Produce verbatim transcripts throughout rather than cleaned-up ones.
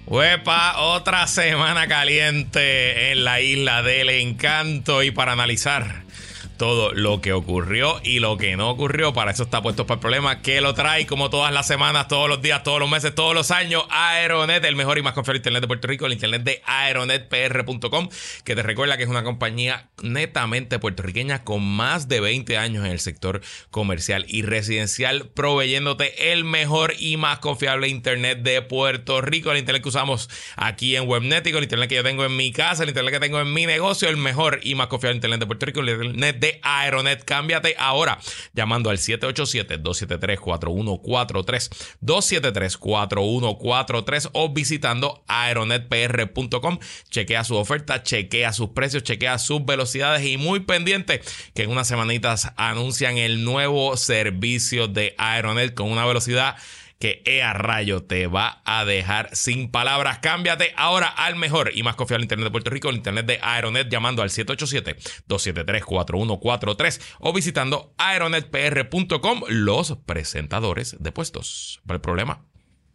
Huepa, otra semana caliente en la isla del encanto y para analizar todo lo que ocurrió y lo que no ocurrió. Para eso está Puestos para el Problema, que lo trae como todas las semanas, todos los días, todos los meses, todos los años. Aeronet, el mejor y más confiable internet de Puerto Rico, el internet de aeronet p r punto com, que te recuerda que es una compañía netamente puertorriqueña con más de veinte años en el sector comercial y residencial, proveyéndote el mejor y más confiable internet de Puerto Rico, el internet que usamos aquí en Webnético, el internet que yo tengo en mi casa, el internet que tengo en mi negocio, el mejor y más confiable internet de Puerto Rico, el internet de Aeronet. Cámbiate ahora llamando al siete ocho siete, dos siete tres, cuatro uno cuatro tres, dos siete tres, cuatro uno cuatro tres o visitando aeronet p r punto com. Chequea su oferta, chequea sus precios, chequea sus velocidades y muy pendiente que en unas semanitas anuncian el nuevo servicio de Aeronet con una velocidad que e a rayo te va a dejar sin palabras. Cámbiate ahora al mejor y más confiable internet de Puerto Rico, el internet de Aeronet, llamando al siete ocho siete, dos siete tres, cuatro uno cuatro tres o visitando aeronet p r punto com, los presentadores de Puestos para el Problema.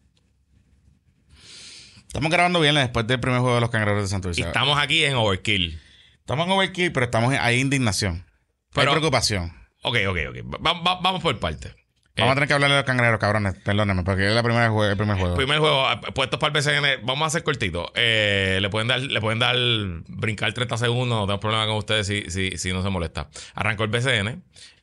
Estamos grabando bien después del primer juego de los Cangrejeros de Santurce. Y estamos aquí en Overkill. Estamos en Overkill, pero estamos en, hay indignación. Pero, hay preocupación. Ok, ok, ok. Va, va, vamos por parte. Vamos eh, a tener que hablarle a los Cangrejeros, cabrones. Perdónenme, porque es la primera jue- el primer juego. Primer juego, Puestos para el B C N. Vamos a hacer cortito. Eh, le pueden dar, le pueden dar, brincar treinta segundos. No tengo problema con ustedes si, si, si no se molesta. Arrancó el B C N.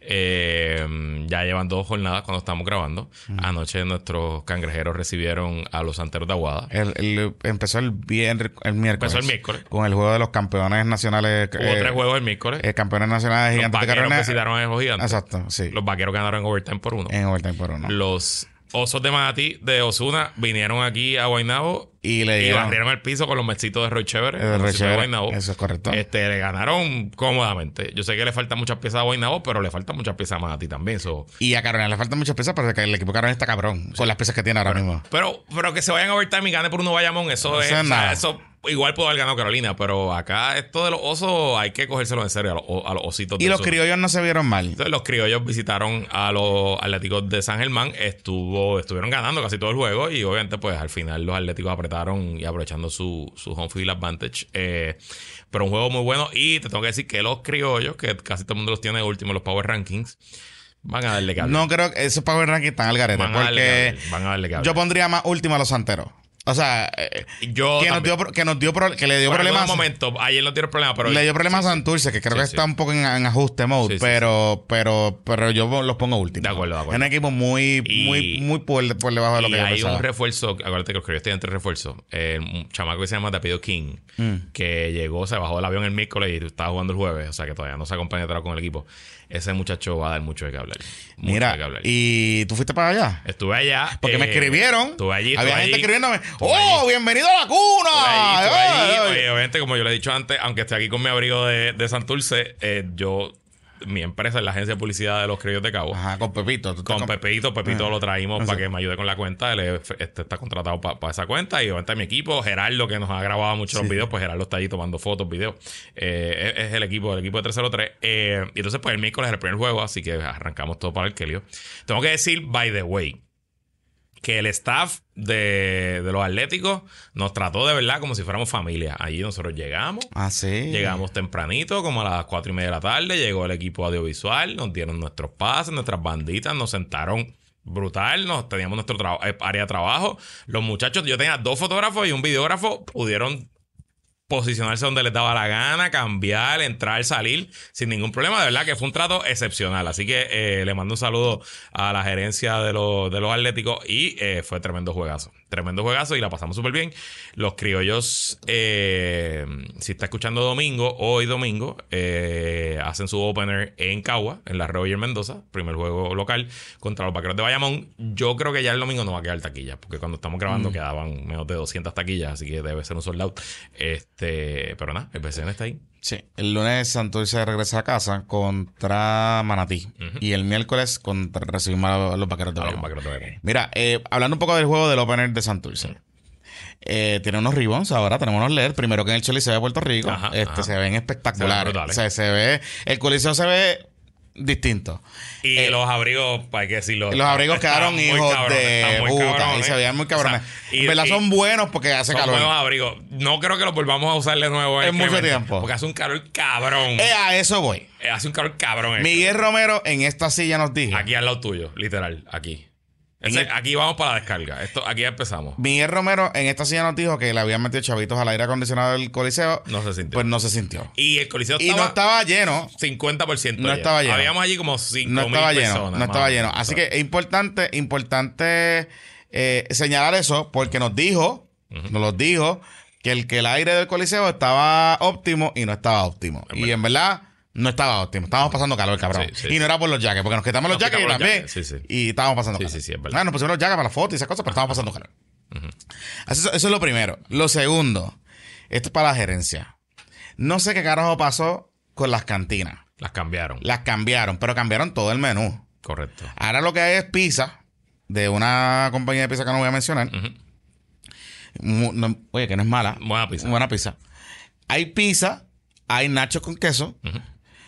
Eh, ya llevan dos jornadas cuando estamos grabando. Mm. Anoche nuestros cangrejeros recibieron a los Santeros de Aguada. El, el, empezó el, viernes, el miércoles. Empezó el miércoles. Con el juego de los campeones nacionales. Hubo eh, tres juegos el miércoles. Eh, campeones nacionales de Gigantes de Carolina. Los vaqueros visitaron a los Gigantes. Exacto, sí. Los vaqueros ganaron en overtime por uno. En overtime por uno. Los Osos de Manatí de Osuna vinieron aquí a Guaynabo y le y dieron, barrieron el piso con los Mexitos de Roy Chévere. De Roy Chévere. Eso es correcto. Este, le ganaron cómodamente. Yo sé que le faltan muchas piezas a Guaynabo, pero le faltan muchas piezas a Manatí también. So. Y a Carolina le faltan muchas piezas, pero el equipo de Carolina está cabrón sí. Con las piezas que tiene ahora pero, mismo. Pero, pero que se vayan a overtime y gane por uno Bayamón, eso no es. O sea, eso igual pudo haber ganado Carolina, pero acá esto de los osos hay que cogérselo en serio a los, a los ositos. Y los esos. Criollos no se vieron mal. Entonces, los criollos visitaron a los Atléticos de San Germán. Estuvo, estuvieron ganando casi todo el juego y obviamente pues al final los Atléticos apretaron y aprovechando su, su home field advantage. Eh, pero un juego muy bueno y te tengo que decir que los criollos, que casi todo el mundo los tiene último en los Power Rankings, van a darle cable. No creo que esos Power Rankings están al garete. Van porque a darle cable. Van a darle cable. Yo pondría más último a los Santeros. O sea, eh, yo que, nos dio, que nos dio pro, que le dio bueno, problemas. En un momento, ayer no dio problemas, pero le dio problemas sí, a Santurce, que creo sí, que sí. está un poco en, en ajuste mode, sí, pero, sí. pero, pero yo los pongo últimos. De acuerdo, de acuerdo. Es un equipo muy, y, muy, muy por, por debajo de lo que yo hay pensaba. Un refuerzo, acuérdate que los criollos tienen tres refuerzos. Eh, un chamaco que se llama Tapido King, mm. que llegó, se bajó del avión el miércoles y estaba jugando el jueves, o sea que todavía no se ha compenetrado con el equipo. Ese muchacho va a dar mucho de qué hablar. Mucho Mira, de qué hablar. ¿Y tú fuiste para allá? Estuve allá. Porque eh, me escribieron. Estuve allí. Había estuve gente allí, escribiéndome. ¡Oh, allí. Bienvenido a la cuna! Estuve allí, estuve allí. Oye, obviamente, como yo le he dicho antes, aunque esté aquí con mi abrigo de, de Santurce, eh, yo... mi empresa es la agencia de publicidad de los Criollos de Cabo. Ajá, con Pepito. Con, con Pepito. Pepito ah, lo traímos para que me ayude con la cuenta. Él es, este, está contratado para pa esa cuenta. Y obviamente mi equipo, Gerardo, que nos ha grabado muchos sí. los videos, pues Gerardo está allí tomando fotos, videos. Eh, es, es el equipo, el equipo de trescientos tres. Eh, y entonces, pues el miércoles es el primer juego, así que arrancamos todo para el Kelio. Tengo que decir, by the way, que el staff de, de los Atléticos nos trató de verdad como si fuéramos familia. Allí nosotros llegamos. Ah, sí. Llegamos tempranito, como a las cuatro y media de la tarde. Llegó el equipo audiovisual, nos dieron nuestros pases, nuestras banditas, nos sentaron brutal. Nos teníamos nuestro área de trabajo. Los muchachos, yo tenía dos fotógrafos y un videógrafo, pudieron posicionarse donde les daba la gana, cambiar, entrar, salir sin ningún problema. De verdad que fue un trato excepcional. Así que eh, le mando un saludo a la gerencia de los, de los Atléticos y eh, fue tremendo juegazo. Tremendo juegazo y la pasamos súper bien. Los criollos, eh, si está escuchando domingo, hoy domingo, eh, hacen su opener en Cagua, en la Roger Mendoza, primer juego local contra los Vaqueros de Bayamón. Yo creo que ya el domingo no va a quedar taquilla, porque cuando estamos grabando mm. quedaban menos de doscientas taquillas, así que debe ser un sold out. Este, pero nada, el B C N está ahí. Sí, el lunes Santurce regresa a casa contra Manatí. Uh-huh. Y el miércoles contra, recibimos a los Vaqueros de Bayamón. Mira, eh, hablando un poco del juego del opener de Santurce. Uh-huh. Eh, tiene unos ribbons ahora, tenemos unos L E D. Primero que en el Choliseo de Puerto Rico. Ajá, este ajá. Se ven espectaculares. Se, o sea, se ve, el Coliseo se ve distinto. Y eh, los abrigos, hay que decirlo. Los abrigos quedaron hijos cabrones, de puta. Cabrones, y se veían muy cabrones. O sea, y, en verdad y, son buenos porque hace son calor. Son buenos abrigos. No creo que los volvamos a usar de nuevo en, en mucho tiempo. Porque hace un calor cabrón. Eh, a eso voy. Eh, hace un calor cabrón. Miguel esto. Romero en esta silla nos dijo. Aquí al lado tuyo, literal. Aquí. Ese, el, aquí vamos para la descarga. Esto, aquí empezamos. Miguel Romero en esta silla nos dijo que le habían metido chavitos al aire acondicionado del Coliseo. No se sintió. Pues no se sintió. Y el Coliseo estaba... Y no estaba lleno. cincuenta por ciento No lleno. estaba lleno. Habíamos allí como cinco mil no estaba lleno, personas. No estaba lleno. Así que es importante, importante eh, señalar eso porque nos dijo, uh-huh. nos lo dijo, que el, que el aire del Coliseo estaba óptimo y no estaba óptimo. En y en verdad... No estaba óptimo. Estábamos pasando calor, cabrón. Sí, sí, y no era por los jackets, porque nos quitamos los nos jackets y también. Jackets, sí, sí. Y estábamos pasando sí, calor. Sí, sí, es verdad. Bueno, nos pusimos los jackets para la foto y esas cosas, pero estábamos pasando calor. Uh-huh. Eso, eso es lo primero. Lo segundo, esto es para la gerencia. No sé qué carajo pasó con las cantinas. Las cambiaron. Las cambiaron, pero cambiaron todo el menú. Correcto. Ahora lo que hay es pizza de una compañía de pizza que no voy a mencionar. Uh-huh. Mu- no, oye, que no es mala. Buena pizza. Buena pizza. Hay pizza, hay nachos con queso. Uh-huh.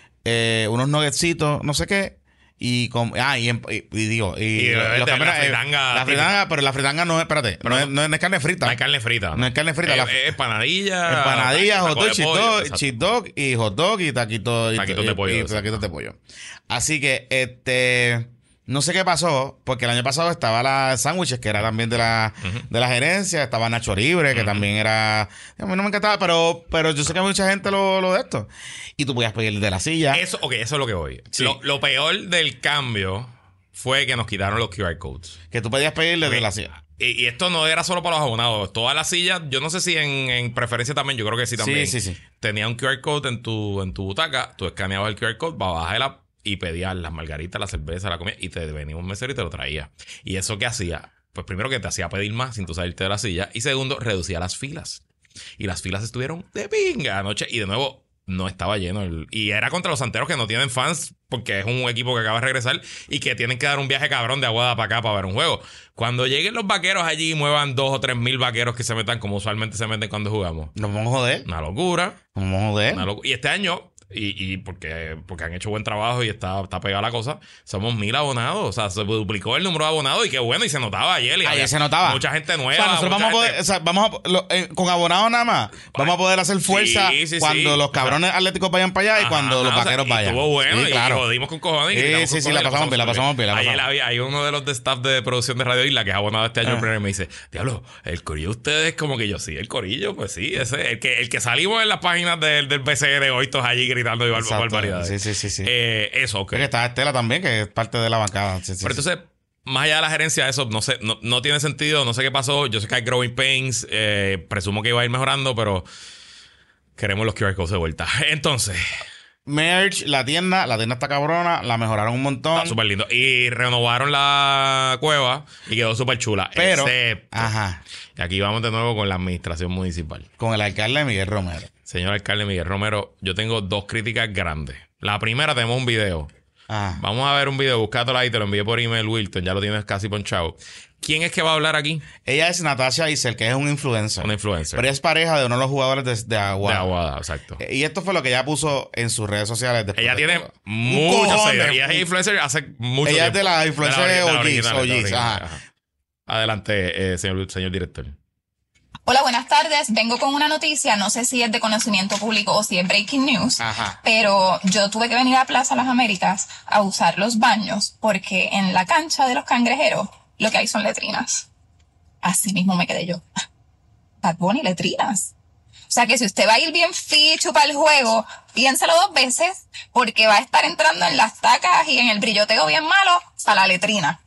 Eh, unos nuggetscitos, no sé qué. Y con, ah, y, y, y digo, y, y lo, lo que la fritanga. La fritanga, pero la fritanga no es, espérate, pero no, es, no, es, no es carne frita. No es carne frita. No, no es carne frita. Es, la, es empanadilla. Empanadilla, hot dog, cheat dog, cheat dog y hot dog y taquitos taquitos de pollo. Y, y taquitos de pollo. Así que, este, no sé qué pasó, porque el año pasado estaba la sándwiches, que era también de la, uh-huh. de la gerencia, estaba Nacho Libre, que uh-huh. también era, a mí no me encantaba, pero, pero yo sé que mucha gente lo, lo de esto. Y tú podías pedir de la silla. Eso, ok, eso es lo que voy. Sí. Lo, lo peor del cambio fue que nos quitaron los Q R codes. Que tú podías pedir desde okay. la silla. Y, y esto no era solo para los abonados. Todas las sillas, yo no sé si en, en preferencia también, yo creo que sí también. Sí, sí, sí. Tenía un Q R code en tu, en tu butaca, tú escaneabas el Q R code, bajabas el app y pedías las margaritas, la cerveza, la comida, y te venía un mesero y te lo traía. ¿Y eso qué hacía? Pues primero que te hacía pedir más sin tú salirte de la silla. Y segundo, reducía las filas. Y las filas estuvieron de pinga anoche. Y de nuevo, no estaba lleno. El, y era contra los santeros que no tienen fans porque es un equipo que acaba de regresar y que tienen que dar un viaje cabrón de Aguada para acá para ver un juego. Cuando lleguen los vaqueros allí y muevan dos o tres mil vaqueros que se metan como usualmente se meten cuando jugamos. Nos vamos a joder. Una locura. Nos vamos a joder. Una locu- y este año... Y, y porque, porque han hecho buen trabajo y está, está pegada la cosa. Somos mil abonados. O sea, se duplicó el número de abonados y qué bueno. Y se notaba ayer. Y ayer se notaba. Mucha gente nueva. O sea, nosotros vamos a poder, gente... o sea, vamos a, lo, eh, con abonados nada más, vamos a poder hacer fuerza sí, sí, cuando sí. los cabrones ajá. atléticos vayan para allá y ajá, cuando los vaqueros o sea, vayan. Estuvo bueno sí, y, claro. y jodimos con cojones. Sí, sí, sí, la pasamos bien, la pasamos bien. Ayer había, hay uno de los de staff de producción de Radio Isla que es abonado este año y me dice, diablo, el corillo de ustedes como que yo sí. El corillo, pues sí. Ese, el, que, el que salimos en las páginas del, del B C R hoy todos allí gritando y barbaridades. Sí, sí, sí, sí. Eh, eso, ok. Porque está Estela también, que es parte de la bancada. Sí, sí, Pero sí. entonces, más allá de la gerencia, eso no sé, no, no tiene sentido, no sé qué pasó. Yo sé que hay growing pains, eh, presumo que iba a ir mejorando, pero queremos los Q R codes de vuelta. Entonces, merch, la tienda, la tienda está cabrona, la mejoraron un montón. Está súper lindo. Y renovaron la cueva y quedó súper chula. Pero, excepto, ajá. Y aquí vamos de nuevo con la administración municipal. Con el alcalde Miguel Romero. Señor alcalde Miguel Romero, yo tengo dos críticas grandes. La primera, tenemos un video. Ah. Vamos a ver un video, buscátelo ahí, te lo envié por email, Wilton, ya lo tienes casi ponchado. ¿Quién es que va a hablar aquí? Ella es Natasha Isel, que es un influencer. Una influencer. Pero ella es pareja de uno de los jugadores de, de Aguada. De Aguada, exacto. Y esto fue lo que ella puso en sus redes sociales. Ella tiene de muchos seguidores. Ella es influencer hace mucho ella tiempo. Ella es de las influencers O Gs. O Gs, ajá. Ajá. Adelante, eh, señor, señor director. Hola, buenas tardes. Vengo con una noticia, no sé si es de conocimiento público o si es breaking news, Ajá. pero yo tuve que venir a Plaza Las Américas a usar los baños porque en la cancha de los cangrejeros lo que hay son letrinas. Así mismo me quedé yo. Bad Bunny, letrinas. O sea que si usted va a ir bien fichu para el juego, piénsalo dos veces porque va a estar entrando en las tacas y en el brilloteo bien malo para la letrina.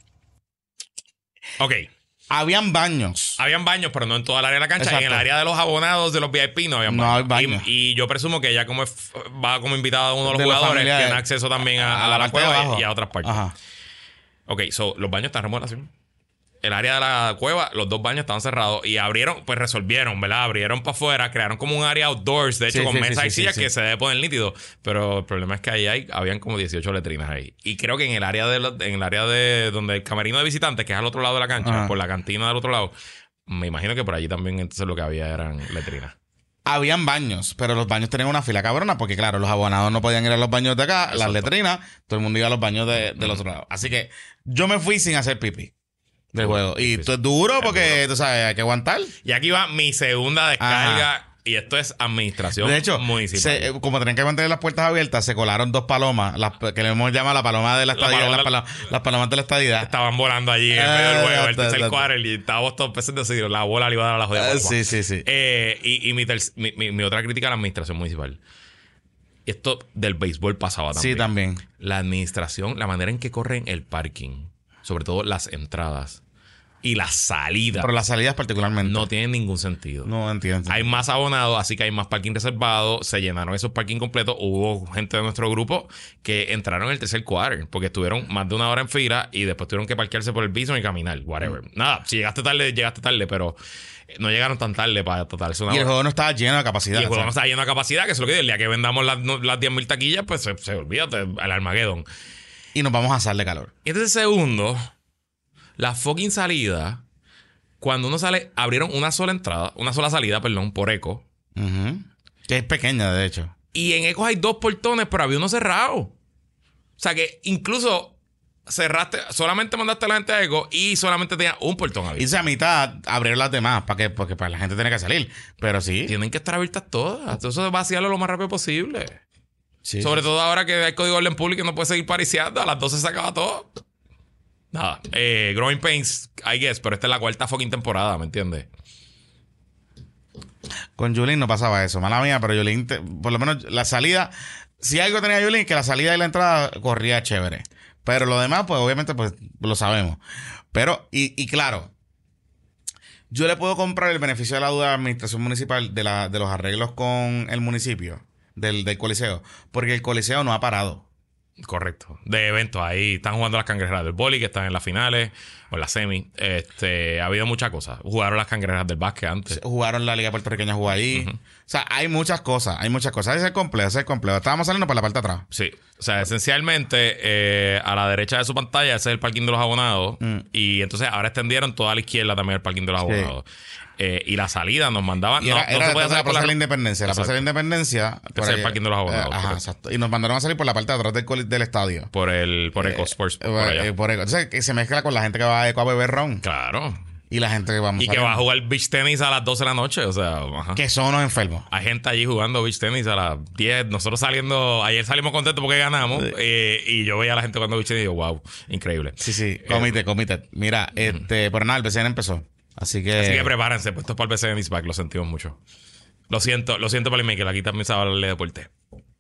Ok. Habían baños. Habían baños, pero no en toda el área de la cancha. Exacto. En el área de los abonados de los V I P no habían baños. No hay baños. Y, y yo presumo que ella como es, va como invitada a uno de los de jugadores, los tiene acceso también a, a, a la, la cueva y a otras partes. Ajá. Ok, so, los baños están en remodelación. El área de la cueva, los dos baños estaban cerrados y abrieron, pues resolvieron, ¿verdad? Abrieron para afuera, crearon como un área outdoors, de hecho, sí, con sí, mesas sí, y sí, sillas sí, que sí. se debe poner nítido. Pero el problema es que ahí hay, habían como dieciocho letrinas ahí. Y creo que en el área de, en el área de donde el camerino de visitantes, que es al otro lado de la cancha, Ajá. por la cantina del otro lado, me imagino que por allí también entonces lo que había eran letrinas. Habían baños, pero los baños tenían una fila cabrona, porque claro, los abonados no podían ir a los baños de acá, Exacto. las letrinas, todo el mundo iba a los baños de, del otro lado. Así que yo me fui sin hacer pipí del juego. Y esto es duro porque, tú sabes, hay que aguantar. Y aquí va mi segunda descarga. Ajá. Y esto es administración de hecho, municipal. Se, como tenían que mantener las puertas abiertas, se colaron dos palomas, las que le hemos llamado la paloma de la estadía, la las, paloma, las palomas de la estadía. Estaban volando allí en medio del juego, el tercer quarter, y estábamos todos pensando así, la bola le iba a dar a la joya. Uh, sí, sí, sí. Eh, y y mi, ter, mi, mi, mi otra crítica a la administración municipal. Esto del béisbol pasaba también. Sí, también. La administración, la manera en que corren el parking, sobre todo las entradas. Y las salidas. Pero las salidas particularmente. No tienen ningún sentido. No entiendo. Hay más abonados, así que hay más parking reservado. Se llenaron esos parking completos. Hubo gente de nuestro grupo que entraron en el tercer quarter porque estuvieron más de una hora en fila y después tuvieron que parquearse por el piso y caminar. Whatever. Mm. Nada, si llegaste tarde, llegaste tarde, pero no llegaron tan tarde para tratarse una Y hora. el juego no estaba lleno de capacidad. Y el juego no estaba lleno de capacidad, que es lo que digo. El día que vendamos las, las diez mil taquillas, pues se, se olvídate, al Armageddon. Y nos vamos a asar de calor. Y entonces, segundo, la fucking salida. Cuando uno sale, abrieron una sola entrada, una sola salida, perdón, por Eco. Uh-huh. Que es pequeña, de hecho. Y en Eco hay dos portones, pero había uno cerrado. O sea que incluso cerraste, solamente mandaste a la gente a Eco y solamente tenía un portón abierto. Y esa mitad abrieron las demás para que, porque para la gente tiene que salir. Pero sí. Tienen que estar abiertas todas. Entonces es vaciarlo lo más rápido posible. Sí, Sobre sí, todo sí. ahora que hay código de orden público y no puede seguir pariciando. A las doce se acaba todo. Nada, eh, Growing Pains, I guess, pero esta es la cuarta fucking temporada, ¿me entiendes? Con Yulín no pasaba eso, mala mía, pero Yulín, te, por lo menos la salida, si algo tenía Yulín, que la salida y la entrada corría chévere. Pero lo demás, pues obviamente, pues lo sabemos. Pero, y, y claro, yo le puedo comprar el beneficio de la duda a la administración municipal de, la, de los arreglos con el municipio, del, del Coliseo, porque el Coliseo no ha parado. Correcto. De eventos. Ahí están jugando las cangrejeras del boli, que están en las finales o en la semi. Este, ha habido muchas cosas. Jugaron las cangrejeras del básquet antes. Jugaron la Liga Puertorriqueña, jugó ahí. Uh-huh. O sea, hay muchas cosas. Hay muchas cosas. Ese es el complejo, ese es el complejo. Estábamos saliendo por la parte de atrás. Sí. O sea, esencialmente, eh, a la derecha de su pantalla, ese es el parking de los abonados. Mm. Y entonces ahora extendieron toda la izquierda también el parking de los sí. abonados. Eh, y la salida nos mandaban. Y era, no, era no se podía la Plaza la... de la Independencia. La Plaza de la Independencia. Ese es el parking de los abonados. Eh, ajá, exacto. Y nos mandaron a salir por la parte de atrás del, del estadio. Por el por Eco eh, Sports. Por, por, eh, por Eco. Entonces, que se mezcla con la gente que va a Eco a beber ron. Claro. Y la gente que vamos Y que va a jugar beach tenis a las doce de la noche. O sea, ajá. Que son unos enfermos. Hay gente allí jugando beach tenis a las diez. Nosotros saliendo. Ayer salimos contentos porque ganamos. Sí. Eh, y yo veía a la gente jugando beach tenis y digo, wow, increíble. Sí, sí. Comité, eh, comité. Mira, uh-huh. este, pero nada, el B C N empezó. Así que... Así que prepárense, pues esto es para el B C N Back, lo sentimos mucho. Lo siento, lo siento para el Michael, aquí también se va a hablar de deporte.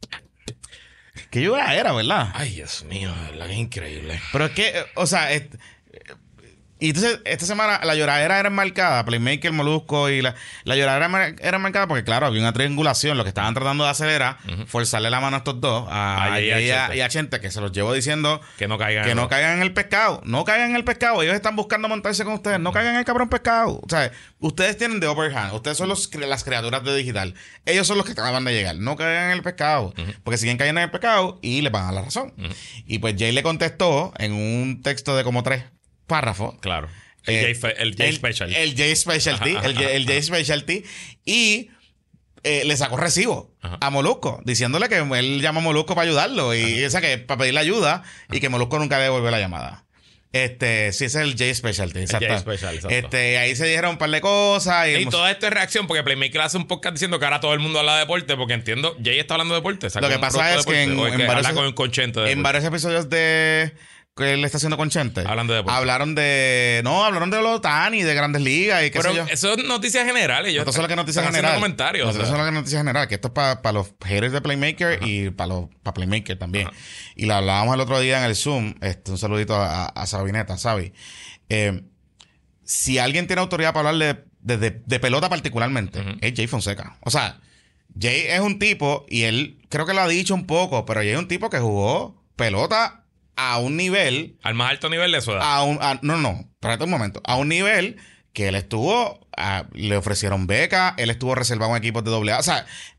Que llora era, ¿verdad? Ay, Dios mío, la que es increíble. Pero es que, o sea, es, y entonces esta semana la lloradera era enmarcada, Playmaker, Molusco y la, la lloradera era enmarcada porque, claro, había una triangulación. Lo que estaban tratando de hacer era uh-huh. forzarle la mano a estos dos, a, a, y, a, a, y a Chente, que se los llevo diciendo que no caigan, que no caigan en el pescado. No caigan en el pescado. Ellos están buscando montarse con ustedes. No caigan en el cabrón pescado. O sea, ustedes tienen de upper hand. Ustedes son los, las criaturas de digital. Ellos son los que acaban de llegar. No caigan en el pescado. Uh-huh. Porque siguen cayendo en el pescado y les van a dar la razón. Uh-huh. Y pues Jay le contestó en un texto de como tres párrafos. Claro. El, eh, J, el J Special. El, el J Specialty. Ajá, ajá, el, el J Specialty. Y eh, le sacó recibo ajá. a Molusco, diciéndole que él llama a Molusco para ayudarlo. Y o sea, que para pedirle ayuda ajá. y que Molusco nunca devuelve la llamada. Este, sí, ese es el J Specialty. Exacto. El J Special, exacto. Este, ahí se dijeron un par de cosas. Y, y todo esto es reacción porque Playmaker hace un podcast diciendo que ahora todo el mundo habla de deporte, porque entiendo, Jay está hablando de deporte. Lo que pasa es que en, en, que varios, con, con Chente de en varios episodios de que él está haciendo con Chente, hablando de deporte. Hablaron de no, hablaron de los Tani, de Grandes Ligas y qué Pero sé yo. Eso es noticias generales. Yo no, eso es lo que es noticia general. Comentarios. No, eso es lo que es noticia general. Que esto es para pa los haters de Playmaker ajá. y para los para Playmaker también. Ajá. Y lo hablábamos el otro día en el Zoom. Este, un saludito a, a Sabineta, Sabi. Eh, si alguien tiene autoridad para hablarle de, de, de, de pelota particularmente, uh-huh. es Jay Fonseca. O sea, Jay es un tipo, y él creo que lo ha dicho un poco, pero Jay es un tipo que jugó pelota a un nivel... Al más alto nivel de su edad. A un, a, no, no, espérate un momento. A un nivel que él estuvo... A, le ofrecieron beca, él estuvo reservado en equipos de doble A. O sea,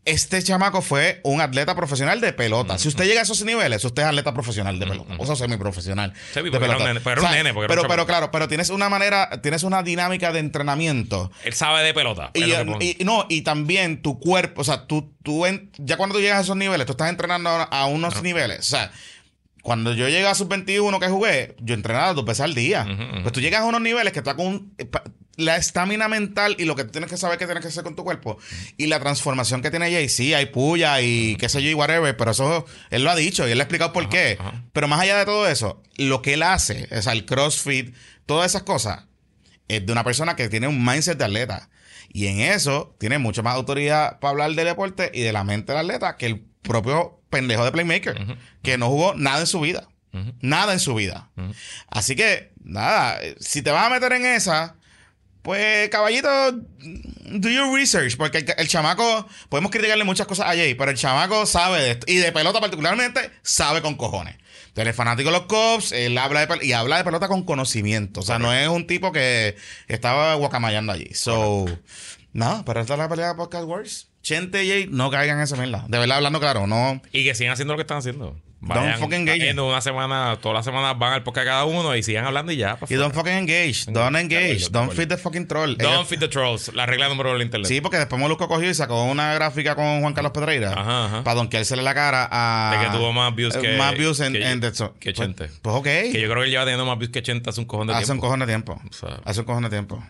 Este chamaco fue un atleta profesional de pelota. Mm-hmm. Si usted llega a esos niveles, usted es atleta profesional de pelota. Mm-hmm. O sea, semiprofesional. Sí, de pelota. Era un nene, pero, o sea, un nene, porque pero, era pero claro, pero tienes una manera, tienes una dinámica de entrenamiento. Él sabe de pelota. Y, y, y no, y también tu cuerpo, o sea, tú, tú en, ya cuando tú llegas a esos niveles, tú estás entrenando a unos no. niveles. O sea, cuando yo llegué a sub veintiuno que jugué, yo entrenaba dos veces al día. Uh-huh. Pues tú llegas a unos niveles que estás con un, la estamina mental y lo que tú tienes que saber que tienes que hacer con tu cuerpo. Uh-huh. Y la transformación que tiene Jay. Sí, hay puya y uh-huh. qué sé yo y whatever, pero eso él lo ha dicho y él le ha explicado por uh-huh. qué. Uh-huh. Pero más allá de todo eso, lo que él hace, o sea, el CrossFit, todas esas cosas, es de una persona que tiene un mindset de atleta. Y en eso tiene mucha más autoridad para hablar del deporte y de la mente del atleta que el propio pendejo de Playmaker, uh-huh. que no jugó nada en su vida. Uh-huh. Nada en su vida. Uh-huh. Así que, nada, si te vas a meter en esa, pues, caballito, do your research. Porque el, el chamaco, podemos criticarle muchas cosas a Jay, pero el chamaco sabe de esto. Y de pelota particularmente, sabe con cojones. Entonces, él es fanático de los Cubs, él habla de pelota, y habla de pelota con conocimiento. O sea, okay. no es un tipo que estaba guacamayando allí. So, okay. nada, pero esta es la pelea de Podcast Wars. Chente y Jay, no caigan en esa mierda. De verdad, hablando claro, no. Y que sigan haciendo lo que están haciendo. Vayan don't fucking engage. Una semana, todas las semanas van al podcast cada uno y sigan hablando y ya. Y don't fucking engage. Don't engage. Don't feed the fucking troll. Don't feed the trolls. La regla número uno del internet. Sí, porque después Molusco cogió y sacó una gráfica con Juan Carlos Pedreira. Ajá, ajá. Para donkeársele la cara a. De que tuvo más views que. Más views en, que, en The Show. Que Chente. Pues, pues ok. Que yo creo que él lleva teniendo más views que Chente hace un cojón de hace tiempo. Hace un cojón de tiempo. O sea, hace un cojón de tiempo.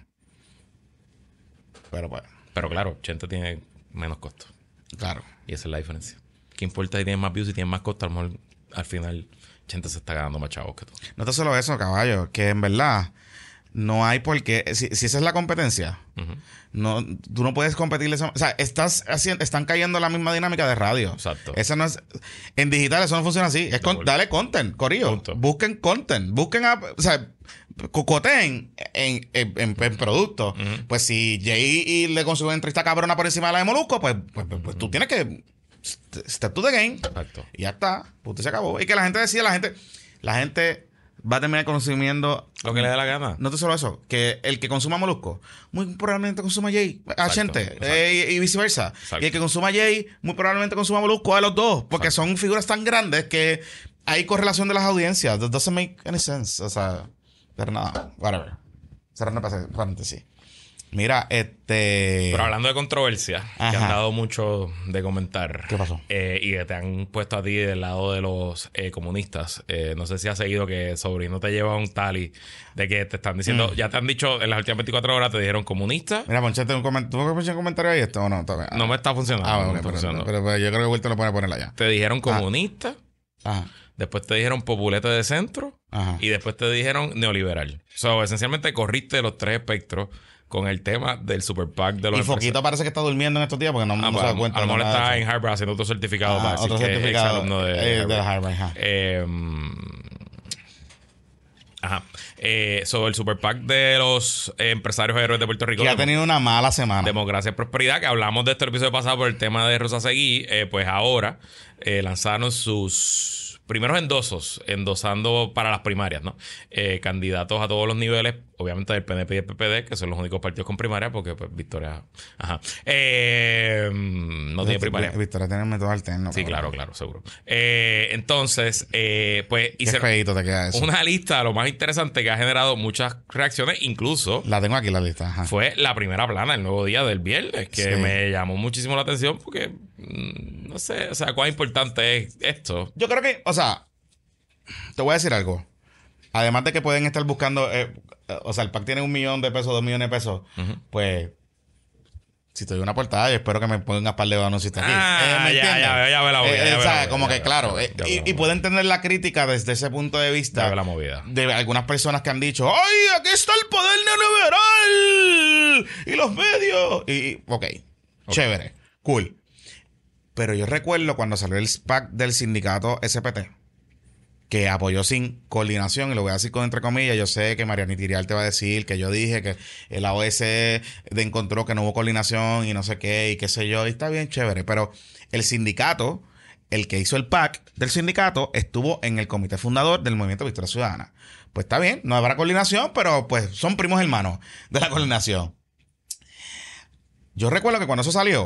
Pero bueno. Pero claro, Chente tiene menos costo. Claro. Y esa es la diferencia. ¿Qué importa si tienes más views y tienes más costo? A lo mejor al final Chente se está ganando más chavos que tú. No te solo eso, caballo. Que en verdad no hay por qué. Si, si esa es la competencia, uh-huh. no, tú no puedes competirle. O sea, estás haciendo, están cayendo en la misma dinámica de radio. Exacto. Esa no es. En digital eso no funciona así. Es con, dale content, corillo. Punto. Busquen content. Busquen a. O sea, cocoteen en, en, en, en productos. Uh-huh. Pues si Jay y le consigue una entrevista cabrona por encima de la de Molusco, pues, pues, pues, pues tú tienes que step to the game. Exacto. Y ya está. Pues se acabó. Y que la gente decía, la gente, la gente va a terminar consumiendo lo que le dé la gana. No te solo eso, que el que consuma Molusco, muy probablemente consuma Jay a Chente, eh, y, y viceversa. Exacto. Y el que consuma Jay, muy probablemente consuma Molusco a los dos, porque exacto. son figuras tan grandes que hay correlación de las audiencias. That doesn't make any sense. O sea, pero nada, whatever. Cerrando paréntesis. Mira, este... Pero hablando de controversia, que han dado mucho de comentar. ¿Qué pasó? Eh, y que te han puesto a ti del lado de los eh, comunistas. Eh, no sé si has seguido que Sobrino te lleva un tally de que te están diciendo... Mm. Ya te han dicho en las últimas veinticuatro horas, te dijeron comunista. Mira, ponchate un comentario. ¿Tú me un comentario ahí esto o no? Todavía. No me está funcionando. Ah, no okay, me está pero, pero, pero yo creo que vuelto lo pone ponerla ya. Te dijeron comunista. Ajá. Después te dijeron populete de centro. Ajá. Y después te dijeron neoliberal. So, esencialmente corriste los tres espectros con el tema del Super PAC de los Y Foquito empresarios. Parece que está durmiendo en estos días porque no, ah, no se da cuenta. A lo mejor está en Harvard haciendo otro certificado ah, para decir otro que certificado es alumno de, eh, Harvard. de Harvard. Ajá. Eh, ajá. Eh, sobre el Super PAC de los eh, empresarios héroes de Puerto Rico. Que ha tenido una mala semana. Democracia y Prosperidad, que hablamos de este episodio pasado por el tema de Rosa Seguí. Eh, pues ahora eh, lanzaron sus primeros endosos, endosando para las primarias, ¿no? Eh, candidatos a todos los niveles, obviamente del P N P y el P P D, que son los únicos partidos con primaria, porque pues Victoria... Ajá. Eh, no tiene primaria. Victoria tiene método alterno. Sí, claro, claro, seguro. Eh, entonces, eh, pues... Qué feíto te queda eso. Una lista, lo más interesante, que ha generado muchas reacciones, incluso... La tengo aquí, la lista. Ajá. Fue la primera plana, el nuevo día del viernes, que sí. me llamó muchísimo la atención, porque... No sé, o sea, cuán importante es esto. Yo creo que, o sea, te voy a decir algo. Además de que pueden estar buscando, eh, o sea, el P A C tiene un millón de pesos, dos millones de pesos, uh-huh. pues, si te doy una portada, yo espero que me pongas par de anuncios aquí. Ah, eh, ya, ya, ya ve la movida. Eh, o sea, como que, claro, eh, y, y pueden tener la crítica desde ese punto de vista. Ya ve la movida. De algunas personas que han dicho, ¡ay, aquí está el poder neoliberal! Y los medios. Y, ok, okay. Chévere, cool. Pero yo recuerdo cuando salió el S P A C del sindicato S P T, que apoyó sin coordinación, y lo voy a decir con entre comillas. Yo sé que Mariana Tirial te va a decir que yo dije que la O S encontró que no hubo coordinación y no sé qué, y qué sé yo, y está bien chévere. Pero el sindicato, el que hizo el P A C del sindicato, estuvo en el comité fundador del Movimiento Victoria Ciudadana. Pues está bien, no habrá coordinación, pero pues son primos hermanos de la coordinación. Yo recuerdo que cuando eso salió,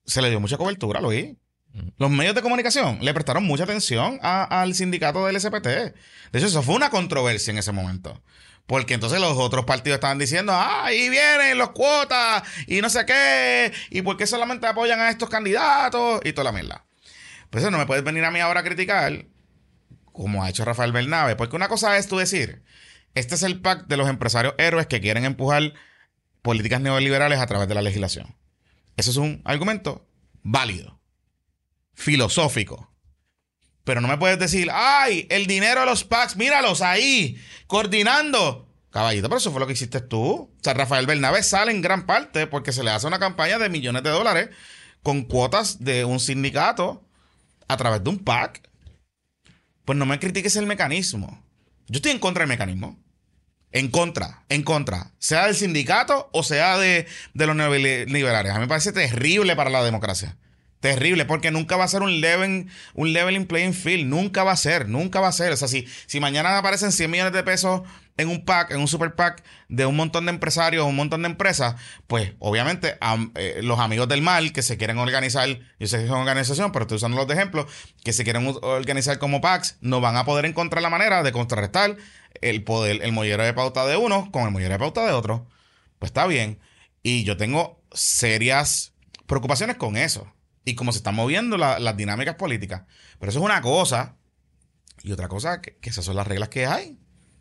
se le dio mucha cobertura, Luis. Los medios de comunicación le prestaron mucha atención a, al sindicato del S P T. De hecho, eso fue una controversia en ese momento. Porque entonces los otros partidos estaban diciendo, ah, ahí vienen los cuotas y no sé qué, y por qué solamente apoyan a estos candidatos y toda la mierda. Pues eso no me puedes venir a mí ahora a criticar, como ha hecho Rafael Bernabe, porque una cosa es tú decir, este es el PAC de los empresarios héroes que quieren empujar políticas neoliberales a través de la legislación. Eso es un argumento válido, filosófico. Pero no me puedes decir, ¡ay! El dinero de los PACs, míralos ahí, coordinando. Caballito, pero eso fue lo que hiciste tú. O sea, Rafael Bernabe sale en gran parte porque se le hace una campaña de millones de dólares con cuotas de un sindicato a través de un PAC. Pues no me critiques el mecanismo. Yo estoy en contra del mecanismo. En contra, en contra. Sea del sindicato o sea de, de los neoliberales. A mí me parece terrible para la democracia. Terrible, porque nunca va a ser un level, un leveling playing field. Nunca va a ser, nunca va a ser. O sea, si, si mañana aparecen cien millones de pesos en un PAC, en un super PAC de un montón de empresarios, un montón de empresas, pues obviamente am, eh, los amigos del mal que se quieren organizar, yo sé que es una organización, pero estoy usando los de ejemplo, que se quieren organizar como PACs, no van a poder encontrar la manera de contrarrestar el poder, el mollero de pauta de uno con el mollero de pauta de otro. Pues está bien. Y yo tengo serias preocupaciones con eso. Y cómo se están moviendo la, las dinámicas políticas. Pero eso es una cosa. Y otra cosa, que, que esas son las reglas que hay.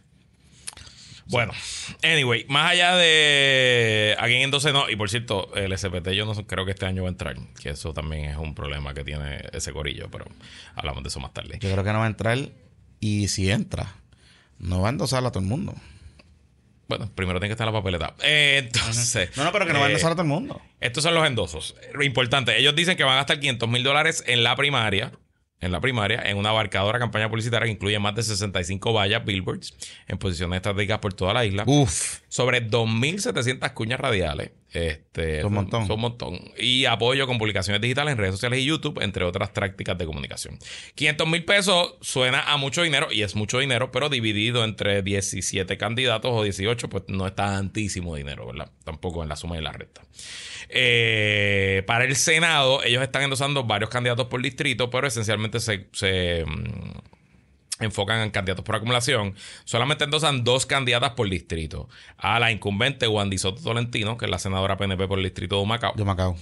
Bueno, anyway, más allá de aquí en entonces no, y por cierto, el S P T yo no creo que este año va a entrar, que eso también es un problema que tiene ese corillo, pero hablamos de eso más tarde. Yo creo que no va a entrar, y si entra, no va a endosar a todo el mundo. Bueno, primero tiene que estar la papeleta. Eh, entonces... No, no, pero que no va a endosar a todo el mundo. Estos son los endosos. Lo importante, ellos dicen que van a gastar quinientos mil dólares en la primaria, en la primaria, en una abarcadora campaña publicitaria que incluye más de sesenta y cinco vallas, billboards, en posiciones estratégicas por toda la isla. Uf. Sobre dos mil setecientas cuñas radiales. Este, son un montón. Son un montón. Y apoyo con publicaciones digitales en redes sociales y YouTube, entre otras prácticas de comunicación. quinientos mil pesos suena a mucho dinero, y es mucho dinero, pero dividido entre diecisiete candidatos o dieciocho, pues no es tantísimo dinero, ¿verdad? Tampoco en la suma y la resta. Eh, para el Senado, ellos están endosando varios candidatos por distrito, pero esencialmente se... se enfocan en candidatos por acumulación. Solamente endosan dos candidatas por distrito. A la incumbente Wandy Soto Tolentino, que es la senadora P N P por el distrito de Humacao. De Humacao.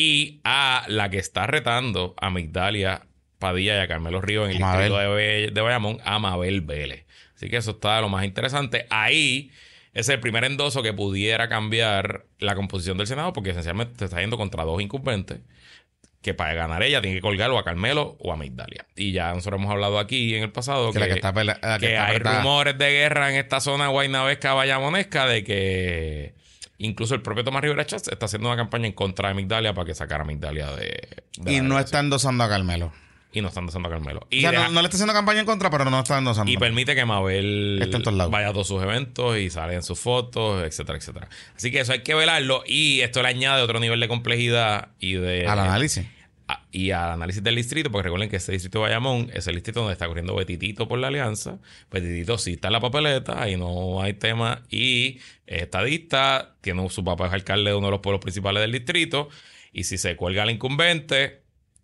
Y a la que está retando a Migdalia Padilla y a Carmelo Ríos en el Mabel. distrito de, de Bayamón, a Mabel Vélez. Así que eso está de lo más interesante. Ahí es el primer endoso que pudiera cambiar la composición del Senado, porque esencialmente te está yendo contra dos incumbentes, que para ganar ella tiene que colgarlo a Carmelo o a Migdalia. Y ya nosotros hemos hablado aquí en el pasado que, que, la que, está pela- la que, que está hay apretada. rumores de guerra en esta zona guaynabesca, bayamonesca, de que incluso el propio Tomás Rivera Chats está haciendo una campaña en contra de Migdalia para que sacara a Migdalia de, de Y la no delegación. está endosando a Carmelo. Y no están endosando a Carmelo. Y, O sea, deja- no, no le está haciendo campaña en contra, pero no está endosando. y permite que Mabel Está en todos lados. vaya a todos sus eventos y sale en sus fotos, etcétera, etcétera. Así que eso hay que velarlo. Y esto le añade otro nivel de complejidad y de... Al análisis. a- y al análisis del distrito, porque recuerden que este distrito de Bayamón es el distrito donde está corriendo Betitito por la alianza. Betitito sí está en la papeleta, ahí no hay tema, y es estadista, tiene su papá es alcalde de uno de los pueblos principales del distrito, y si se cuelga al incumbente,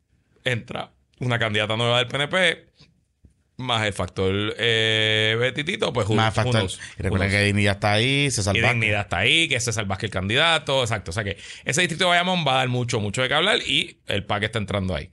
entra una candidata nueva del P N P, más el factor eh, Betitito, pues Más factor. unos, Y recuerden unos- que Dignidad está ahí, César y Vázquez. Dignidad está ahí, que es César Vázquez el candidato, exacto. O sea que ese distrito de Bayamón va a dar mucho, mucho de qué hablar, y el P A C está entrando ahí.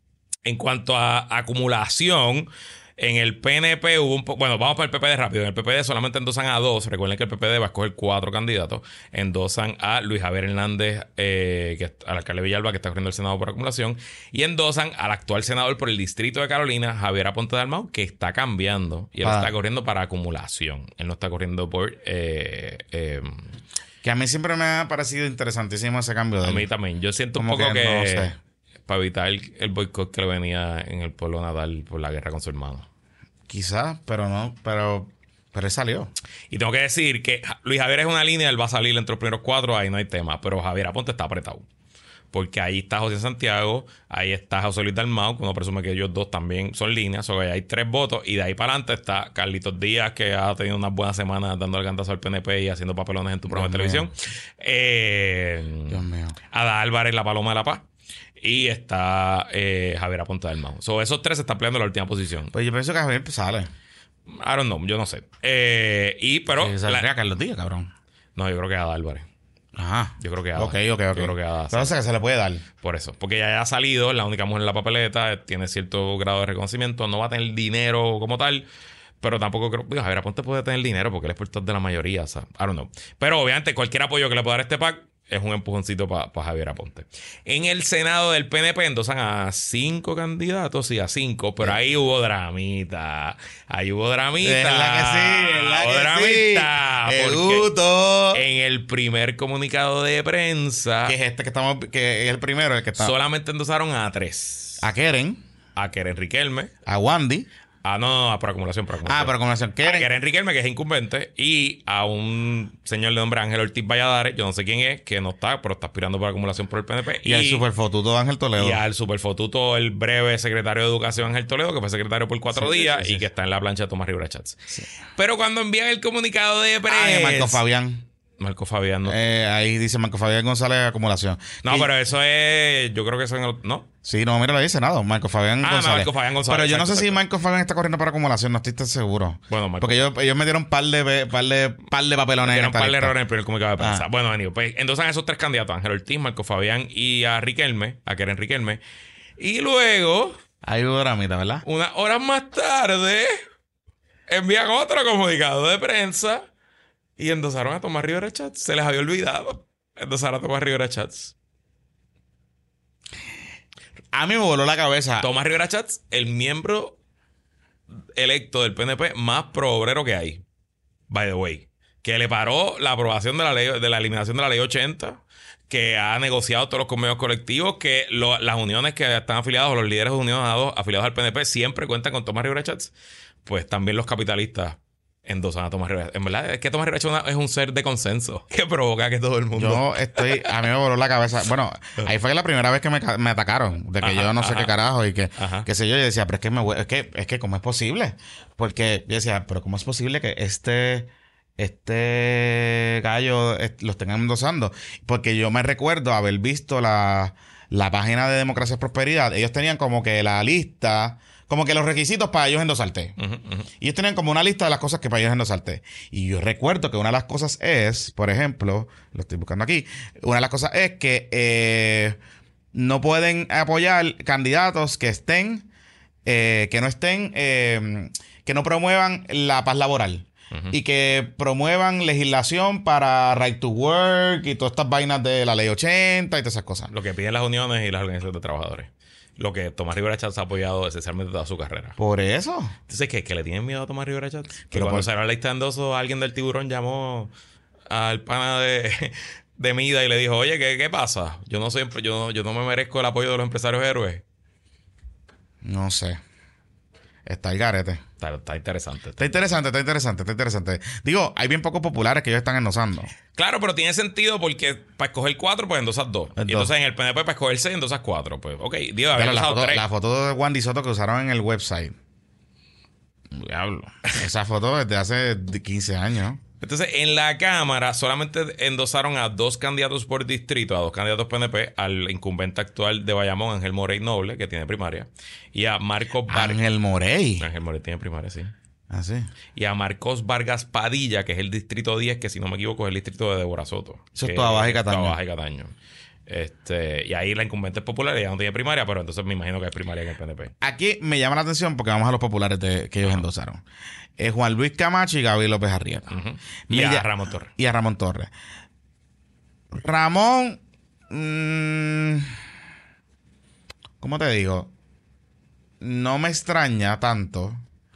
En cuanto a acumulación, en el P N P hubo un poco... Bueno, vamos para el P P D rápido. En el P P D solamente endosan a dos. Recuerden que el P P D va a escoger cuatro candidatos. Endosan a Luis Javier Hernández, eh, que, al alcalde Villalba, que está corriendo el Senado por acumulación. Y endosan al actual senador por el distrito de Carolina, Javier Aponte de Dalmau, que está cambiando. Y él Ah. está corriendo para acumulación. Él no está corriendo por... Eh, eh, Que a mí siempre me ha parecido interesantísimo ese cambio de a él. mí también. Yo siento un Como poco que... que no sé. Para evitar el, el boicot que le venía en el pueblo natal por la guerra con su hermano. Quizás, pero no, pero, pero él salió. Y tengo que decir que Luis Javier es una línea, él va a salir entre los primeros cuatro, ahí no hay tema. Pero Javier Aponte está apretado. Porque ahí está José Santiago, ahí está José Luis Dalmau, que uno presume que ellos dos también son líneas, o sea, hay tres votos, y de ahí para adelante está Carlitos Díaz, que ha tenido unas buenas semanas dando el cantazo al P N P y haciendo papelones en tu programa de Dios mío. televisión. Eh, Dios mío. Ada Álvarez, la Paloma de la Paz. y está eh, Javier Aponte Dalmau. So, esos tres se están peleando en la última posición. Pues yo pienso que Javier sale. I don't know, yo no sé. Eh, y pero... Sí, saldría la... Carlos Díaz, cabrón. No, yo creo que a Ada Álvarez. Ajá. Yo creo que a Ada. Ok, ok, ok. Yo creo que a Ada. Pero o sea que se le puede dar. Por eso. Porque ella ya ha salido, es la única mujer en la papeleta, tiene cierto grado de reconocimiento, no va a tener dinero como tal, pero tampoco creo... Digo, Javier Aponte puede tener dinero porque él es portador de la mayoría, o sea, I don't know. Pero obviamente cualquier apoyo que le pueda dar este P A C es un empujoncito para pa Javier Aponte. En el Senado del P N P endosan a cinco candidatos, sí, a cinco, pero ahí hubo dramita. Ahí hubo dramita. Es la que sí, es la hubo que dramita. sí. Porque Gusto. en el primer comunicado de prensa, que es este que estamos, que es el primero, el que está. Solamente endosaron a tres. A Keren. A Keren Riquelme. A Wandy. Ah, no, no, no, por acumulación, por acumulación. Ah, por acumulación. Keren. A Keren Riquelme, que es incumbente, y a un señor de nombre Ángel Ortiz Valladares, yo no sé quién es, que no está, pero está aspirando por acumulación por el P N P. Y, y al superfotuto Ángel Toledo. Y al superfotuto, el breve secretario de Educación Ángel Toledo, que fue secretario por cuatro sí, días sí, sí, y sí. que está en la plancha de Tomás Rivera Chats. Sí. Pero cuando envían el comunicado de prensa... Ah, Marco Fabián. Marco Fabián, no. Eh, ahí dice Marco Fabián González acumulación. No, y, pero eso es... Yo creo que eso es... ¿No? Sí, no, mira, lo dice nada. Marco Fabián ah, González. Marco Fabián González. Pero yo exacto, no sé exacto. si Marco Fabián está corriendo para acumulación. No estoy tan seguro. Bueno, Marco. Porque ellos, ellos me dieron un par de, par de, par de papelones. Dieron un par de errores en el primer comunicado de prensa. Ah. Bueno, venido. Pues entonces esos tres candidatos. Ángel Ortiz, Marco Fabián y a Riquelme. A Keren Riquelme. Y luego... Ahí hubo dramita, ¿verdad? Unas horas más tarde... Envían otro comunicado de prensa... Y endosaron a Tomás Rivera Chats. Se les había olvidado endosar a Tomás Rivera Chats. A mí me voló la cabeza. Tomás Rivera Chats, el miembro electo del P N P más pro obrero que hay. By the way. Que le paró la aprobación de la ley, de la eliminación de la ley ochenta. Que ha negociado todos los convenios colectivos. Que lo, las uniones que están afiliadas, o los líderes de uniones afiliados al P N P, siempre cuentan con Tomás Rivera Chats. Pues también los capitalistas endosan a Tomás Rivera. En verdad, es que Tomás Rivera es un ser de consenso que provoca que todo el mundo... Yo estoy... A mí me voló la cabeza. Bueno, ahí fue la primera vez que me, me atacaron. De que ajá, yo no sé ajá. qué carajo y que... Ajá. Qué sé yo. Yo decía, pero es que, me, es que... Es que, ¿cómo es posible? Porque yo decía, pero ¿cómo es posible que este... Este gallo lo estén endosando? Porque yo me recuerdo haber visto la... La página de Democracia y Prosperidad. Ellos tenían como que la lista... Como que los requisitos para ellos endosarte. Uh-huh, uh-huh. Y ellos tenían como una lista de las cosas que para ellos endosarte. Y yo recuerdo que una de las cosas es, por ejemplo, lo estoy buscando aquí, una de las cosas es que eh, no pueden apoyar candidatos que estén, eh, que no estén, eh, que no promuevan la paz laboral. Uh-huh. Y que promuevan legislación para Right to Work y todas estas vainas de la ley ochenta y todas esas cosas. Lo que piden las uniones y las organizaciones de trabajadores. Lo que Tomás Rivera Chats ha apoyado esencialmente toda su carrera. ¿Por eso? Entonces, ¿qué? ¿Que le tienen miedo a Tomás Rivera Chats? Que Pero cuando por... salió la lista de endoso, alguien del Tiburón llamó al pana de, de Mida y le dijo, oye, ¿qué, qué pasa? Yo no, soy, yo, yo no me merezco el apoyo de los empresarios héroes. No sé. Está el garete. Está, está interesante. Está interesante, está interesante, está interesante. Digo, hay bien pocos populares que ellos están endosando. Claro, pero tiene sentido porque para escoger cuatro, pues endosas dos. Y entonces en el P N P para escoger seis, endosas cuatro. Pues, ok, digo, había la foto, tres. La foto de Wandy Soto que usaron en el website. Diablo. Esa foto es de hace quince años. Entonces, en la Cámara solamente endosaron a dos candidatos por distrito, a dos candidatos P N P, al incumbente actual de Bayamón, Ángel Morey Noble, que tiene primaria, y a Marcos Vargas. Ángel Morey. Ángel Morey tiene primaria, sí. Ah, sí. Y a Marcos Vargas Padilla, que es el distrito diez, que si no me equivoco es el distrito de Débora Soto. Eso es Toda Baja y Cataño. Toda Baja y Cataño. Este, y ahí la incumbente es popular, ella no tiene primaria, pero entonces me imagino que es primaria en el P N P. Aquí me llama la atención porque vamos a los populares de, que ellos Ajá. endosaron. Es Juan Luis Camacho y Gaby López Arrieta. Uh-huh. Y a Ramón Torres. Y a Ramón Torres. Ramón... Mmm, ¿cómo te digo? No me extraña tanto.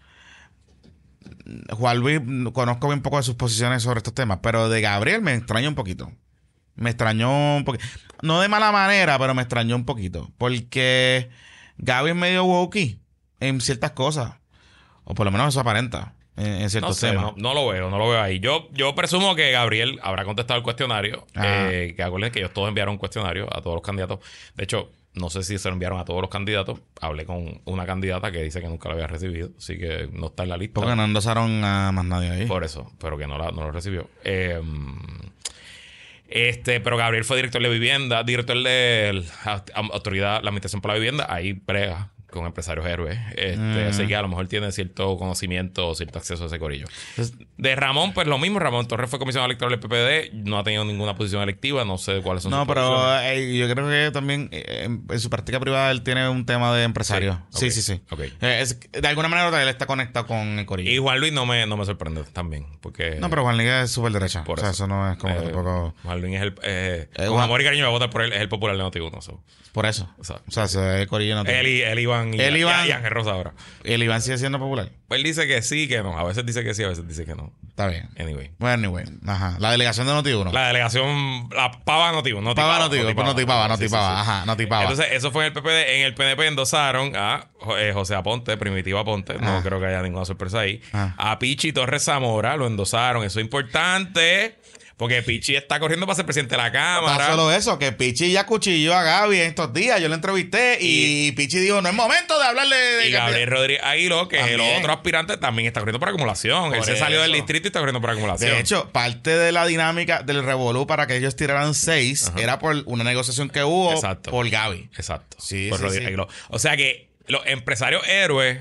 Juan Luis, conozco bien poco de sus posiciones sobre estos temas, pero de Gabriel me extraña un poquito. Me extrañó un poquito. No de mala manera, pero me extrañó un poquito. Porque Gaby es medio wokey en ciertas cosas. O por lo menos eso aparenta en, en ciertos no sé, temas. No, no lo veo, no lo veo ahí. Yo, yo presumo que Gabriel habrá contestado el cuestionario. Eh, que acuérdense que ellos todos enviaron un cuestionario a todos los candidatos. De hecho, no sé si se lo enviaron a todos los candidatos. Hablé con una candidata que dice que nunca lo había recibido. Así que no está en la lista. Porque no endosaron a más nadie ahí. Por eso, pero que no, la, no lo recibió. Eh... Este, pero Gabriel fue director de vivienda, director de la autoridad, la administración por la vivienda, ahí brega con empresarios héroes. Este, mm. Así que a lo mejor tiene cierto conocimiento o cierto acceso a ese corillo. Es, de Ramón, pues lo mismo. Ramón Torres fue comisionado electoral del P P D. No ha tenido ninguna posición electiva. No sé cuáles son no, sus pero posiciones. Eh, yo creo que también eh, en su práctica privada él tiene un tema de empresario. Sí, okay. sí, sí. sí. Okay. Eh, es, de alguna manera él está conectado con el corillo. Y Juan Luis no me, no me sorprende también. Porque, no, pero Juan Luis es súper derecha. Por o sea, eso. eso no es como eh, tampoco... Juan Luis es el... Eh, eh, con Juan... amor y cariño voy a votar por él. Es el popular de Noti uno. So. Por eso. O sea, o sea el corillo no tiene... Él y él Iván y, él, Iván, y Ángel Rosa ahora. ¿El Iván sigue siendo popular? Él dice que sí, que no. A veces dice que sí, a veces dice que no. Está bien. Anyway. Bueno, anyway. Ajá. La delegación de Noti uno. La delegación... La pava Noti uno. Pava Noti uno. Noti pava, Noti pava. Ajá, Noti pava. Entonces, eso fue en el P P D. En el P N P endosaron a eh, José Aponte, Primitiva Aponte. No ah. creo que haya ninguna sorpresa ahí. Ah. A Pichi Torres Zamora lo endosaron. Eso es importante... Porque Pichi está corriendo para ser presidente de la Cámara. No solo eso, que Pichi ya cuchilló a Gaby en estos días. Yo lo entrevisté y, y Pichi dijo, no es momento de hablarle de... Y Gabriel Rodríguez Aguiló, que también. Es el otro aspirante, también está corriendo por acumulación. Por Él se salió del distrito y está corriendo por acumulación. De hecho, parte de la dinámica del revolú para que ellos tiraran seis Ajá. era por una negociación que hubo Exacto. por Gaby. Exacto. Sí, por sí, Rodríguez sí. Aguiló. O sea que los empresarios héroes...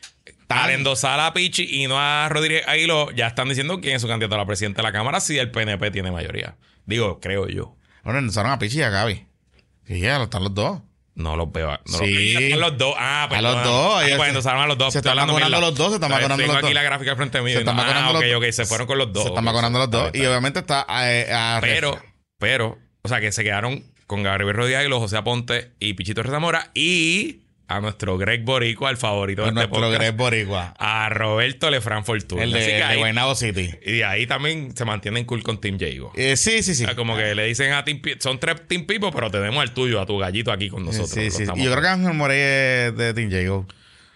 Al endosar a Pichi y no a Rodríguez Aguiló, ya están diciendo quién es su candidato a la presidenta de la Cámara si el P N P tiene mayoría. Digo, creo yo. Bueno, endosaron a Pichi y a Gaby. Sí, ya están los dos. No los veo. No sí. los, están los dos. Ah, pues a los dos. Ah, pues endosaron a los dos. Se están vacunando los dos. Se están vacunando los dos. Tengo aquí la gráfica al frente mío. Se están no, vacunando ah, los okay, dos. Ok, se fueron con los dos. Se están okay, vacunando los dos. Está, y está. obviamente está a, a Pero, pero, o sea, que se quedaron con Gabriel Rodríguez Aguiló, José Aponte y Pichito Rezamora y... a nuestro Greg Boricua, el favorito de este nuestro podcast. Greg Boricua. A Roberto Lefran Fortuna. El de, de Guaynabo City. Y de ahí también se mantienen cool con Team Jago. Eh, sí, sí, sí. O sea, como que le dicen a Team P- son tres Team People, pero tenemos al tuyo, a tu gallito aquí con nosotros. Sí, sí. Y yo creo que Ángel Morey es de Team Jago.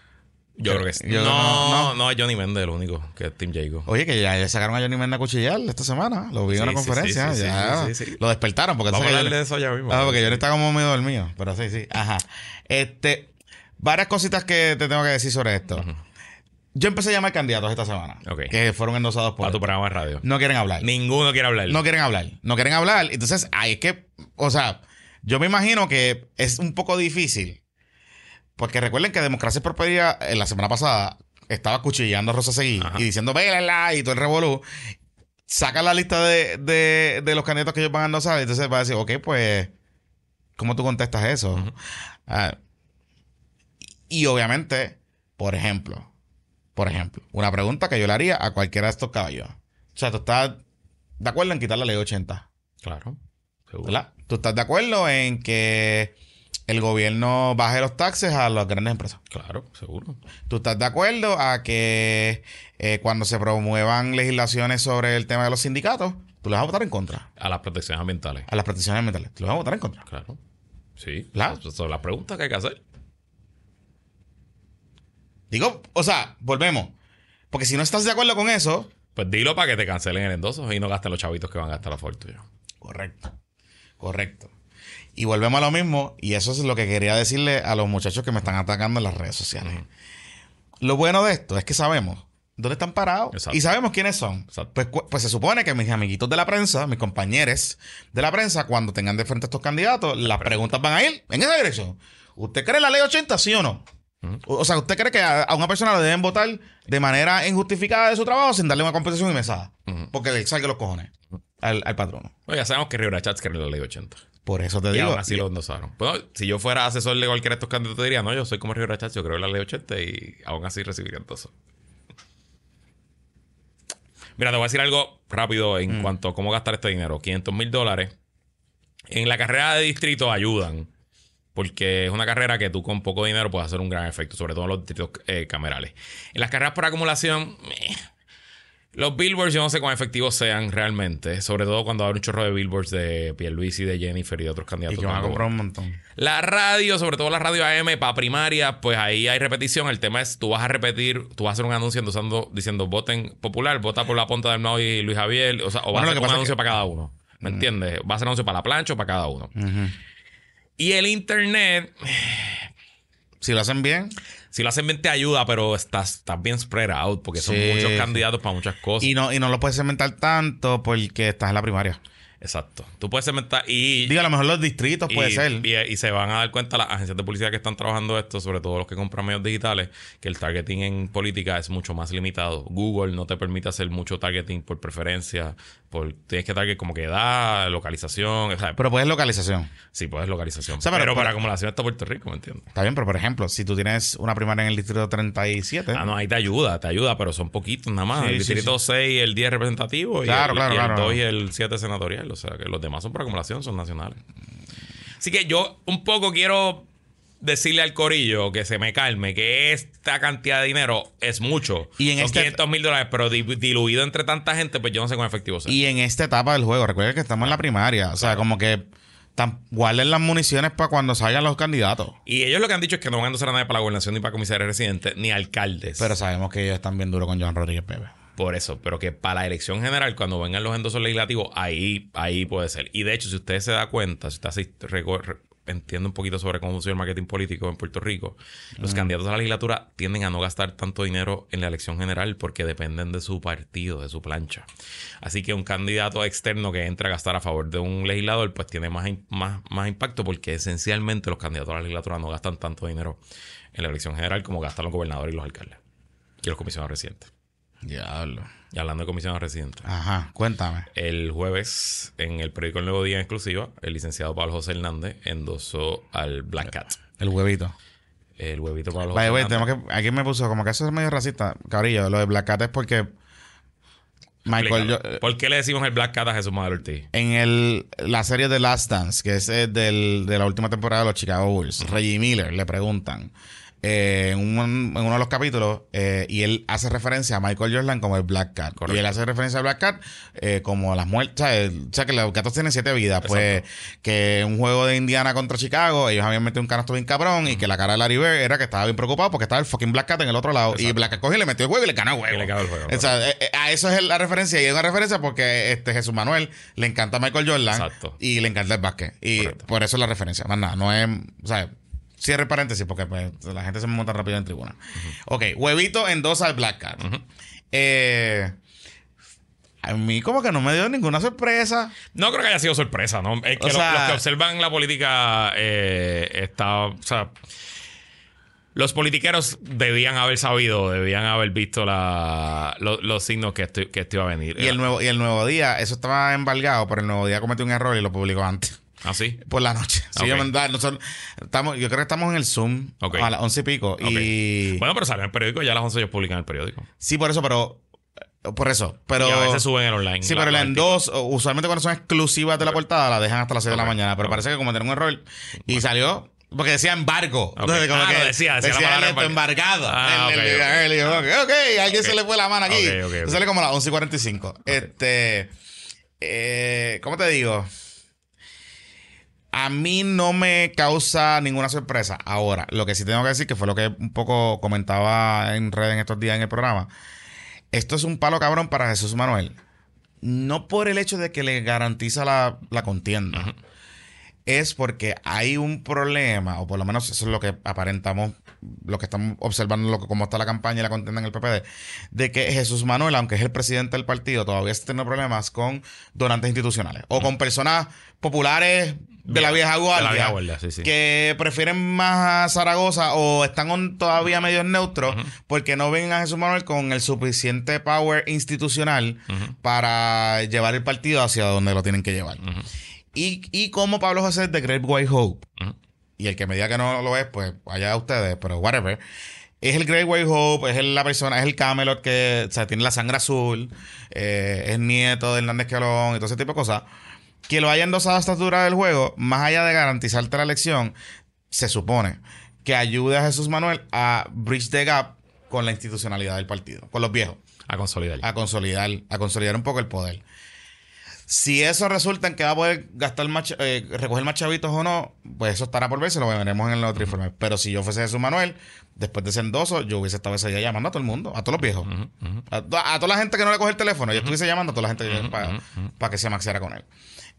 Yo creo que sí. Yo no, no, no, no, es Johnny Méndez el único que es Team Jago. Oye, que ya, ya sacaron a Johnny Méndez a cuchillar esta semana. Lo vi en sí, una conferencia. Sí, sí, ya sí, sí, sí, sí. Lo despertaron. Porque Vamos a hablar de eso ya mismo. Ah, porque Johnny está como medio dormido. Pero sí, sí. Ajá. Este... Varias cositas que te tengo que decir sobre esto. Uh-huh. Yo empecé a llamar candidatos esta semana. Okay. Que fueron endosados por... A tu programa de radio. No quieren hablar. Ninguno quiere hablar. No quieren hablar. No quieren hablar. Entonces, ahí es que... O sea, yo me imagino que es un poco difícil. Porque recuerden que Democracia y Prosperidad en la semana pasada estaba cuchillando a Rosa Seguí y diciendo, vélala y todo el revolú. Saca la lista de, de, de los candidatos que ellos van a endosar. Y entonces va a decir, ok, pues... ¿Cómo tú contestas eso? Uh-huh. Ah, y obviamente, por ejemplo, por ejemplo, una pregunta que yo le haría a cualquiera de estos caballos. O sea, ¿tú estás de acuerdo en quitar la ley ochenta? Claro. Seguro. ¿Verdad? ¿Tú estás de acuerdo en que el gobierno baje los taxes a las grandes empresas? Claro, seguro. ¿Tú estás de acuerdo a que eh, cuando se promuevan legislaciones sobre el tema de los sindicatos, tú le vas a votar en contra? A las protecciones ambientales. A las protecciones ambientales. ¿Tú le vas a votar en contra? Claro. Sí. ¿Claro? Esas son las preguntas que hay que hacer. Digo, o sea, volvemos. Porque si no estás de acuerdo con eso... Pues dilo para que te cancelen el endoso y no gasten los chavitos que van a gastar a favor tuyo. Correcto. Correcto. Y volvemos a lo mismo. Y eso es lo que quería decirle a los muchachos que me están atacando en las redes sociales. Uh-huh. Lo bueno de esto es que sabemos dónde están parados. Exacto. Y sabemos quiénes son. Pues, pues se supone que mis amiguitos de la prensa, mis compañeros de la prensa, cuando tengan de frente a estos candidatos, las preguntas van a ir en esa dirección. ¿Usted cree la ley ochenta, sí o no? Uh-huh. O sea, ¿usted cree que a, a una persona le deben votar de manera injustificada de su trabajo sin darle una compensación y mesada? Uh-huh. Porque le salga los cojones uh-huh. al, al patrono. Oye, ya sabemos que Rivera Chats cree la ley ochenta. Por eso te y digo. Aún así y... lo endosaron. Bueno, si yo fuera asesor de cualquiera de estos candidatos, te diría, no, yo soy como Rivera Chats, yo creo en la ley ochenta y aún así recibiría endoso. Mira, te voy a decir algo rápido en mm. cuanto a cómo gastar este dinero. quinientos mil dólares. En la carrera de distrito ayudan. Porque es una carrera que tú con poco dinero puedes hacer un gran efecto, sobre todo en los distritos eh, camerales. En las carreras por acumulación, eh, los billboards yo no sé cuán efectivos sean realmente. Sobre todo cuando hay un chorro de billboards de Pierluisi, de Jennifer y de otros candidatos. Y que van a comprar un montón. La radio, sobre todo la radio A M para primaria, pues ahí hay repetición. El tema es, tú vas a repetir, tú vas a hacer un anuncio endosando, diciendo voten popular, vota por la Ponta del Mau y Luis Javier. O sea, o vas bueno, a hacer un anuncio que... para cada uno. ¿Me uh-huh. entiendes? Va a ser un anuncio para la plancha o para cada uno. Uh-huh. Y el internet... Si lo hacen bien... Si lo hacen bien te ayuda, pero estás, estás bien spread out. Porque son sí, muchos candidatos sí. para muchas cosas. Y no, y no lo puedes segmentar tanto porque estás en la primaria. Exacto. Tú puedes segmentar y... Digo, a lo mejor los distritos y, puede ser. Y, y se van a dar cuenta las agencias de publicidad que están trabajando esto, sobre todo los que compran medios digitales, que el targeting en política es mucho más limitado. Google no te permite hacer mucho targeting por preferencia. Por, tienes que target como que edad, localización. O sea, pero puedes localización. Sí, puedes localización. O sea, pero, pero pero para acumulación está Puerto Rico, ¿me entiendes? Está bien, pero por ejemplo, si tú tienes una primaria en el distrito treinta y siete... Ah, no, ahí te ayuda, te ayuda, pero son poquitos nada más. Sí, el sí, distrito sí. seis, el diez representativo Claro, y el, claro, y el claro. dos y el siete senatorial. O sea, que los demás son por acumulación, son nacionales. Así que yo un poco quiero decirle al corillo que se me calme, que esta cantidad de dinero es mucho. Y en son este... quinientos mil dólares, pero di diluido entre tanta gente, pues yo no sé cuán efectivo sea. Y en esta etapa del juego, recuerden que estamos en la primaria. O sea, claro. como que tan, guarden las municiones para cuando salgan los candidatos. Y ellos lo que han dicho es que no van a endosar a nadie para la gobernación, ni para comisarios residentes, ni alcaldes. Pero sabemos que ellos están bien duros con Joan Rodríguez Bebe. Por eso, pero que para la elección general, cuando vengan los endosos legislativos, ahí, ahí puede ser. Y de hecho, si usted se da cuenta, si usted hace, entiende un poquito sobre cómo funciona el marketing político en Puerto Rico, los mm. candidatos a la legislatura tienden a no gastar tanto dinero en la elección general porque dependen de su partido, de su plancha. Así que un candidato externo que entre a gastar a favor de un legislador, pues tiene más, más, más impacto porque esencialmente los candidatos a la legislatura no gastan tanto dinero en la elección general como gastan los gobernadores y los alcaldes y los comisionados residentes. Diablo. Y hablando de comisionados residentes. Ajá, cuéntame. El jueves, en el periódico El Nuevo Día en exclusiva, el licenciado Pablo José Hernández endosó al Black Cat. El huevito. El huevito Pablo José Hernández. Tenemos que, aquí me puso como que eso es medio racista. Cabrillo, lo de Black Cat es porque... Michael, yo, ¿por qué le decimos el Black Cat a Jesús Madero Ortiz? En el, la serie The Last Dance, que es del, de la última temporada de los Chicago Bulls, uh-huh. Reggie Miller le preguntan... Eh, en, un, en uno de los capítulos eh, y él hace referencia a Michael Jordan como el Black Cat. Correcto. Y él hace referencia al Black Cat eh, como las muertes. O sea, que los gatos tienen siete vidas. Exacto. Pues que un juego de Indiana contra Chicago, ellos habían metido un canasto bien cabrón. Uh-huh. Y que la cara de Larry Bird era que estaba bien preocupado porque estaba el fucking Black Cat en el otro lado. Exacto. Y Black Cat cogió y le metió el juego y le ganó el juego. Y le ganó el juego. O sea, eh, a eso es la referencia. Y es una referencia porque este Jesús Manuel le encanta a Michael Jordan. Exacto. Y le encanta el básquet. Y correcto. Por eso es la referencia. Más nada, no es. O sea, cierre paréntesis porque pues, la gente se me monta rápido en tribuna. Uh-huh. Ok, huevito endosa al Black Cat. Uh-huh. Eh, a mí como que no me dio ninguna sorpresa. No creo que haya sido sorpresa, ¿no? Es que lo, sea, los que observan la política eh, está... O sea, los politiqueros debían haber sabido, debían haber visto la, lo, los signos que esto, que esto iba a venir. Y el, nuevo, y el Nuevo Día, eso estaba embargado, pero el Nuevo Día cometió un error y lo publicó antes. ¿Ah, sí? Por la noche. Sí, okay. yo, nosotros, estamos, yo creo que estamos en el Zoom okay. a las once y pico. Okay. Y... Bueno, pero sale en el periódico. Ya a las once ellos publican el periódico. Sí, por eso, pero... Por eso. Pero, y a veces suben el online. Sí, la, pero el endos, usualmente cuando son exclusivas de la portada, la dejan hasta las seis okay. de la mañana. Pero okay. parece que cometieron un error. Y okay. salió... Porque decía embargo. Okay. Entonces, como ah, que lo decía. Decía, decía la el embargado. Ah, el, okay, el, okay. El, el, okay. ok, a alguien okay. se le fue la mano aquí. Okay, okay, okay. Sale como a las once y cuarenta y cinco. Okay. Este... Eh, ¿Cómo te digo? A mí no me causa ninguna sorpresa. Ahora, lo que sí tengo que decir, que fue lo que un poco comentaba en red en estos días en el programa, esto es un palo cabrón para Jesús Manuel. No por el hecho de que le garantiza la, la contienda. Uh-huh. Es porque hay un problema, o por lo menos eso es lo que aparentamos, lo que estamos observando, lo que, cómo está la campaña y la contienda en el P P D, de que Jesús Manuel, aunque es el presidente del partido, todavía está teniendo problemas con donantes institucionales o uh-huh. con personas populares de Bien, la vieja guardia, la vieja guardia sí, sí. que prefieren más a Zaragoza o están on, todavía medio neutros uh-huh. porque no ven a Jesús Manuel con el suficiente power institucional uh-huh. para llevar el partido hacia donde lo tienen que llevar. Uh-huh. Y, y como Pablo José de Great White Hope, uh-huh. y el que me diga que no lo es, pues allá ustedes, pero whatever, es el Great White Hope, es la persona, es el Camelot que o sea, tiene la sangre azul, eh, es nieto de Hernández Colón y todo ese tipo de cosas. Que lo haya endosado a esta altura del juego, más allá de garantizarte la elección, se supone que ayude a Jesús Manuel a bridge the gap con la institucionalidad del partido, con los viejos. A consolidar. A consolidar, a consolidar un poco el poder. Si eso resulta en que va a poder gastar más, eh, recoger más chavitos o no, pues eso estará por verse, lo veremos en el otro uh-huh. informe. Pero si yo fuese Jesús Manuel, después de ese endoso, yo hubiese estado ese día llamando a todo el mundo, a todos los viejos, uh-huh. Uh-huh. A, a toda la gente que no le coge el teléfono, yo estuviese llamando a toda la gente uh-huh. para uh-huh. pa que se amaxiara con él.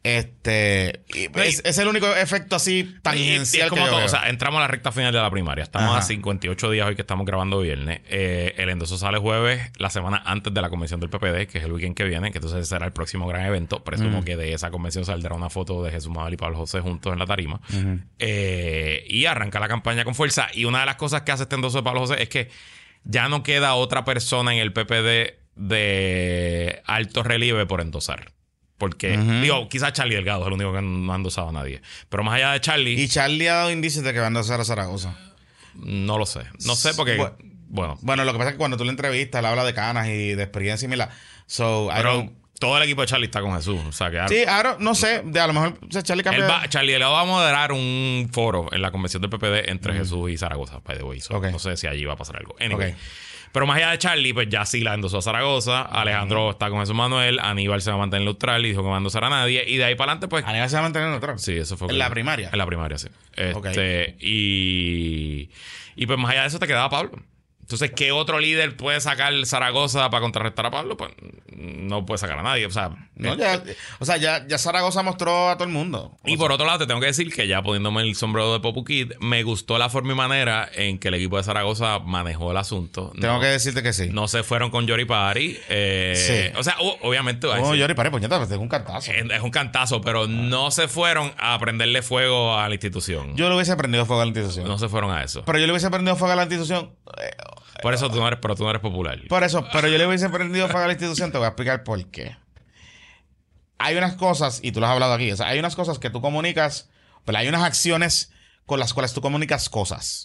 Este y es, es el único efecto así tangencial que yo todo, veo. O sea, entramos a la recta final de la primaria. Estamos Ajá. a cincuenta y ocho días hoy que estamos grabando viernes. Eh, el endoso sale jueves, la semana antes de la convención del P P D, que es el weekend que viene, que entonces será el próximo gran evento. Presumo mm. que de esa convención saldrá una foto de Jesús Mabel y Pablo José juntos en la tarima. Uh-huh. eh, y arranca la campaña con fuerza. Y una de las cosas que hace este endoso de Pablo José es que ya no queda otra persona en el P P D de alto relieve por endosar. Porque, uh-huh. digo, quizás Charlie Delgado es el único que no ha endosado a nadie. Pero más allá de Charlie... ¿Y Charlie ha dado indicios de que va a endosar a Zaragoza? No lo sé. No sé porque... Bueno, bueno, bueno lo que pasa es que cuando tú le entrevistas, él habla de canas y de experiencia y mira. So, pero todo el equipo de Charlie está con Jesús. O sea, que ahora, sí, ahora no sé. De, a lo mejor o sea, Charlie cambia... Va, Charlie Delgado va a moderar un foro en la convención del P P D entre uh-huh. Jesús y Zaragoza. By the way. So, okay. No sé si allí va a pasar algo. Anyway. Okay. Pero más allá de Charlie, pues ya sí la endosó a Zaragoza. Alejandro uh-huh. está con Jesús Manuel. Aníbal se va a mantener neutral y dijo que no va a endosar a nadie. Y de ahí para adelante, pues... Aníbal se va a mantener neutral. Sí, eso fue... ¿En la primaria? En la primaria, sí. Este, okay. y... Y pues más allá de eso te quedaba Pablo. Entonces, ¿qué otro líder puede sacar Zaragoza para contrarrestar a Pablo? Pues no puede sacar a nadie. O sea, no, ya, o sea ya, ya Zaragoza mostró a todo el mundo. Y por otro lado, te tengo que decir que ya poniéndome el sombrero de Popu Kid, me gustó la forma y manera en que el equipo de Zaragoza manejó el asunto. Tengo no, que decirte que sí. No se fueron con Yori Pari. Eh, sí. O sea, obviamente... No, oh, Yori Pari, puñeta, es un cantazo. Es, es un cantazo, pero ah. no se fueron a prenderle fuego a la institución. Yo le hubiese prendido fuego a la institución. No se fueron a eso. Pero yo le hubiese prendido fuego a la institución... Eh, Por eso tú no eres, pero tú no eres popular. Por eso, pero yo le hubiese prendido fuego a la institución. Te voy a explicar por qué. Hay unas cosas, y tú lo has hablado aquí, o sea, hay unas cosas que tú comunicas, pero hay unas acciones con las cuales tú comunicas cosas.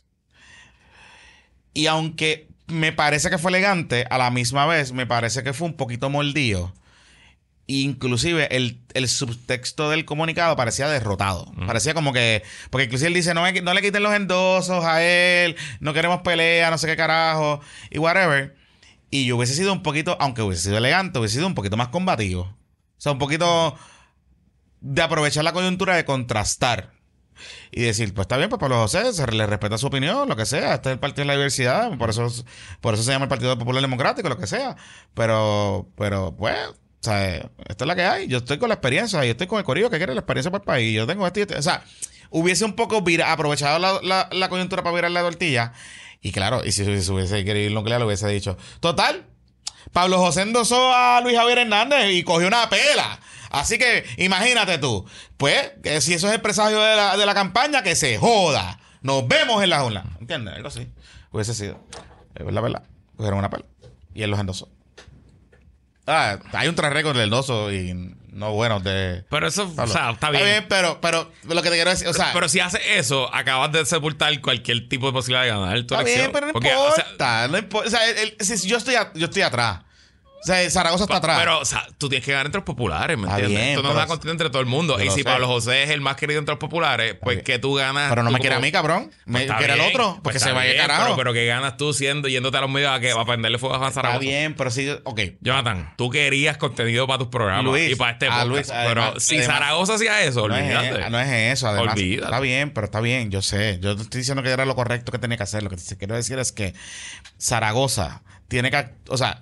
Y aunque me parece que fue elegante, a la misma vez me parece que fue un poquito mordido. Inclusive el, el subtexto del comunicado parecía derrotado. Uh-huh. Parecía como que... Porque inclusive él dice, no, no le quiten los endosos a él, no queremos pelea, no sé qué carajo, y whatever. Y yo hubiese sido un poquito, aunque hubiese sido elegante, hubiese sido un poquito más combativo. O sea, un poquito de aprovechar la coyuntura de contrastar. Y decir, pues está bien, pues Pablo José, se le respeta su opinión, lo que sea. Este es el Partido de la Diversidad, por eso, por eso se llama el Partido Popular Democrático, lo que sea. Pero, pero, pues... O sea, esta es la que hay. Yo estoy con la experiencia. Yo estoy con el corillo que quiere la experiencia para el país. Yo tengo este, este. O sea, hubiese un poco vira, aprovechado la, la, la coyuntura para virar la tortilla. Y claro, y si, si hubiese querido ir nuclear, lo hubiese dicho. Total, Pablo José endosó a Luis Javier Hernández y cogió una pela. Así que imagínate tú. Pues, que si eso es el presagio de la, de la campaña, que se joda. Nos vemos en la jaula. ¿Entiendes? Algo así. Hubiese sido. Es la verdad. Cogieron una pela. Y él los endosó. Ah, hay un track record del endoso y no bueno de... Pero eso, Pablo. O sea, está bien. Está bien, pero, pero lo que te quiero decir, o sea... Pero si haces eso, acabas de sepultar cualquier tipo de posibilidad de ganar tu está elección. Bien, pero no Porque, importa, o sea, no importa. O sea, el, el, si yo estoy, a, yo estoy atrás. O sea, Zaragoza está atrás. Pero, o sea, tú tienes que ganar entre los populares, ¿me entiendes? Bien, Esto no da contento entre todo el mundo. Y si sé. Pablo José es el más querido entre los populares, pues que tú ganas... Pero no me quiere como... a mí, cabrón. Me pues quiere al otro. Porque pues se vaya carajo. Pero, pero que ganas tú siendo, yéndote a los medios a, que, a prenderle fuego a Zaragoza. Está bien, pero sí... Ok. Jonathan, tú querías contenido para tus programas Luis, y para este podcast. Luis, pero además, si además, Zaragoza hacía eso, no olvídate. Es, no es eso, además. Olvídate. Está bien, pero está bien. Yo sé. Yo estoy diciendo que era lo correcto que tenía que hacer. Lo que te quiero decir es que Zaragoza tiene que... O sea...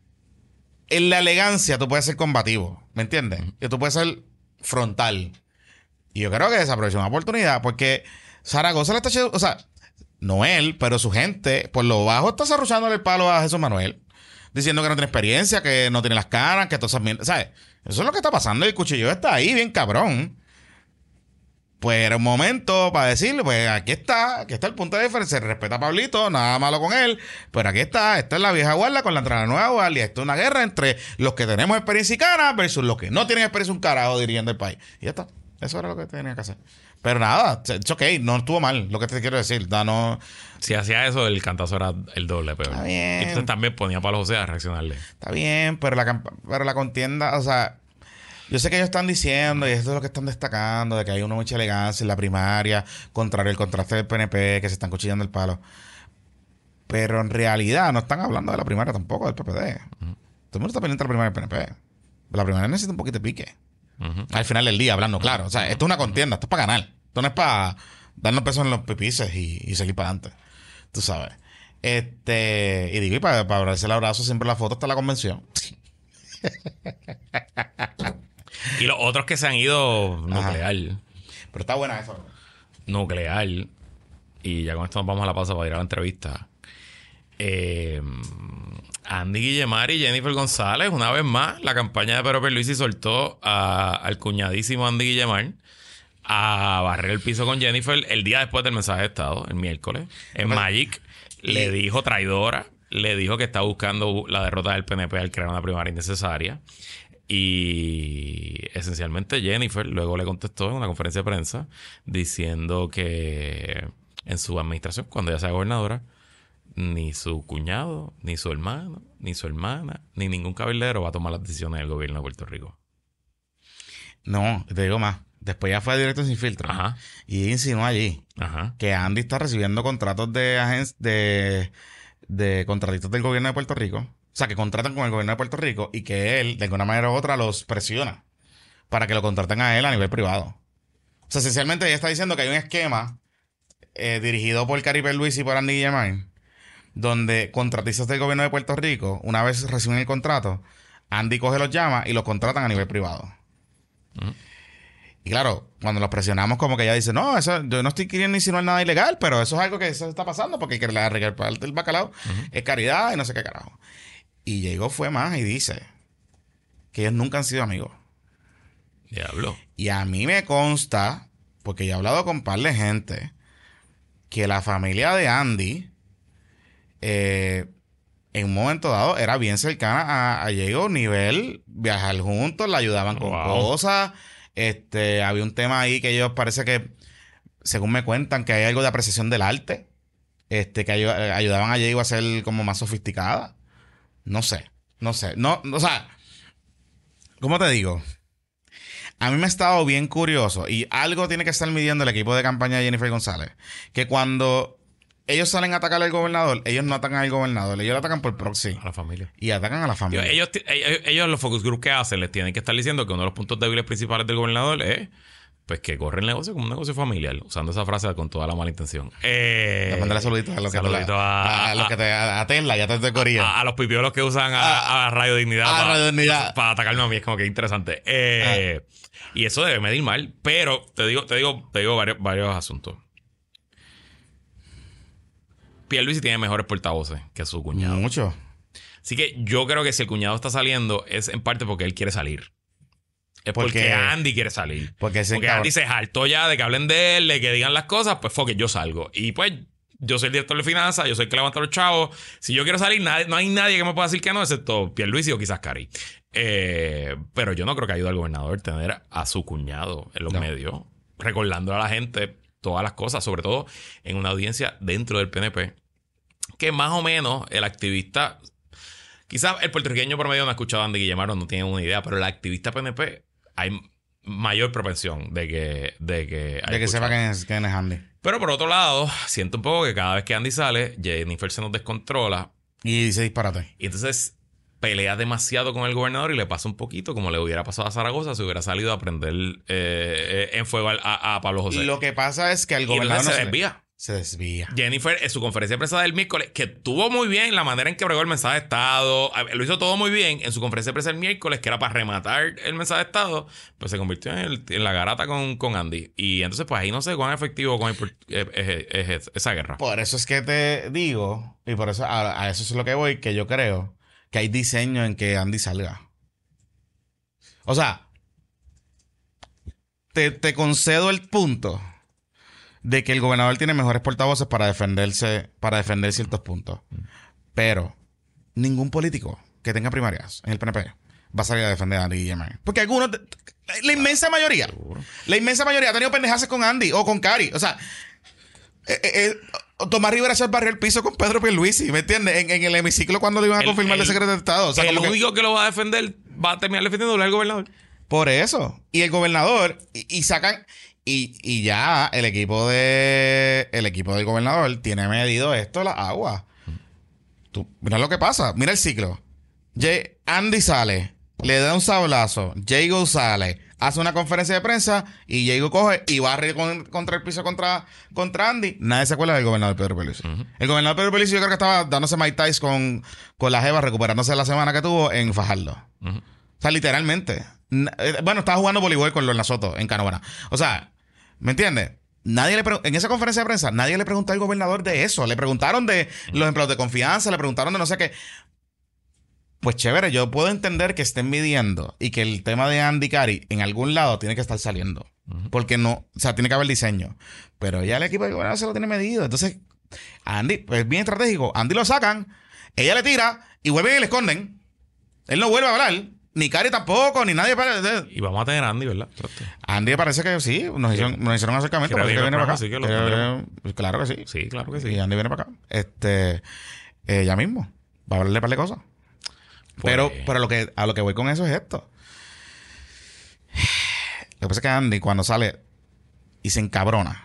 En la elegancia tú puedes ser combativo, ¿me entiendes? Y tú puedes ser frontal. Y yo creo que desaprovechó una oportunidad porque Zaragoza le está echando, o sea, no él, pero su gente, por lo bajo está desarrollándole el palo a Jesús Manuel, diciendo que no tiene experiencia, que no tiene las caras, que todas esas mierdas, ¿sabes? Eso es lo que está pasando y el cuchillo está ahí, bien cabrón. Pues era un momento para decirle, pues aquí está, aquí está el punto de diferencia, se respeta a Pablito, nada malo con él, pero aquí está, esta es la vieja guardia con la entrada de la nueva guardia, esto es una guerra entre los que tenemos experiencia y cara versus los que no tienen experiencia un carajo dirigiendo el país. Y ya está, eso era lo que tenía que hacer. Pero nada, es ok, no estuvo mal, lo que te quiero decir, da, no... Si hacía eso, el cantazo era el doble peor. Está bien. Y entonces también ponía a Pablo José a reaccionarle. Está bien, pero la, pero la contienda, o sea... Yo sé que ellos están diciendo, y esto es lo que están destacando, de que hay una mucha elegancia en la primaria, contrario al contraste del P N P, que se están cuchillando el palo. Pero en realidad no están hablando de la primaria tampoco, del P P D. Uh-huh. Todo el mundo está pendiente de la primaria del P N P. La primaria necesita un poquito de pique. Uh-huh. Al final del día, hablando claro. O sea, esto es una contienda, esto es para ganar. Esto no es para darnos pesos en los pipices y, y seguir para adelante. Tú sabes. Este, y digo, y para, para darse el abrazo, siempre la foto hasta la convención. Y los otros que se han ido nuclear. Ajá. Pero está buena eso. Nuclear. Y ya con esto nos vamos a la pausa para ir a la entrevista. Eh, Andy Guillemar y Jennifer González, una vez más, la campaña de Pedro Pierluisi soltó a, al cuñadísimo Andy Guillemar a barrer el piso con Jennifer el día después del mensaje de Estado, el miércoles. En Pero, Magic y... le dijo traidora, le dijo que está buscando la derrota del P N P al crear una primaria innecesaria. Y esencialmente Jennifer luego le contestó en una conferencia de prensa diciendo que en su administración, cuando ella sea gobernadora, ni su cuñado, ni su hermano, ni su hermana, ni ningún cabildero va a tomar las decisiones del gobierno de Puerto Rico. No, te digo más. Después ya fue directo sin filtro. Ajá. Y insinuó allí Ajá. que Andy está recibiendo contratos de agen- de, de contratistas del gobierno de Puerto Rico. O sea, que contratan con el gobierno de Puerto Rico y que él, de alguna manera u otra, los presiona para que lo contraten a él a nivel privado. O sea, esencialmente ella está diciendo que hay un esquema eh, dirigido por Cari Pierluisi y por Andy Guillemar, donde contratistas del gobierno de Puerto Rico, una vez reciben el contrato, Andy coge los llama y los contratan a nivel privado. Uh-huh. Y claro, cuando los presionamos, como que ella dice, no, eso, yo no estoy queriendo insinuar nada ilegal, pero eso es algo que eso está pasando porque que la regalar del bacalao uh-huh. es caridad y no sé qué carajo. Y llegó fue más y dice que ellos nunca han sido amigos. Diablo. Y a mí me consta, porque yo he hablado con un par de gente, que la familia de Andy eh, en un momento dado era bien cercana a, a Diego, nivel viajar juntos, le ayudaban con wow. cosas. Este, había un tema ahí que ellos parece que, según me cuentan, que hay algo de apreciación del arte. Este, que ay- ayudaban a Diego a ser como más sofisticada. No sé, no sé. No, o sea, ¿cómo te digo? A mí me ha estado bien curioso y algo tiene que estar midiendo el equipo de campaña de Jennifer González. Que cuando ellos salen a atacar al gobernador, ellos no atacan al gobernador, ellos lo atacan por proxy. A la familia. Y atacan a la familia. Yo, ellos, ellos, ellos, los focus group que hacen, les tienen que estar diciendo que uno de los puntos débiles principales del gobernador es pues que corre el negocio como un negocio familiar, usando esa frase con toda la mala intención. Eh, Te mandaré saluditos a los que te, saludito a, a, a los que te a, a Tesla, ya te, te corría. A, a los pipiolos que usan a, a, a Radio Dignidad a para, Radio Dignidad. para atacarme a mí, es como que interesante. Eh, y eso debe medir mal, pero te digo, te digo, te digo varios, varios asuntos. Pierluisi tiene mejores portavoces que su cuñado. Mucho. Así que yo creo que si el cuñado está saliendo es en parte porque él quiere salir. Es porque, Porque- Andy quiere salir. Porque, ese Porque cabrón- Andy se hartó ya de que hablen de él, de que digan las cosas, pues fuck it, yo salgo. Y pues yo soy el director de finanzas, yo soy el que levanta los chavos. Si yo quiero salir, nadie- no hay nadie que me pueda decir que no, excepto Pierluisi o quizás Cari. Eh, pero yo no creo que ayude al gobernador tener a su cuñado en los No. medios, recordando a la gente todas las cosas, sobre todo en una audiencia dentro del P N P, que más o menos el activista, quizás el puertorriqueño promedio no ha escuchado a Andy Guillemar, no tiene una idea, pero el activista P N P hay mayor propensión de que de que, haya De que sepa escuchado. quién es, quién es Andy. Pero por otro lado, siento un poco que cada vez que Andy sale, Jennifer se nos descontrola Y dice disparate. y entonces pelea demasiado con el gobernador y le pasa un poquito como le hubiera pasado a Zaragoza si hubiera salido a prender eh, eh, en fuego al- a, a Pablo José. Y lo que pasa es que el Y gobernador entonces no se desvía. Se desvía. Jennifer, en su conferencia de prensa del miércoles, que estuvo muy bien la manera en que bregó el mensaje de Estado, lo hizo todo muy bien. En su conferencia de prensa del miércoles, que era para rematar el mensaje de Estado, pues se convirtió en, el- en la garata con, con Andy. Y entonces, pues ahí no sé cuán efectivo cuán impor- es, es- es esa guerra. Por eso es que te digo, y por eso a, a eso es lo que voy, que yo creo que hay diseño en que Andy salga. O sea, te, te concedo el punto de que el gobernador tiene mejores portavoces para defenderse, para defender ciertos puntos. Pero ningún político que tenga primarias en el P N P va a salir a defender a Andy Guillemar. Porque algunos, de- la inmensa mayoría, la inmensa mayoría ha tenido pendejaces con Andy o con Cari. O sea, eh, eh, eh, Tomás Rivera se barrió el piso con Pedro Pierluisi, ¿me entiendes? En, en el hemiciclo cuando lo iban a El- confirmar de el- secretario de Estado. O sea, el como que- único que... lo va a defender va a terminar defendiéndolo al gobernador. por eso. Y el gobernador, y, y sacan, y, y ya el equipo de el equipo del gobernador tiene medido esto, la agua. Tú, mira lo que pasa, mira el ciclo. Jay- Andy sale, le da un sablazo, Jago sale, hace una conferencia de prensa y Jago coge y barre con- contra el piso contra, contra Andy. Nadie se acuerda del gobernador Pedro Pierluisi. Ujú. El gobernador Pedro Pierluisi yo creo que estaba dándose Mike Tyson con, con la jeva, recuperándose la semana que tuvo en Fajardo. Ujú. O sea, literalmente. Bueno, estaba jugando voleibol con Lorna Soto en Canóvana. O sea, ¿me entiendes? Nadie le pre- en esa conferencia de prensa, nadie le preguntó al gobernador de eso. Le preguntaron de los empleados de confianza, le preguntaron de no sé qué. Pues chévere, yo puedo entender que estén midiendo y que el tema de Andy Cari en algún lado tiene que estar saliendo. Uh-huh. Porque no, o sea, tiene que haber diseño. Pero ya el equipo de gobernador se lo tiene medido. Entonces, Andy, pues bien estratégico. Andy lo sacan, ella le tira y vuelven y le esconden. Él no vuelve a hablar. Ni Cari tampoco, ni nadie. Para... Y vamos a tener a Andy, ¿verdad? Andy parece que sí. Nos hicieron, sí. Nos hicieron acercamiento. Parece que viene para acá. Sí que lo eh, claro que sí. Sí, claro que sí. Y Andy viene para acá. Este, eh, ya mismo. Va a hablarle para de cosas. Pues... Pero, pero lo que, a lo que voy con eso es esto. Lo que pasa es que Andy, cuando sale y se encabrona,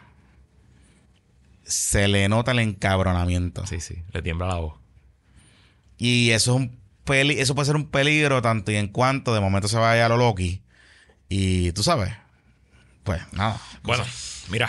se le nota el encabronamiento. Sí, sí. Le tiembla la voz. Y eso es un Peli- eso puede ser un peligro tanto y en cuanto de momento se vaya a lo Loki y tú sabes, pues nada. Bueno, mira,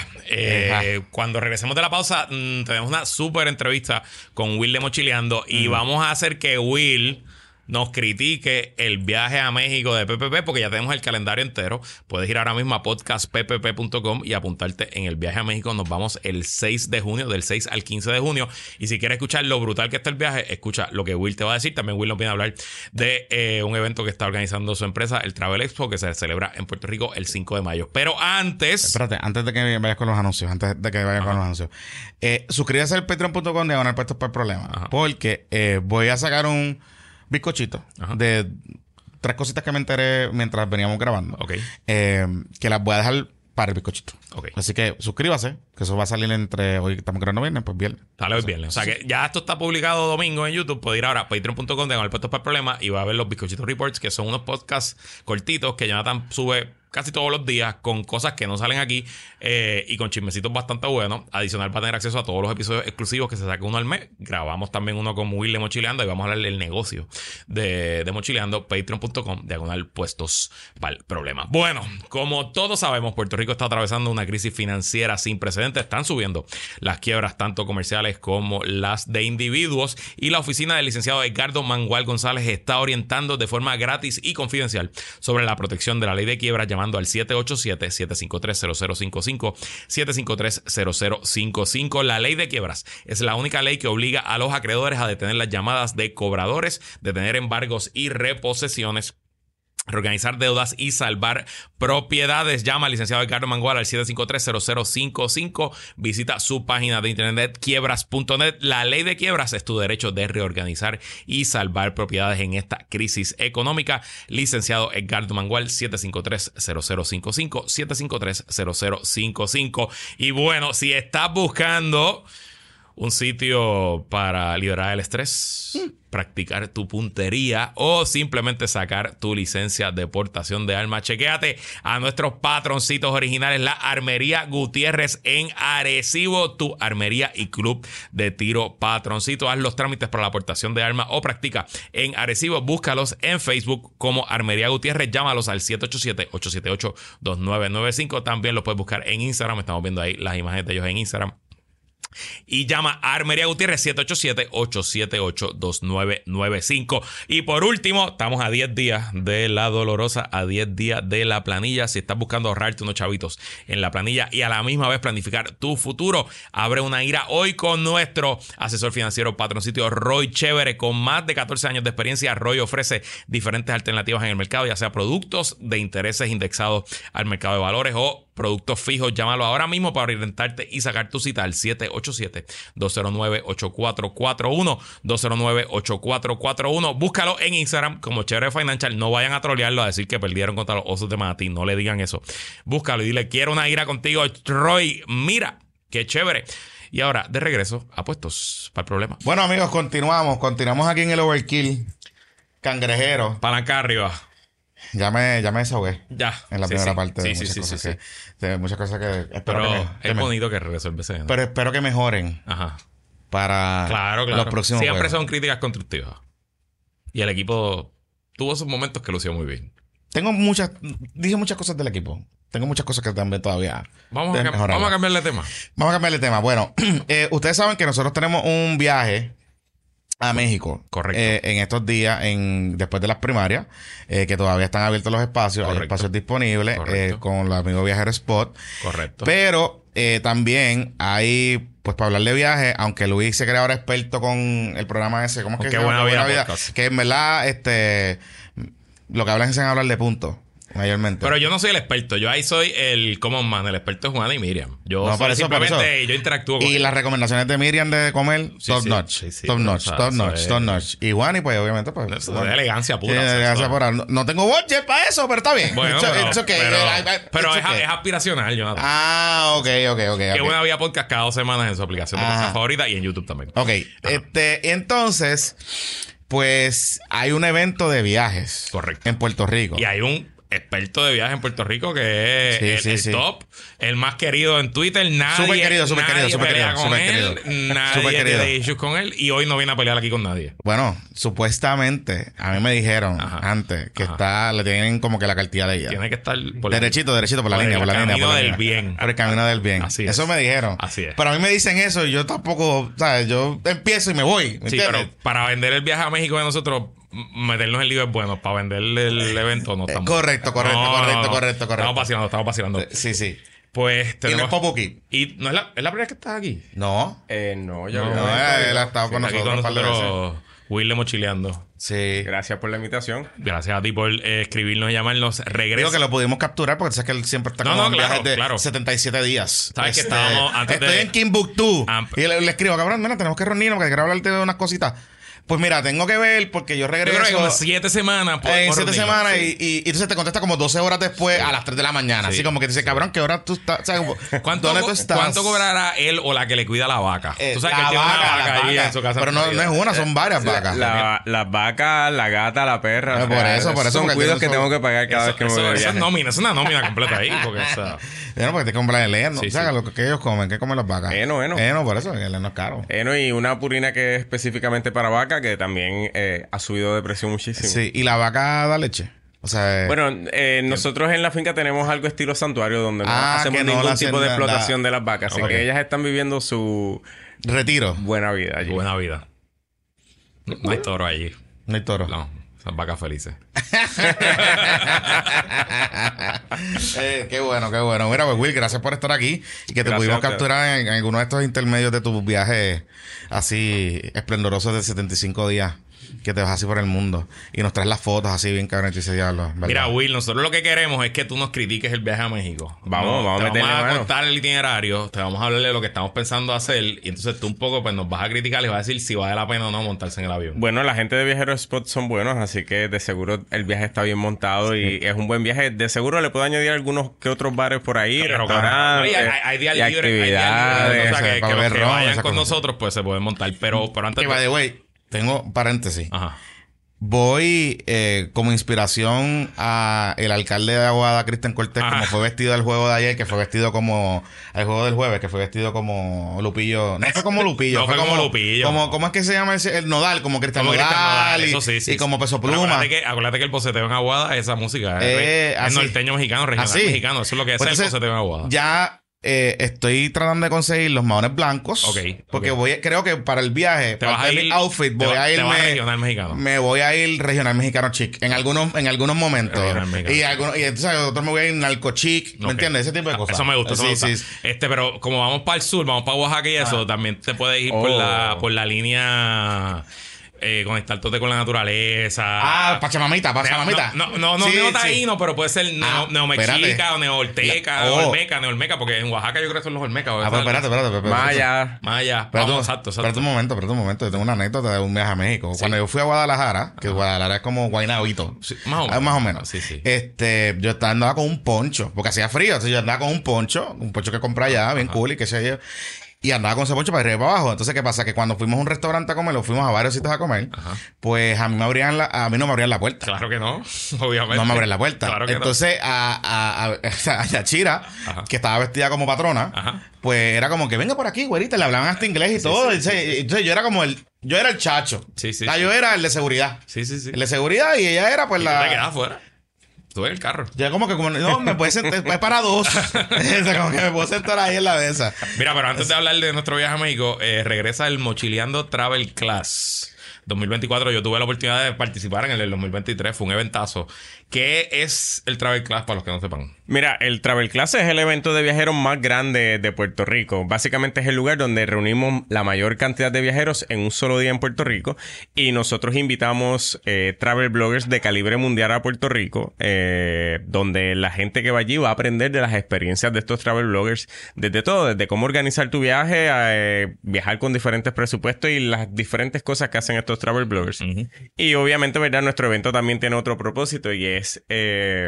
eh, cuando regresemos de la pausa mmm, tenemos una súper entrevista con Will de Mochileando y mm. vamos a hacer que Will nos critique el viaje a México de P P P porque ya tenemos el calendario entero. Puedes ir ahora mismo a podcast p p p punto com y apuntarte en el viaje a México. Nos vamos el seis de junio, del seis al quince de junio. Y si quieres escuchar lo brutal que está el viaje, escucha lo que Will te va a decir. También Will nos viene a hablar de eh, un evento que está organizando su empresa, el Travel Expo, que se celebra en Puerto Rico el cinco de mayo. Pero antes... Espérate, antes de que vayas con los anuncios, antes de que vayas Ajá. con los anuncios. Eh, suscríbase al patreon punto com de ganar puestos por problema. Ajá. Porque eh, voy a sacar un... bizcochito Ajá. de tres cositas que me enteré mientras veníamos grabando. Okay. Eh, que las voy a dejar para el bizcochito. Okay. Así que suscríbase, que eso va a salir entre hoy estamos grabando viernes, pues viernes. Sale hoy viernes. O sea sí. que ya esto está publicado domingo en YouTube. Puede ir ahora a patreon punto com de ganar puestos para el problema y va a ver los bizcochitos reports, que son unos podcasts cortitos que Jonathan sube casi todos los días con cosas que no salen aquí eh, y con chismecitos bastante buenos. Adicional para tener acceso a todos los episodios exclusivos que se saca uno al mes. Grabamos también uno con Will de Mochileando y vamos a hablar del negocio de, de Mochileando. patreon punto com diagonal puestos para el problema. Bueno, como todos sabemos, Puerto Rico está atravesando una crisis financiera sin precedentes. Están subiendo las quiebras tanto comerciales como las de individuos y la oficina del licenciado Edgardo Mangual González está orientando de forma gratis y confidencial sobre la protección de la ley de quiebras llamando al siete ocho siete, siete cinco tres, cero cero cinco cinco, siete cinco tres, cero cero cinco cinco. La ley de quiebras es la única ley que obliga a los acreedores a detener las llamadas de cobradores, detener embargos y reposesiones, reorganizar deudas y salvar propiedades. Llama al licenciado Edgardo Mangual al siete cinco tres, cero cero cinco cinco. Visita su página de internet quiebras punto net. La ley de quiebras es tu derecho de reorganizar y salvar propiedades en esta crisis económica. Licenciado Edgardo Mangual, siete cinco tres, cero cero cinco cinco, siete cinco tres, cero cero cinco cinco. Y bueno, si estás buscando un sitio para liberar el estrés, mm. practicar tu puntería o simplemente sacar tu licencia de portación de armas, chequéate a nuestros patroncitos originales, la Armería Gutiérrez en Arecibo, tu armería y club de tiro patroncito. Haz los trámites para la portación de armas o practica en Arecibo. Búscalos en Facebook como Armería Gutiérrez. Llámalos al siete ocho siete, ocho siete ocho, dos nueve nueve cinco. También los puedes buscar en Instagram. Estamos viendo ahí las imágenes de ellos en Instagram. Y llama a Armería Gutiérrez siete ocho siete, ocho siete ocho, dos nueve nueve cinco. Y por último, estamos a diez días de la dolorosa, a diez días de la planilla. Si estás buscando ahorrarte unos chavitos en la planilla y a la misma vez planificar tu futuro, abre una ira hoy con nuestro asesor financiero patroncito Roy Chévere. Con más de catorce años de experiencia, Roy ofrece diferentes alternativas en el mercado, ya sea productos de intereses indexados al mercado de valores o productos fijos. Llámalo ahora mismo para orientarte y sacar tu cita al siete ocho siete, dos cero nueve, ocho cuatro cuatro uno, dos cero nueve, ocho cuatro cuatro uno. Búscalo en Instagram como Chévere Financial. No vayan a trolearlo a decir que perdieron contra los Osos de Manatí. No le digan eso. Búscalo y dile, quiero una ira contigo, Roy. Mira, qué chévere. Y ahora, de regreso, a puestos para el problema. Bueno, amigos, continuamos. Continuamos aquí en el Overkill Cangrejero. Palanca arriba. Ya me, ya me desahogué. Ya. En la sí, primera sí. parte. Sí, de sí, muchas sí, cosas sí, que, sí. de muchas cosas que espero Pero que me, que es me, bonito que resuelve, ¿no? Pero espero que mejoren. Ajá. Para claro, claro. los próximos Siempre juegos. son críticas constructivas. Y el equipo tuvo sus momentos que lució muy bien. Tengo muchas... Dije muchas cosas del equipo. Tengo muchas cosas que también todavía... Vamos, a, vamos a cambiar de tema. Vamos a cambiar de tema. Bueno, eh, ustedes saben que nosotros tenemos un viaje a México. Correcto. Eh, en estos días, en después de las primarias, eh, que todavía están abiertos los espacios, Correcto. hay espacios disponibles eh, con los amigos Viajero Spot. Correcto. Pero eh, también hay, pues para hablar de viajes, aunque Luis se cree ahora experto con el programa ese, ¿cómo es que Qué se llama? buena vida podcast. Que en verdad, este, lo que hablan es en hablar de puntos. Mayormente. Pero yo no soy el experto. Yo ahí soy el common man. El experto es Juan y Miriam. Yo No, soy por eso, por simplemente... eso. Yo interactúo con Y él. las recomendaciones de Miriam de comer, Sí, top sí, notch. sí, sí, top pero, notch, o sea, top eso notch, es- top notch. Y Juan, y pues obviamente, pues. Eso bueno, es elegancia pura. sí, o sea, elegancia eso- pura. No, no tengo budget para eso, pero está bien. Bueno, It's- pero, it's okay. pero, I- I- pero it's es, okay. es aspiracional, Jonathan. Ah, ok, ok, ok. Qué ok. buena vida podcast cada dos semanas en su aplicación de Ajá. podcast favorita y en YouTube también. Ok, este, entonces, pues hay un evento de viajes. Correcto. En Puerto Rico. Y hay un experto de viaje en Puerto Rico que es Sí, el, sí, el sí. top, el más querido en Twitter. Nadie, Súper querido, súper nadie querido, súper pelea querido, con súper él, querido. nadie Súper querido. tiene issues con él y hoy no viene a pelear aquí con nadie. Bueno, supuestamente, a mí me dijeron Ajá. antes que Ajá. está, le tienen como que la cartilla de ella. Tiene que estar por la- Derechito, derechito por la por línea, el por la línea. camino por la del línea. bien. Por el camino del bien. Así Eso es. me dijeron. Así es. Pero a mí me dicen eso y yo tampoco, ¿sabes? Yo empiezo y me voy. ¿me Sí, entiendes? pero para vender el viaje a México de nosotros, m- meternos en lío es bueno. Para vender el evento no estamos. Eh, correcto, correcto, correcto, correcto, correcto. Estamos vacilando, estamos vacilando. Sí, sí. Pues Y no tenemos... es Popuki. Y no es la, es la primera vez que estás aquí. No. Eh, no, yo No, No, había- él ha estado con Aquí nosotros con un par de veces. nosotros, Will de Mochileando. Sí. Gracias por la invitación. Gracias a ti por eh, escribirnos y llamarnos. Regresa. Digo que lo pudimos capturar porque sabes que él siempre está No, como no, en claro, viajes de claro. setenta y siete días. Sabes que Este, estábamos antes Estoy de- en Timbuktu. Ah, y le, le escribo, cabrón, mira, tenemos que reunirnos porque quiero hablarte de unas cositas. Pues mira, tengo que ver porque yo Yo regreso. creo que como siete semanas. en podemos siete reunirnos. semanas Sí. y, y, y entonces te contesta como doce horas después a las tres de la mañana. Sí. Así como que te dice, cabrón, ¿qué hora tú estás? O sea, como, ¿Cuánto, ¿Dónde co- tú estás? ¿Cuánto cobrará él o la que le cuida la vaca? Eh, Tú sabes la que él tiene vaca, una la vaca ahí vaca. en su casa. Pero no, no es una, son varias vacas. La, las vacas, la gata, la perra. Eh, o por sea, eso, por eso, Son porque cuidos que eso- tengo que pagar cada Eso, vez que me eso- voy de eso es viaje. nómina, es una nómina completa ahí. Porque, o sea, Bueno, porque te compran el heno. Sí, o sea, sí. lo que ellos comen, ¿qué comen las vacas? Heno, heno. Heno, por eso, el heno es caro. Heno y una purina que es específicamente para vaca que también eh, ha subido de precio muchísimo. Sí, y la vaca da leche. O sea, Bueno, eh, nosotros en la finca tenemos algo estilo santuario donde no Ah, hacemos que no ningún le hacen tipo de nada. explotación de las vacas. Así Ok. que ellas están viviendo su retiro. buena vida allí. buena vida. No, no hay toro allí. No hay toro. No, son vacas felices. Eh, qué bueno, qué bueno. Mira, pues Will, gracias por estar aquí y que te Gracias pudimos a ustedes. capturar en, en alguno de estos intermedios de tus viajes así esplendorosos de setenta y cinco días que te vas así por el mundo y nos traes las fotos así bien cabrón y dices, diablo, ¿verdad? Mira, Will, nosotros lo que queremos es que tú nos critiques el viaje a México. Vamos, vamos a te meterle vamos a mano. contar el itinerario, te vamos a hablar de lo que estamos pensando hacer y entonces tú un poco pues nos vas a criticar y vas a decir si vale la pena o no montarse en el avión. Bueno, la gente de Viajero Spot son buenos, así que de seguro el viaje está bien montado y es un buen viaje. De seguro le puedo añadir algunos que otros bares por ahí, Pero, restaurantes, oye, hay, hay días y libres, hay días libres, actividades. o sea, que, para que los beber que ron, vayan esas con cosas. nosotros pues se pueden montar, pero, pero antes Que, by the way, tengo paréntesis. Ajá. Voy eh, como inspiración a el alcalde de Aguada, Cristian Cortés, Ajá. como fue vestido del juego de ayer, que fue vestido como el juego del jueves, que fue vestido como Lupillo. No fue como Lupillo, No fue como Lupillo. Como, ¿cómo es que se llama ese? El Nodal, como Cristian Como Nodal, Cristian Nodal, y, eso sí, sí, y como sí. Peso Pero Pluma. Acuérdate que, acuérdate que el boceteo en Aguada, esa música es, Eh, es así. norteño mexicano, regional Así. mexicano. Eso es lo que es Pues el entonces, boceteo en Aguada. Ya eh, estoy tratando de conseguir los maones blancos. Ok, Porque ok. voy, creo que para el viaje, Te para vas a mi ir- outfit, te voy va- a te irme. vas a regional mexicano. Me voy a ir regional mexicano chic en algunos, en algunos momentos. Regional mexicano. Y, algunos, y entonces otros me voy a ir narco chic. ¿Me Ok. entiendes? Ese tipo de cosas. Eso me gusta, eso Sí, me gusta. sí, sí. Este, pero como vamos para el sur, vamos para Oaxaca y eso, también te puedes ir por Oh. la por la línea eh, conectarte con la naturaleza. Ah, Pachamamita, Pachamamita. No, no, no, no Sí, neotaíno, pero puede ser neo, Ah, neomexica espérate. o neolteca, La- oh. olmeca, neolmeca, porque en Oaxaca yo creo que son los olmecas. Ah, pues espérate, espérate, espérate. Maya. Maya. Espérate, Vamos, un- exacto, espérate exacto. un momento, espérate un momento. Yo tengo una anécdota de un viaje a México. Cuando yo fui a Guadalajara, que Guadalajara es como Guaynabito. Sí, más o Ah, menos. más o menos. Sí, sí. Este, yo estaba andaba con un poncho, porque hacía frío. Entonces yo andaba con un poncho, un poncho que compré allá, bien cool y que se yo. Y andaba con ese poncho para arriba y para abajo. Entonces, ¿qué pasa? Que cuando fuimos a un restaurante a comer, lo fuimos a varios sitios a comer, Ajá. pues a mí me abrían la, a mí no me abrían la puerta. Claro que no, obviamente. No me abren la puerta. Claro que Entonces, a, a, a, o sea, a Yachira, Ajá. que estaba vestida como patrona, Ajá. pues era como que venga por aquí, güerita. Le hablaban hasta inglés y todo. sí, Entonces, entonces yo era como el. Yo era el chacho. Sí, sí, O sea, sí. yo era el de seguridad. no. Sí, sí, sí. El de seguridad y ella era pues Y la. tú te quedas afuera. Tú en el carro. Ya como que como no, me puedes sentar, es para dos. O sea, como que me puedo sentar ahí en la mesa. Mira, pero antes de hablar de nuestro viaje a México, eh, regresa el Mochileando Travel Class. dos mil veinticuatro yo tuve la oportunidad de participar en el del dos mil veintitrés. Fue un eventazo. ¿Qué es el Travel Class para los que no sepan? Mira, el Travel Class es el evento de viajeros más grande de Puerto Rico. Básicamente es el lugar donde reunimos la mayor cantidad de viajeros en un solo día en Puerto Rico. Y nosotros invitamos eh, travel bloggers de calibre mundial a Puerto Rico, eh, donde la gente que va allí va a aprender de las experiencias de estos travel bloggers, desde todo, desde cómo organizar tu viaje, a eh, viajar con diferentes presupuestos y las diferentes cosas que hacen estos travel bloggers. Uh-huh. Y obviamente, ¿verdad? Nuestro evento también tiene otro propósito y es eh,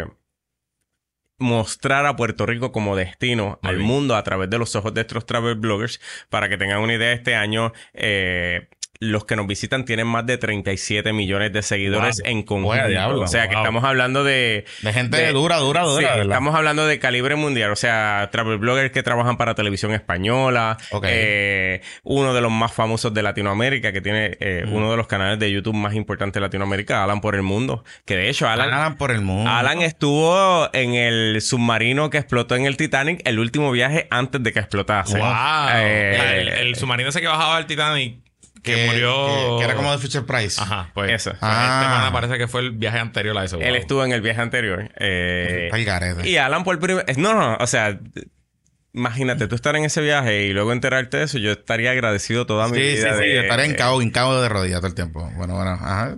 mostrar a Puerto Rico como destino Muy al bien. mundo a través de los ojos de estos travel bloggers. Para que tengan una idea, este año eh, los que nos visitan tienen más de treinta y siete millones de seguidores wow. en conjunto. Diablo, o sea, wow. que estamos hablando de... De gente de, dura, dura, dura. Sí, estamos hablando de calibre mundial. O sea, travel bloggers que trabajan para televisión española. Okay. Eh, uno de los más famosos de Latinoamérica, que tiene eh, mm. uno de los canales de YouTube más importantes de Latinoamérica, Alan por el Mundo. Que de hecho, Alan... Alan por el Mundo. Alan estuvo en el submarino que explotó en el Titanic, el último viaje antes de que explotase. ¡Wow! Eh, el, el submarino ese que bajaba al Titanic... Que, que murió... Que, que era como de Fisher Price. Ajá, pues... Eso. Ah. Este man parece que fue el viaje anterior a eso. Él wow. estuvo en el viaje anterior. Eh, el garete. Y Alan por primer... No, no, o sea... Imagínate tú estar en ese viaje y luego enterarte de eso. Yo estaría agradecido toda mi sí, vida. Sí, sí, de, sí. Estaría hincado, hincado de rodillas todo el tiempo. Bueno, bueno. Ajá.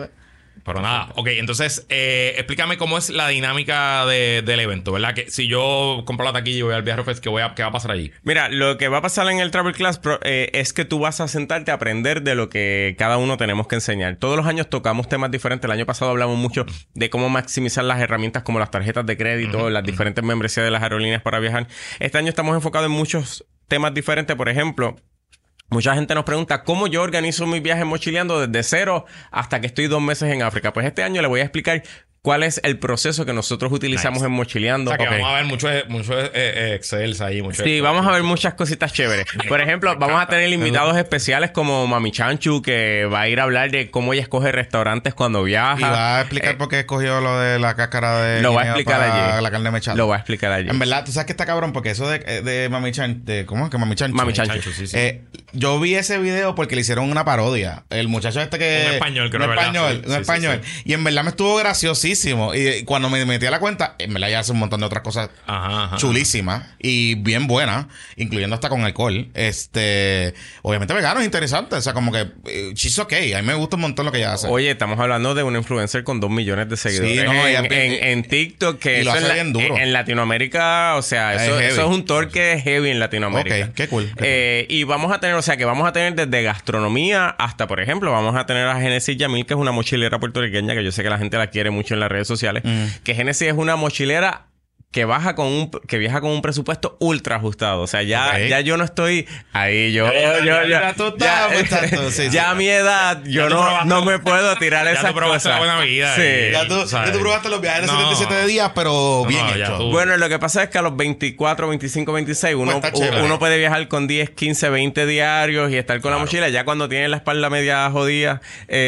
Pero nada, ok, entonces eh, explícame cómo es la dinámica de, del evento, ¿verdad? Que si yo compro la taquilla y voy al Viajero Fest, ¿qué, voy a, ¿qué va a pasar allí? Mira, lo que va a pasar en el Travel Class Pro, eh, es que tú vas a sentarte a aprender de lo que cada uno tenemos que enseñar. Todos los años tocamos temas diferentes. El año pasado hablamos mucho de cómo maximizar las herramientas como las tarjetas de crédito, uh-huh, las uh-huh. diferentes membresías de las aerolíneas para viajar. Este año estamos enfocados en muchos temas diferentes. Por ejemplo... Mucha gente nos pregunta cómo yo organizo mis viajes mochileando desde cero hasta que estoy dos meses en África. Pues este año le voy a explicar cuál es el proceso que nosotros utilizamos nice. en mochileando. O sea, que okay. vamos a ver muchos mucho, eh, eh, Excels ahí. Mucho sí, Excel. vamos a ver muchas cositas chéveres. Por ejemplo, vamos a tener invitados especiales como Mami Chanchu, que va a ir a hablar de cómo ella escoge restaurantes cuando viaja. Y va a explicar eh, por qué escogió lo de la cáscara de... Lo va a explicar allí. La carne mechada. Lo va a explicar allí. En verdad, tú sabes que está cabrón porque eso de, de Mami Chanchu... De, ¿Cómo es que Mami Chanchu? Mami Chanchu, sí, sí. Eh, yo vi ese video porque le hicieron una parodia. El muchacho este que... Un español, creo. Un español, un español. Y en verdad me estuvo graciosísimo. Y cuando me metí a la cuenta, en verdad ya hace un montón de otras cosas ajá, ajá. chulísimas y bien buenas, incluyendo hasta con alcohol. Este, obviamente vegano es interesante, o sea, como que eh, she's okay. A mí me gusta un montón lo que ella hace. Oye, estamos hablando de una influencer con dos millones de seguidores sí, no, en, ella, en, en TikTok, que y lo hace en, bien duro. En, en Latinoamérica, o sea, eso es, eso es un torque heavy en Latinoamérica. Ok, qué cool. Qué eh, cool. Y vamos a tener, o sea, que vamos a tener desde gastronomía hasta, por ejemplo, vamos a tener a Genesis Yamil, que es una mochilera puertorriqueña, que yo sé que la gente la quiere mucho en las redes sociales, mm. que Genesis es una mochilera que baja con un que viaja con un presupuesto ultra ajustado. O sea, ya, okay. ya yo no estoy ahí. Yo, ya, yo, ya, ya, ya, ya, ya, sí, ya sí. a mi edad, yo no, probaste, no me puedo tirar ya esas tú probaste cosas. La buena vida. Sí. Y, ya, tú, ya tú probaste los viajes de no. setenta y siete días, pero no, bien no, hecho. Bueno, lo que pasa es que a los veinticuatro, veinticinco, veintiséis, uno, pues uno puede viajar con diez, quince, veinte diarios y estar con claro. la mochila. Ya cuando tienes la espalda media jodida,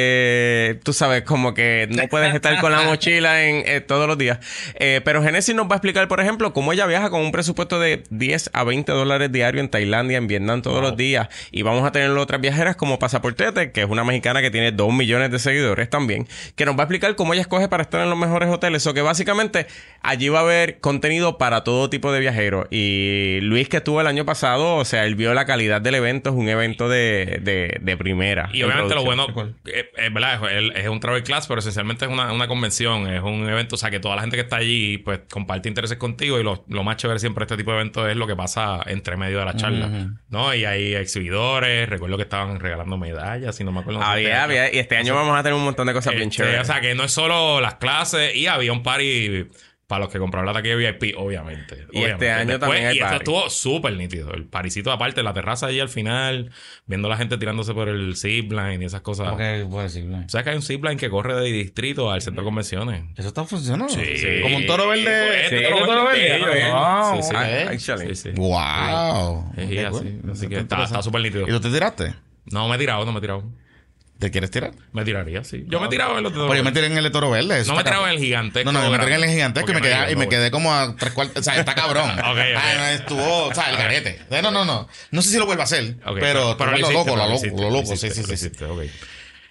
eh, tú sabes, como que no puedes estar con la mochila en eh, todos los días. Eh, pero Genesis nos va a explicar, por ejemplo, cómo ella viaja con un presupuesto de diez a veinte dólares diario en Tailandia, en Vietnam todos wow. los días. Y vamos a tener otras viajeras como Pasaportete, que es una mexicana que tiene dos millones de seguidores también, que nos va a explicar cómo ella escoge para estar en los mejores hoteles. O que básicamente allí va a haber contenido para todo tipo de viajeros. Y Luis, que estuvo el año pasado, o sea, él vio la calidad del evento, es un evento de, de, de primera. Y obviamente lo bueno, es, es verdad, es, es un travel class, pero esencialmente es una, una convención, es un evento, o sea, que toda la gente que está allí, pues, comparte intereses contigo y los lo más chévere siempre este tipo de eventos es lo que pasa entre medio de la charla, uh-huh. ¿no? Y hay exhibidores, recuerdo que estaban regalando medallas, si no me acuerdo. Había, había, y este año o sea, vamos a tener un montón de cosas este, bien chéveres. O sea, que no es solo las clases, y había un party para los que compraron la taquilla V I P, obviamente. Y obviamente. este año Después, también hay Y party. esto estuvo súper nítido. El parisito aparte, la terraza allí al final, viendo a la gente tirándose por el zipline y esas cosas. ¿Cómo que por el zipline? ¿Sabes que hay un zipline que corre de distrito al centro de convenciones? ¿Eso está funcionando? Sí. sí. ¿Como un toro verde? Sí, sí, un toro verde. Wow. Sí, sí. Actually. Sí, sí. Wow. Sí, sí, así. Así que está súper nítido. ¿Y tú te tiraste? No, me he tirado, no me he tirado. ¿Te quieres tirar? Me tiraría, sí. Yo no. me he tirado en los de Pues yo me tiré en el de toro verde. Eso no me he tirado en el gigantesco. No, no, yo me tiré en el gigantesco y me, quedé, y me quedé como a tres cuartos. O sea, está cabrón. Ok, ok. Ay, estuvo, o sea, el garete. No, no, no. No sé si lo vuelvo a hacer. Okay, pero, pero, pero lo, lo loco, lo loco, lo loco. Sí, sí, sí. Okay.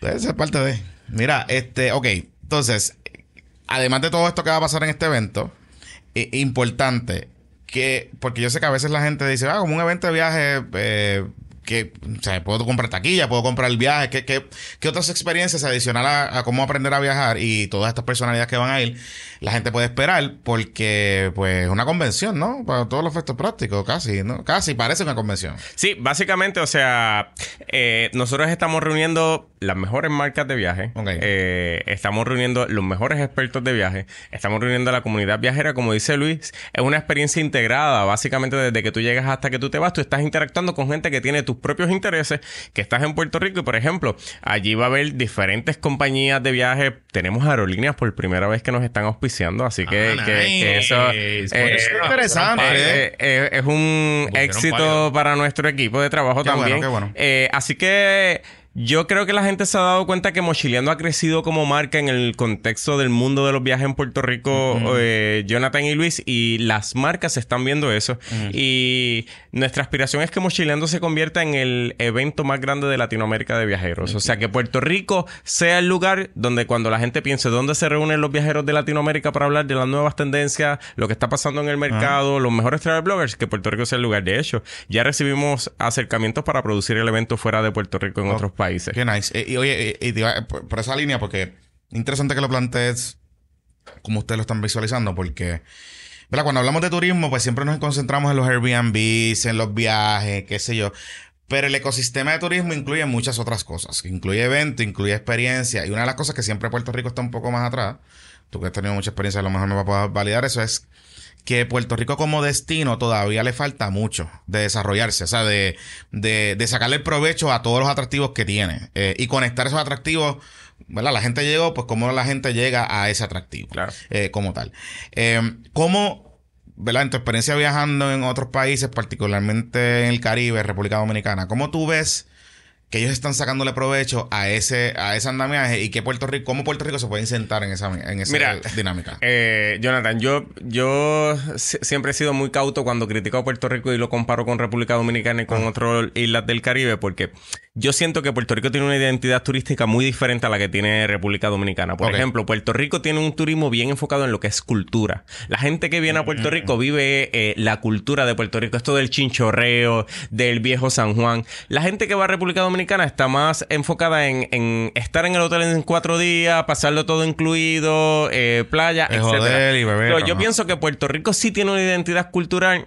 Esa es parte de... Mira, este... Ok, entonces, además de todo esto que va a pasar en este evento, eh, importante que... Porque yo sé que a veces la gente dice, ah, como un evento de viaje... Eh, que, o sea, puedo comprar taquilla, puedo comprar el viaje, ¿qué, qué, qué otras experiencias adicionales a, a cómo aprender a viajar y todas estas personalidades que van a ir, la gente puede esperar? Porque, pues, una convención, ¿no? Para todos los efectos prácticos, casi, ¿no? Casi parece una convención. Sí, básicamente, o sea, eh, nosotros estamos reuniendo las mejores marcas de viaje, Okay. eh, estamos reuniendo los mejores expertos de viaje, estamos reuniendo a la comunidad viajera, como dice Luis, es una experiencia integrada, básicamente desde que tú llegas hasta que tú te vas, tú estás interactuando con gente que tiene tus propios intereses, que estás en Puerto Rico y, por ejemplo, allí va a haber diferentes compañías de viaje, tenemos aerolíneas por primera vez que nos están auspiciando, así que, ah, que, nice. que eso Eh, eh, es interesante. eh, eh, es un Pusieron éxito varios. para nuestro equipo de trabajo Qué también. bueno, qué bueno. Eh, así que yo creo que la gente se ha dado cuenta que Mochileando ha crecido como marca en el contexto del mundo de los viajes en Puerto Rico, uh-huh. eh, Jonathan y Luis, y las marcas están viendo eso. Uh-huh. Y nuestra aspiración es que Mochileando se convierta en el evento más grande de Latinoamérica de viajeros. Uh-huh. O sea, que Puerto Rico sea el lugar donde cuando la gente piense dónde se reúnen los viajeros de Latinoamérica para hablar de las nuevas tendencias, lo que está pasando en el mercado, uh-huh. los mejores travel bloggers, que Puerto Rico sea el lugar. De hecho, ya recibimos acercamientos para producir el evento fuera de Puerto Rico en okay. otros países. países. Qué nice. Eh, y oye, y, y, y, por, por esa línea, porque interesante que lo plantees como ustedes lo están visualizando, porque, ¿verdad? Cuando hablamos de turismo, pues siempre nos concentramos en los Airbnbs, en los viajes, qué sé yo. Pero el ecosistema de turismo incluye muchas otras cosas. Incluye eventos, incluye experiencia. Y una de las cosas que siempre Puerto Rico está un poco más atrás, tú que has tenido mucha experiencia, a lo mejor me vas a poder validar eso, es que Puerto Rico como destino todavía le falta mucho de desarrollarse, o sea, de, de, de sacarle el provecho a todos los atractivos que tiene eh, y conectar esos atractivos, ¿verdad? La gente llegó, pues cómo la gente llega a ese atractivo, claro. eh, como tal. Eh, ¿Cómo, ¿verdad? En tu experiencia viajando en otros países, particularmente en el Caribe, República Dominicana, cómo tú ves que ellos están sacándole provecho a ese a ese andamiaje y que Puerto Rico, cómo Puerto Rico se puede insertar en esa, en esa Mira, dinámica? Eh, Jonathan, yo, yo siempre he sido muy cauto cuando critico a Puerto Rico y lo comparo con República Dominicana y con ah. otras islas del Caribe, porque yo siento que Puerto Rico tiene una identidad turística muy diferente a la que tiene República Dominicana. Por okay. ejemplo, Puerto Rico tiene un turismo bien enfocado en lo que es cultura. La gente que viene a Puerto Rico vive eh, la cultura de Puerto Rico, esto del chinchorreo, del viejo San Juan. La gente que va a República Dominicana está más enfocada en, en estar en el hotel en cuatro días, pasarlo todo incluido, eh, playa, el etcétera. Joder y beber, Pero yo ¿no? pienso que Puerto Rico sí tiene una identidad cultural.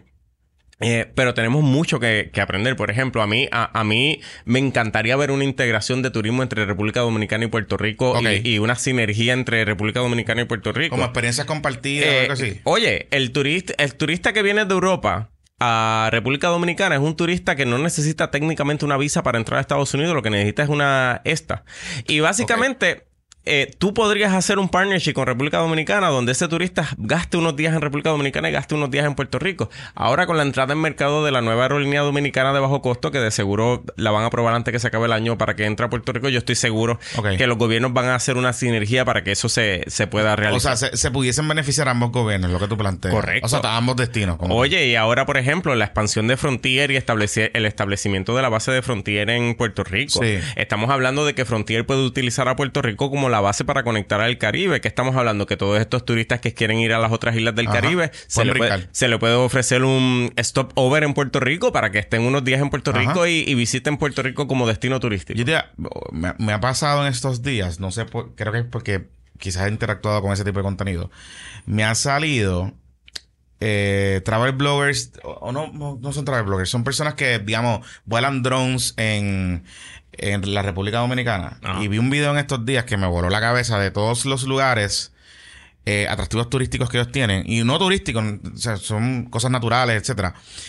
Eh, pero tenemos mucho que, que aprender. Por ejemplo, a mí a, a mí me encantaría ver una integración de turismo entre República Dominicana y Puerto Rico okay. y, y una sinergia entre República Dominicana y Puerto Rico. Como experiencias compartidas eh, o algo así. Oye, el turista, el turista que viene de Europa a República Dominicana es un turista que no necesita técnicamente una visa para entrar a Estados Unidos, lo que necesita es una esta. Y básicamente... Okay. Eh, tú podrías hacer un partnership con República Dominicana donde ese turista gaste unos días en República Dominicana y gaste unos días en Puerto Rico. Ahora con la entrada en mercado de la nueva aerolínea dominicana de bajo costo, que de seguro la van a aprobar antes que se acabe el año para que entre a Puerto Rico, yo estoy seguro okay. que los gobiernos van a hacer una sinergia para que eso se, se pueda realizar. O sea, se, se pudiesen beneficiar ambos gobiernos, lo que tú planteas. Correcto. O sea, ambos destinos. Oye, tú. Y ahora, por ejemplo, la expansión de Frontier y establecer el establecimiento de la base de Frontier en Puerto Rico. Sí. Estamos hablando de que Frontier puede utilizar a Puerto Rico como la base para conectar al Caribe, que estamos hablando que todos estos turistas que quieren ir a las otras islas del Ajá. Caribe se le, puede, se le puede ofrecer un stopover en Puerto Rico para que estén unos días en Puerto Ajá. Rico y, y visiten Puerto Rico como destino turístico. Yo te, me, me ha pasado en estos días, no sé, por, creo que es porque quizás he interactuado con ese tipo de contenido. Me ha salido eh, travel bloggers, o no, no, no son travel bloggers, son personas que, digamos, vuelan drones en... en la República Dominicana. Ajá. Y vi un video en estos días que me voló la cabeza de todos los lugares eh, atractivos turísticos que ellos tienen. Y no turísticos, o sea, son cosas naturales, etcétera.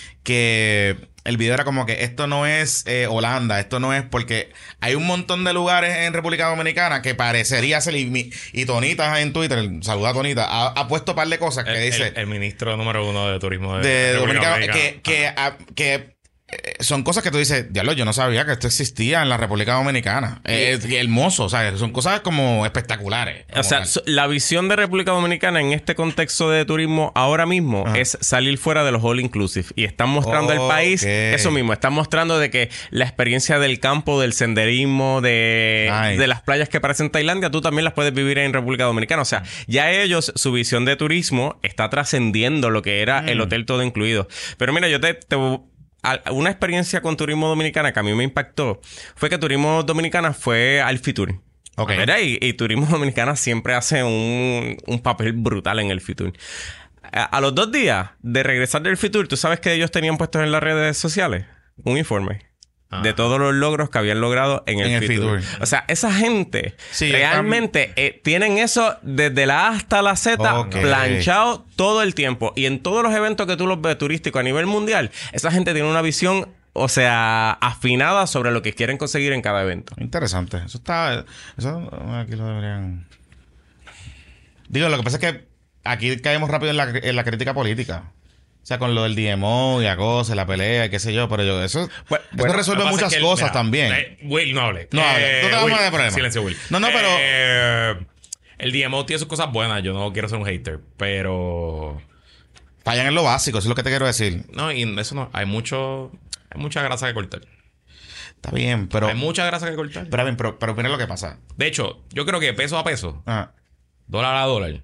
Que el video era como que esto no es eh, Holanda, esto no es porque hay un montón de lugares en República Dominicana que parecería ser, y, y Tonita en Twitter, saluda a Tonita, ha, ha puesto un par de cosas que el, dice... El, el ministro número uno de turismo de, de Dominicana, que, que, a, que son cosas que tú dices, diablo, yo no sabía que esto existía en la República Dominicana. Es eh, hermoso, o sea, son cosas como espectaculares. Como o sea, tal. La visión de República Dominicana en este contexto de turismo ahora mismo Ajá. es salir fuera de los all inclusive. Y están mostrando oh, al país okay. eso mismo. Están mostrando de que la experiencia del campo, del senderismo, de, nice. de las playas que parecen Tailandia, tú también las puedes vivir en República Dominicana. O sea, ya ellos, su visión de turismo está trascendiendo lo que era mm. el hotel todo incluido. Pero mira, yo te... te una experiencia con Turismo Dominicana que a mí me impactó fue que Turismo Dominicana fue al Fitur. Okay. Y, y Turismo Dominicana siempre hace un, un papel brutal en el Fitur. A, a los dos días de regresar del Fitur, ¿tú sabes que ellos tenían puestos en las redes sociales? Un informe. Ah. De todos los logros que habían logrado en el, en el Fitur. O sea, esa gente sí, realmente eh, tienen eso desde la A hasta la Z okay. planchado todo el tiempo. Y en todos los eventos que tú los ves turísticos a nivel mundial, esa gente tiene una visión, o sea, afinada sobre lo que quieren conseguir en cada evento. Interesante. Eso está... Eso aquí lo deberían... Digo, lo que pasa es que aquí caemos rápido en la, en la crítica política. O sea, con lo del D M O y la cosa, la pelea y qué sé yo, pero yo, eso, pues, eso bueno, resuelve muchas es que cosas mira, también. Eh, Will, no hable. No hable. Eh, no te vamos a dar problema. Silencio, Will. No, no, pero... Eh, el D M O tiene sus cosas buenas. Yo no quiero ser un hater, pero... Fallan en lo básico, eso es lo que te quiero decir. No, y eso no... Hay mucho... Hay mucha grasa que cortar. Está bien, pero... Hay mucha grasa que cortar. Pero, pero, pero mira lo que pasa. De hecho, yo creo que peso a peso, Ajá. dólar a dólar...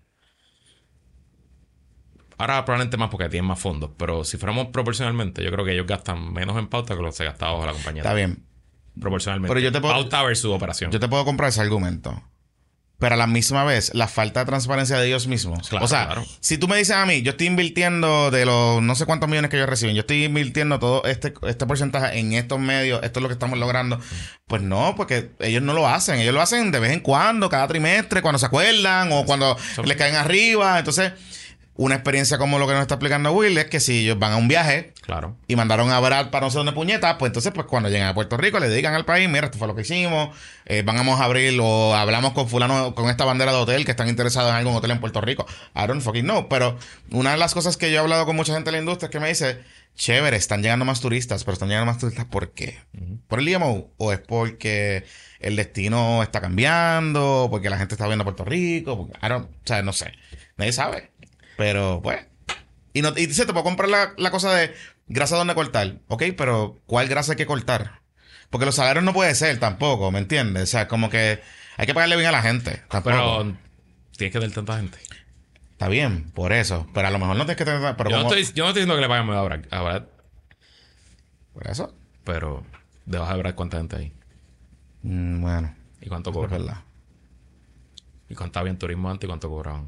Ahora probablemente más porque tienen más fondos. Pero si fuéramos proporcionalmente, yo creo que ellos gastan menos en pauta que lo que se gastaba bajo la compañía. Está bien. Proporcionalmente. Pero yo te puedo, pauta versus operación. Yo te puedo comprar ese argumento. Pero a la misma vez, la falta de transparencia de ellos mismos. Claro, o sea, claro. si tú me dices a mí, yo estoy invirtiendo de los no sé cuántos millones que ellos reciben, yo estoy invirtiendo todo este, este porcentaje en estos medios, esto es lo que estamos logrando. Pues no, porque ellos no lo hacen. Ellos lo hacen de vez en cuando, cada trimestre, cuando se acuerdan o cuando so, les caen arriba. Entonces... Una experiencia como lo que nos está explicando Will es que si ellos van a un viaje claro. y mandaron a Brad para no sé dónde puñetas, pues entonces pues cuando lleguen a Puerto Rico le digan al país, mira, esto fue lo que hicimos, eh, vamos a abrir o hablamos con fulano, con esta bandera de hotel que están interesados en algún hotel en Puerto Rico. I don't fucking know. Pero una de las cosas que yo he hablado con mucha gente de la industria es que me dice, chévere, están llegando más turistas, pero están llegando más turistas ¿por qué? Uh-huh. ¿Por el D M O? ¿O es porque el destino está cambiando? ¿Porque la gente está viendo Puerto Rico? Porque, I don't, o sea, no sé. Nadie sabe. Pero, pues... Y, no, y se te puede comprar la, la cosa de grasa donde cortar. Ok, pero ¿cuál grasa hay que cortar? Porque los salarios no puede ser tampoco, ¿me entiendes? O sea, como que hay que pagarle bien a la gente. Tampoco. Pero tienes que tener tanta gente. Está bien, por eso. Pero a lo mejor no tienes que tener... Pero yo, no como... estoy, yo no estoy diciendo que le paguen a Brad. A Brad. ¿Por eso? Pero debajo de Brad, ¿cuánta gente hay? Mm, bueno. ¿Y cuánto cobran? Es verdad. ¿Y cuánto había en turismo antes y cuánto cobraban?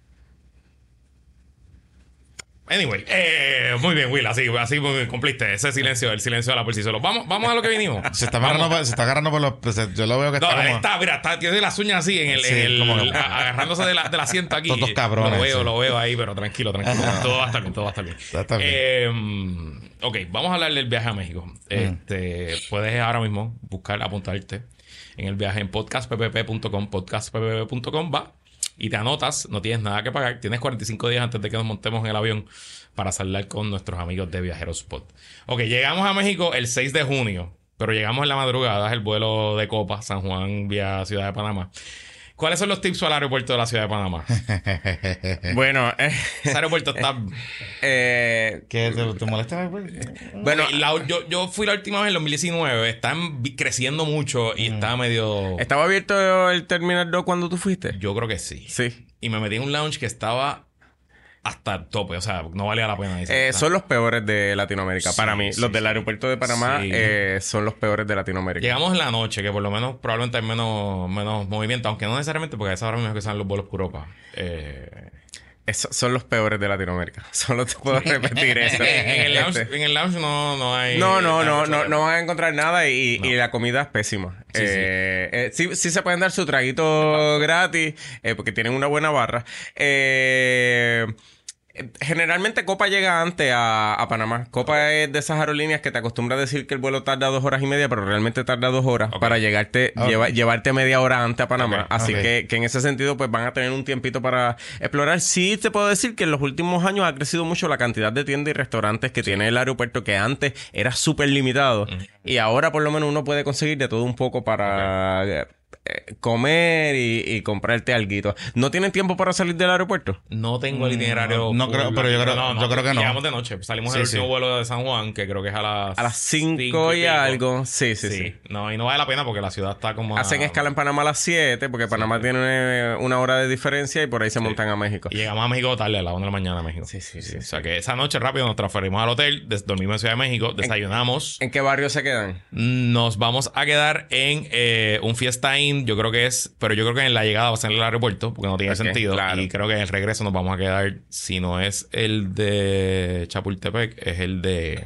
Anyway, eh, muy bien, Will, así, así cumpliste ese silencio, el silencio de la por sí solo. Vamos, vamos a lo que vinimos. Se está agarrando, por, se está agarrando por los... Pues, yo lo veo que no, está como... está, mira, está, tiene las uñas así en el... Sí, en el como... agarrándose de la, del asiento aquí. Todos cabrones. Lo veo, sí. lo veo ahí, pero tranquilo, tranquilo. Todo va a estar bien, todo va a estar bien. Está bien. Eh, ok, vamos a hablar del viaje a México. Mm. Este, puedes ahora mismo buscar, apuntarte en el viaje en podcast p p p punto com, podcast p p p punto com, va y te anotas, no tienes nada que pagar. Tienes cuarenta y cinco días antes de que nos montemos en el avión para salir con nuestros amigos de Viajeros Spot. Ok, llegamos a México el seis de junio, pero llegamos en la madrugada, es el vuelo de Copa, San Juan vía Ciudad de Panamá. ¿Cuáles son los tips al aeropuerto de la Ciudad de Panamá? Bueno, eh, ese aeropuerto está... Eh, ¿Qué te, te molesta? Bueno, la, yo, yo fui la última vez en dos mil diecinueve. Están creciendo mucho y mm. está medio... ¿Estaba abierto el Terminal dos cuando tú fuiste? Yo creo que sí. Sí. Y me metí en un lounge que estaba... hasta el tope, o sea, no valía la pena. Eh, son los peores de Latinoamérica, sí, para mí. Sí, los sí, del aeropuerto de Panamá sí. eh, son los peores de Latinoamérica. Llegamos en la noche, que por lo menos probablemente hay menos, menos movimiento, aunque no necesariamente, porque a esa hora mismo que salen los vuelos por Europa. Eh... Esos son los peores de Latinoamérica. Solo te puedo repetir eso. en, el lounge, en el lounge no, no hay... No, no, no, no, no van a encontrar nada y, no. y la comida es pésima. Sí, eh, sí. Eh, sí, sí se pueden dar su traguito gratis, eh, porque tienen una buena barra. Eh... Generalmente Copa llega antes a, a Panamá. Copa es de esas aerolíneas que te acostumbra a decir que el vuelo tarda dos horas y media, pero realmente tarda dos horas okay. para llegarte, okay. lleva, llevarte media hora antes a Panamá. Okay. Así okay. Que, que en ese sentido, pues van a tener un tiempito para explorar. Sí te puedo decir que en los últimos años ha crecido mucho la cantidad de tiendas y restaurantes que sí. tiene el aeropuerto, que antes era súper limitado. Uh-huh. Y ahora por lo menos uno puede conseguir de todo un poco para... Okay. comer y, y comprarte alguito. ¿No tienen tiempo para salir del aeropuerto? No tengo el itinerario. No, no creo, pero yo creo, no, no, yo creo que no. Llegamos de noche. Salimos sí, del último sí. vuelo de San Juan, que creo que es a las... A las cinco y, y algo. Sí, sí, sí, sí. No, y no vale la pena porque la ciudad está como... Hacen a... escala en Panamá a las siete, porque Panamá sí. tiene una hora de diferencia y por ahí se sí. montan a México. Y llegamos a México tarde, a las una de la mañana a México. Sí, sí, sí. sí, sí. O sea que esa noche rápido nos transferimos al hotel, des- dormimos en Ciudad de México, desayunamos. ¿En, ¿En qué barrio se quedan? Nos vamos a quedar en eh, un Fiesta Inn, yo creo que es... Pero yo creo que en la llegada va a ser en el aeropuerto, porque no tiene okay, sentido. Claro. Y creo que en el regreso nos vamos a quedar, si no es el de Chapultepec, es el de...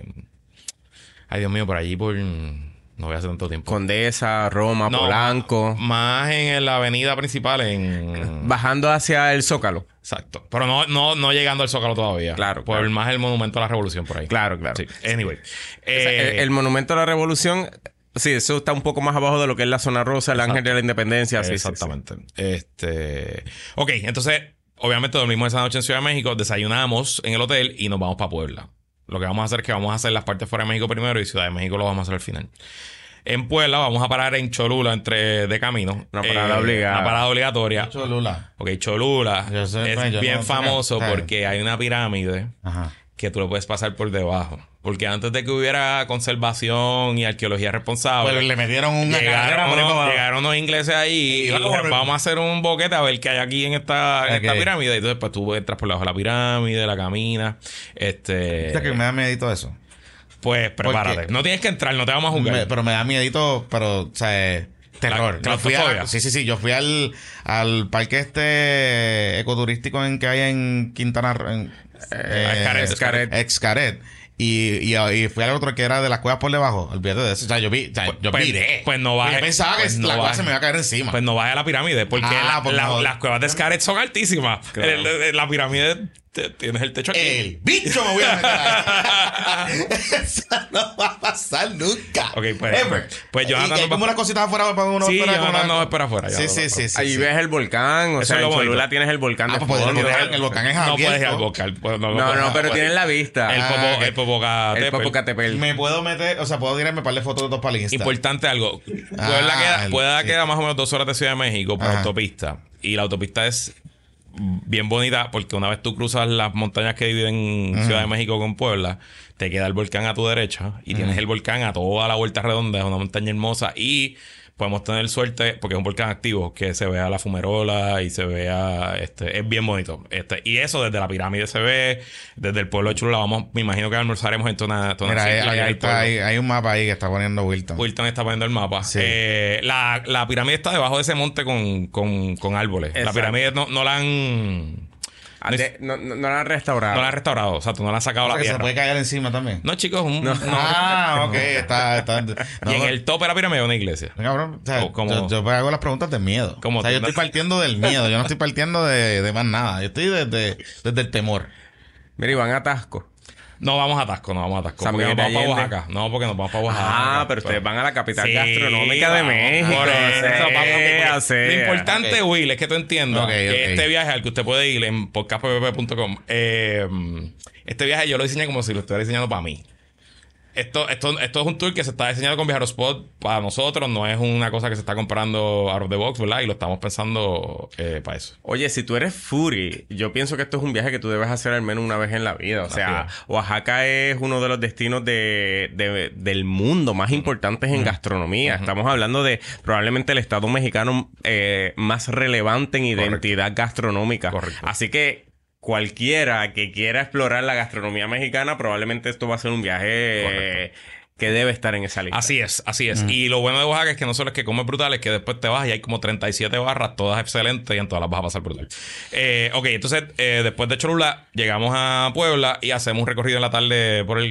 Ay, Dios mío, por allí por... No voy a hacer tanto tiempo. Condesa, Roma, no, Polanco. Más en la avenida principal, en... Bajando hacia el Zócalo. Exacto. Pero no, no, no llegando al Zócalo todavía. Claro. Por claro. más el Monumento a la Revolución por ahí. Claro, claro. Sí. Anyway. Eh, o sea, el, el Monumento a la Revolución... Sí, eso está un poco más abajo de lo que es la zona rosa, el Ángel de la Independencia. Sí, exactamente. Sí, sí. Este... Ok, entonces, obviamente dormimos esa noche en Ciudad de México, desayunamos en el hotel y nos vamos para Puebla. Lo que vamos a hacer es que vamos a hacer las partes fuera de México primero y Ciudad de México lo vamos a hacer al final. En Puebla vamos a parar en Cholula entre de camino. Una parada eh, obligada. Una parada obligatoria. Cholula. Ok, Cholula sé, es pues, bien no famoso sé. porque hay una pirámide Ajá. que tú lo puedes pasar por debajo. Porque antes de que hubiera conservación y arqueología responsable... Pero le metieron una llegaron, unos, llegaron unos ingleses ahí y, y dijeron, vamos a hacer un boquete a ver qué hay aquí en esta, okay. en esta pirámide. Y entonces pues tú entras por debajo de la pirámide, la caminas. Este... ¿Sabes que me da miedito eso? Pues prepárate. Porque no tienes que entrar, no te vamos a jugar. Me, pero me da miedito, pero, o sea... Terror. La, yo fui a, sí, sí, sí. Yo fui al, al parque este ecoturístico en que hay en Quintana Roo. En, eh, Xcaret. Xcaret. Xcaret. Y, y, y fui al otro que era de las cuevas por debajo. Olvídate de eso. O sea, yo vi, o sea, pues, yo pues, viré. Pues no bajes. Yo pensaba pues que no la cueva baje. se me iba a caer encima. Pues no bajes a la pirámide, porque ah, la, pues la, no. las cuevas de Xcaret son altísimas. Claro. El, el, la pirámide te, tienes el techo aquí. El bicho me voy a meter. Eso no va a pasar nunca. Ok, pues. Ever. Pues yo y hay como unas cositas afuera para uno. Sí, para yo una... no espera afuera. Sí, sí, sí, sí. Ahí sí. ves el volcán. O eso sea, en Cholula bonito. tienes el volcán ah, de pues fondo. el, el volcán es abierto. No puedes ir al volcán. Pues, no, no, no, no, pero tienes la vista. El, popo, ah, el Popocatépetl. El Popocatépetl. Me puedo meter, o sea, puedo tirarme para fotos de dos para el Insta. Importante algo. Ah, Puebla queda, el, Puebla sí. queda más o menos dos horas de Ciudad de México por Ajá. autopista. Y la autopista es bien bonita porque una vez tú cruzas las montañas que dividen uh-huh. Ciudad de México con Puebla, te queda el volcán a tu derecha y uh-huh. tienes el volcán a toda la vuelta redonda. Es una montaña hermosa y podemos tener suerte porque es un volcán activo, que se vea la fumerola y se vea, este, es bien bonito. Este, y eso desde la pirámide se ve, desde el pueblo de Cholula, vamos, me imagino que almorzaremos en Tona, Tona Mira, Cicla, ahí, ahí está, hay, hay un mapa ahí que está poniendo Wilton. Wilton está poniendo el mapa. Sí. Eh, la, la pirámide está debajo de ese monte con, con, con árboles. Exacto. La pirámide no, no la han... No, de, no, no, no la han restaurado. No la han restaurado. O sea, tú no la has sacado o sea, la que tierra. se puede caer encima también. No, chicos. Un, no. No. Ah, ok. Está, está, no, y en el tope de la pirámide una iglesia. Cabrón, o sea, o como, yo, yo hago las preguntas de miedo. Como o sea, yo estoy partiendo del miedo. Yo no estoy partiendo de, de más nada. Yo estoy desde, desde el temor. Mira, Iván Atasco. No vamos a Tasco, no vamos a Tasco. San porque Miguel nos vamos Allende. para Oaxaca. No, porque nos vamos para Oaxaca. Ah, pero ustedes van a la capital sí, gastronómica de México. Por eso, sea, papá, sea. Lo importante, okay. Will, es que tú entiendas okay, que okay. este viaje al que usted puede ir en podcast p p p punto com, eh, este viaje yo lo diseñé como si lo estuviera diseñando para mí. Esto, esto, esto es un tour que se está diseñando con Viajerospot para nosotros. No es una cosa que se está comprando out of the box, ¿verdad? Y lo estamos pensando eh, para eso. Oye, si tú eres foodie, yo pienso que esto es un viaje que tú debes hacer al menos una vez en la vida. O sea, Oaxaca es uno de los destinos de, de, del mundo más importantes en uh-huh. gastronomía. Uh-huh. Estamos hablando de probablemente el estado mexicano eh, más relevante en identidad Correcto. Gastronómica. Correcto. Así que cualquiera que quiera explorar la gastronomía mexicana, probablemente esto va a ser un viaje eh, que debe estar en esa lista. Así es, así es. Mm. Y lo bueno de Oaxaca es que no solo es que comes brutal, es que después te vas y hay como treinta y siete barras, todas excelentes, y en todas las vas a pasar brutal. Eh, ok, entonces, eh, después de Cholula, llegamos a Puebla y hacemos un recorrido en la tarde por el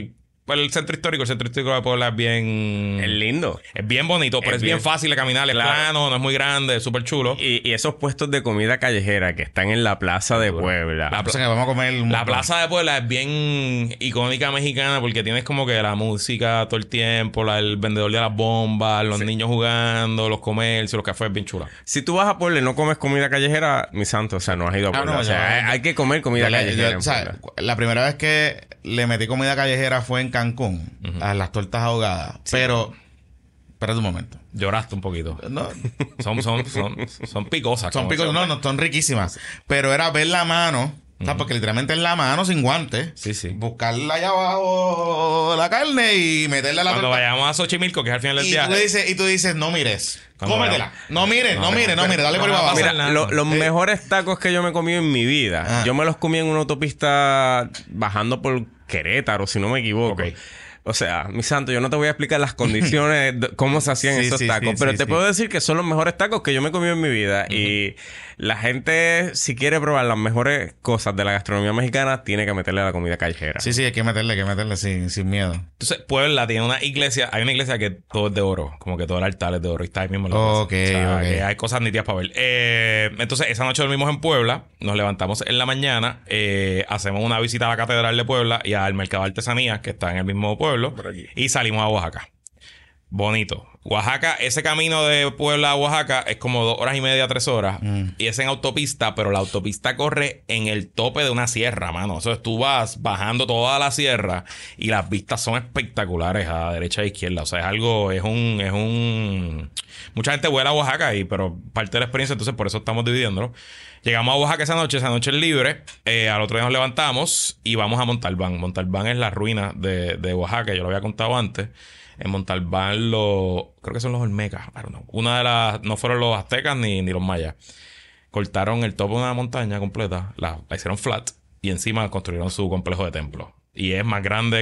pues el centro histórico, el centro histórico de Puebla es bien... Es lindo. Es bien bonito, pero es, es bien, bien fácil de caminar. Es claro. plano, no es muy grande, es súper chulo. Y, y esos puestos de comida callejera que están en la Plaza de Puebla. La, plaza, vamos a comer un la Plaza de Puebla es bien icónica mexicana porque tienes como que la música todo el tiempo, la, el vendedor de las bombas, los sí. niños jugando, los comercios, los cafés, bien chula. Si tú vas a Puebla y no comes comida callejera, mi santo, o sea, no has ido a Puebla. Ah, no, o sea, ya, hay, hay que comer comida yo, callejera. Yo, o sea, la primera vez que le metí comida callejera fue en Cancún, uh-huh. a las tortas ahogadas. Sí. Pero, espérate un momento. Lloraste un poquito. No. Son, son, son, son picosas. Son picosas, no, no, son riquísimas. Pero era ver la mano, uh-huh. o sea, porque literalmente es la mano sin guantes. Sí, sí. Buscarla allá abajo la carne y meterle a la Cuando torta. vayamos a Xochimilco, que es al final del y viaje. Tú dices, y tú dices, no mires. Cómetela. No mires, no, no mires, no mires. Dale por ahí abajo. Mira, lo, los eh. mejores tacos que yo me he comido en mi vida, ah. yo me los comí en una autopista bajando por Querétaro, si no me equivoco. Okay. O sea, mi santo, yo no te voy a explicar las condiciones, de cómo se hacían sí, esos sí, tacos, sí, pero sí, te sí. puedo decir que son los mejores tacos que yo me he comido en mi vida. Uh-huh. Y la gente, si quiere probar las mejores cosas de la gastronomía mexicana, tiene que meterle a la comida callejera. Sí, sí, hay que meterle, hay que meterle sin, sin miedo. Entonces, Puebla tiene una iglesia, hay una iglesia que todo es de oro, como que todo el altar es de oro y está ahí mismo en la Ok, o sea, ok. Que hay cosas nítidas para ver. Eh, entonces, esa noche dormimos en Puebla, nos levantamos en la mañana, eh, hacemos una visita a la Catedral de Puebla y al Mercado de Artesanías, que está en el mismo pueblo, y salimos a Oaxaca. Bonito. Oaxaca, ese camino de Puebla a Oaxaca es como dos horas y media, tres horas. Mm. Y es en autopista, pero la autopista corre en el tope de una sierra, mano. O sea, tú vas bajando toda la sierra y las vistas son espectaculares a derecha e izquierda. O sea, es algo, es un, es un... Mucha gente vuela a Oaxaca, y, pero parte de la experiencia, entonces por eso estamos dividiéndolo. Llegamos a Oaxaca esa noche, esa noche es libre. Eh, al otro día nos levantamos y vamos a Montalbán. Montalbán es la ruina de, de Oaxaca, yo lo había contado antes. En Montalbán, lo, creo que son los Olmecas. I don't know. Una de las, no fueron los aztecas ni, ni los mayas. Cortaron el topo de una montaña completa, la, la hicieron flat y encima construyeron su complejo de templos. Y es más grande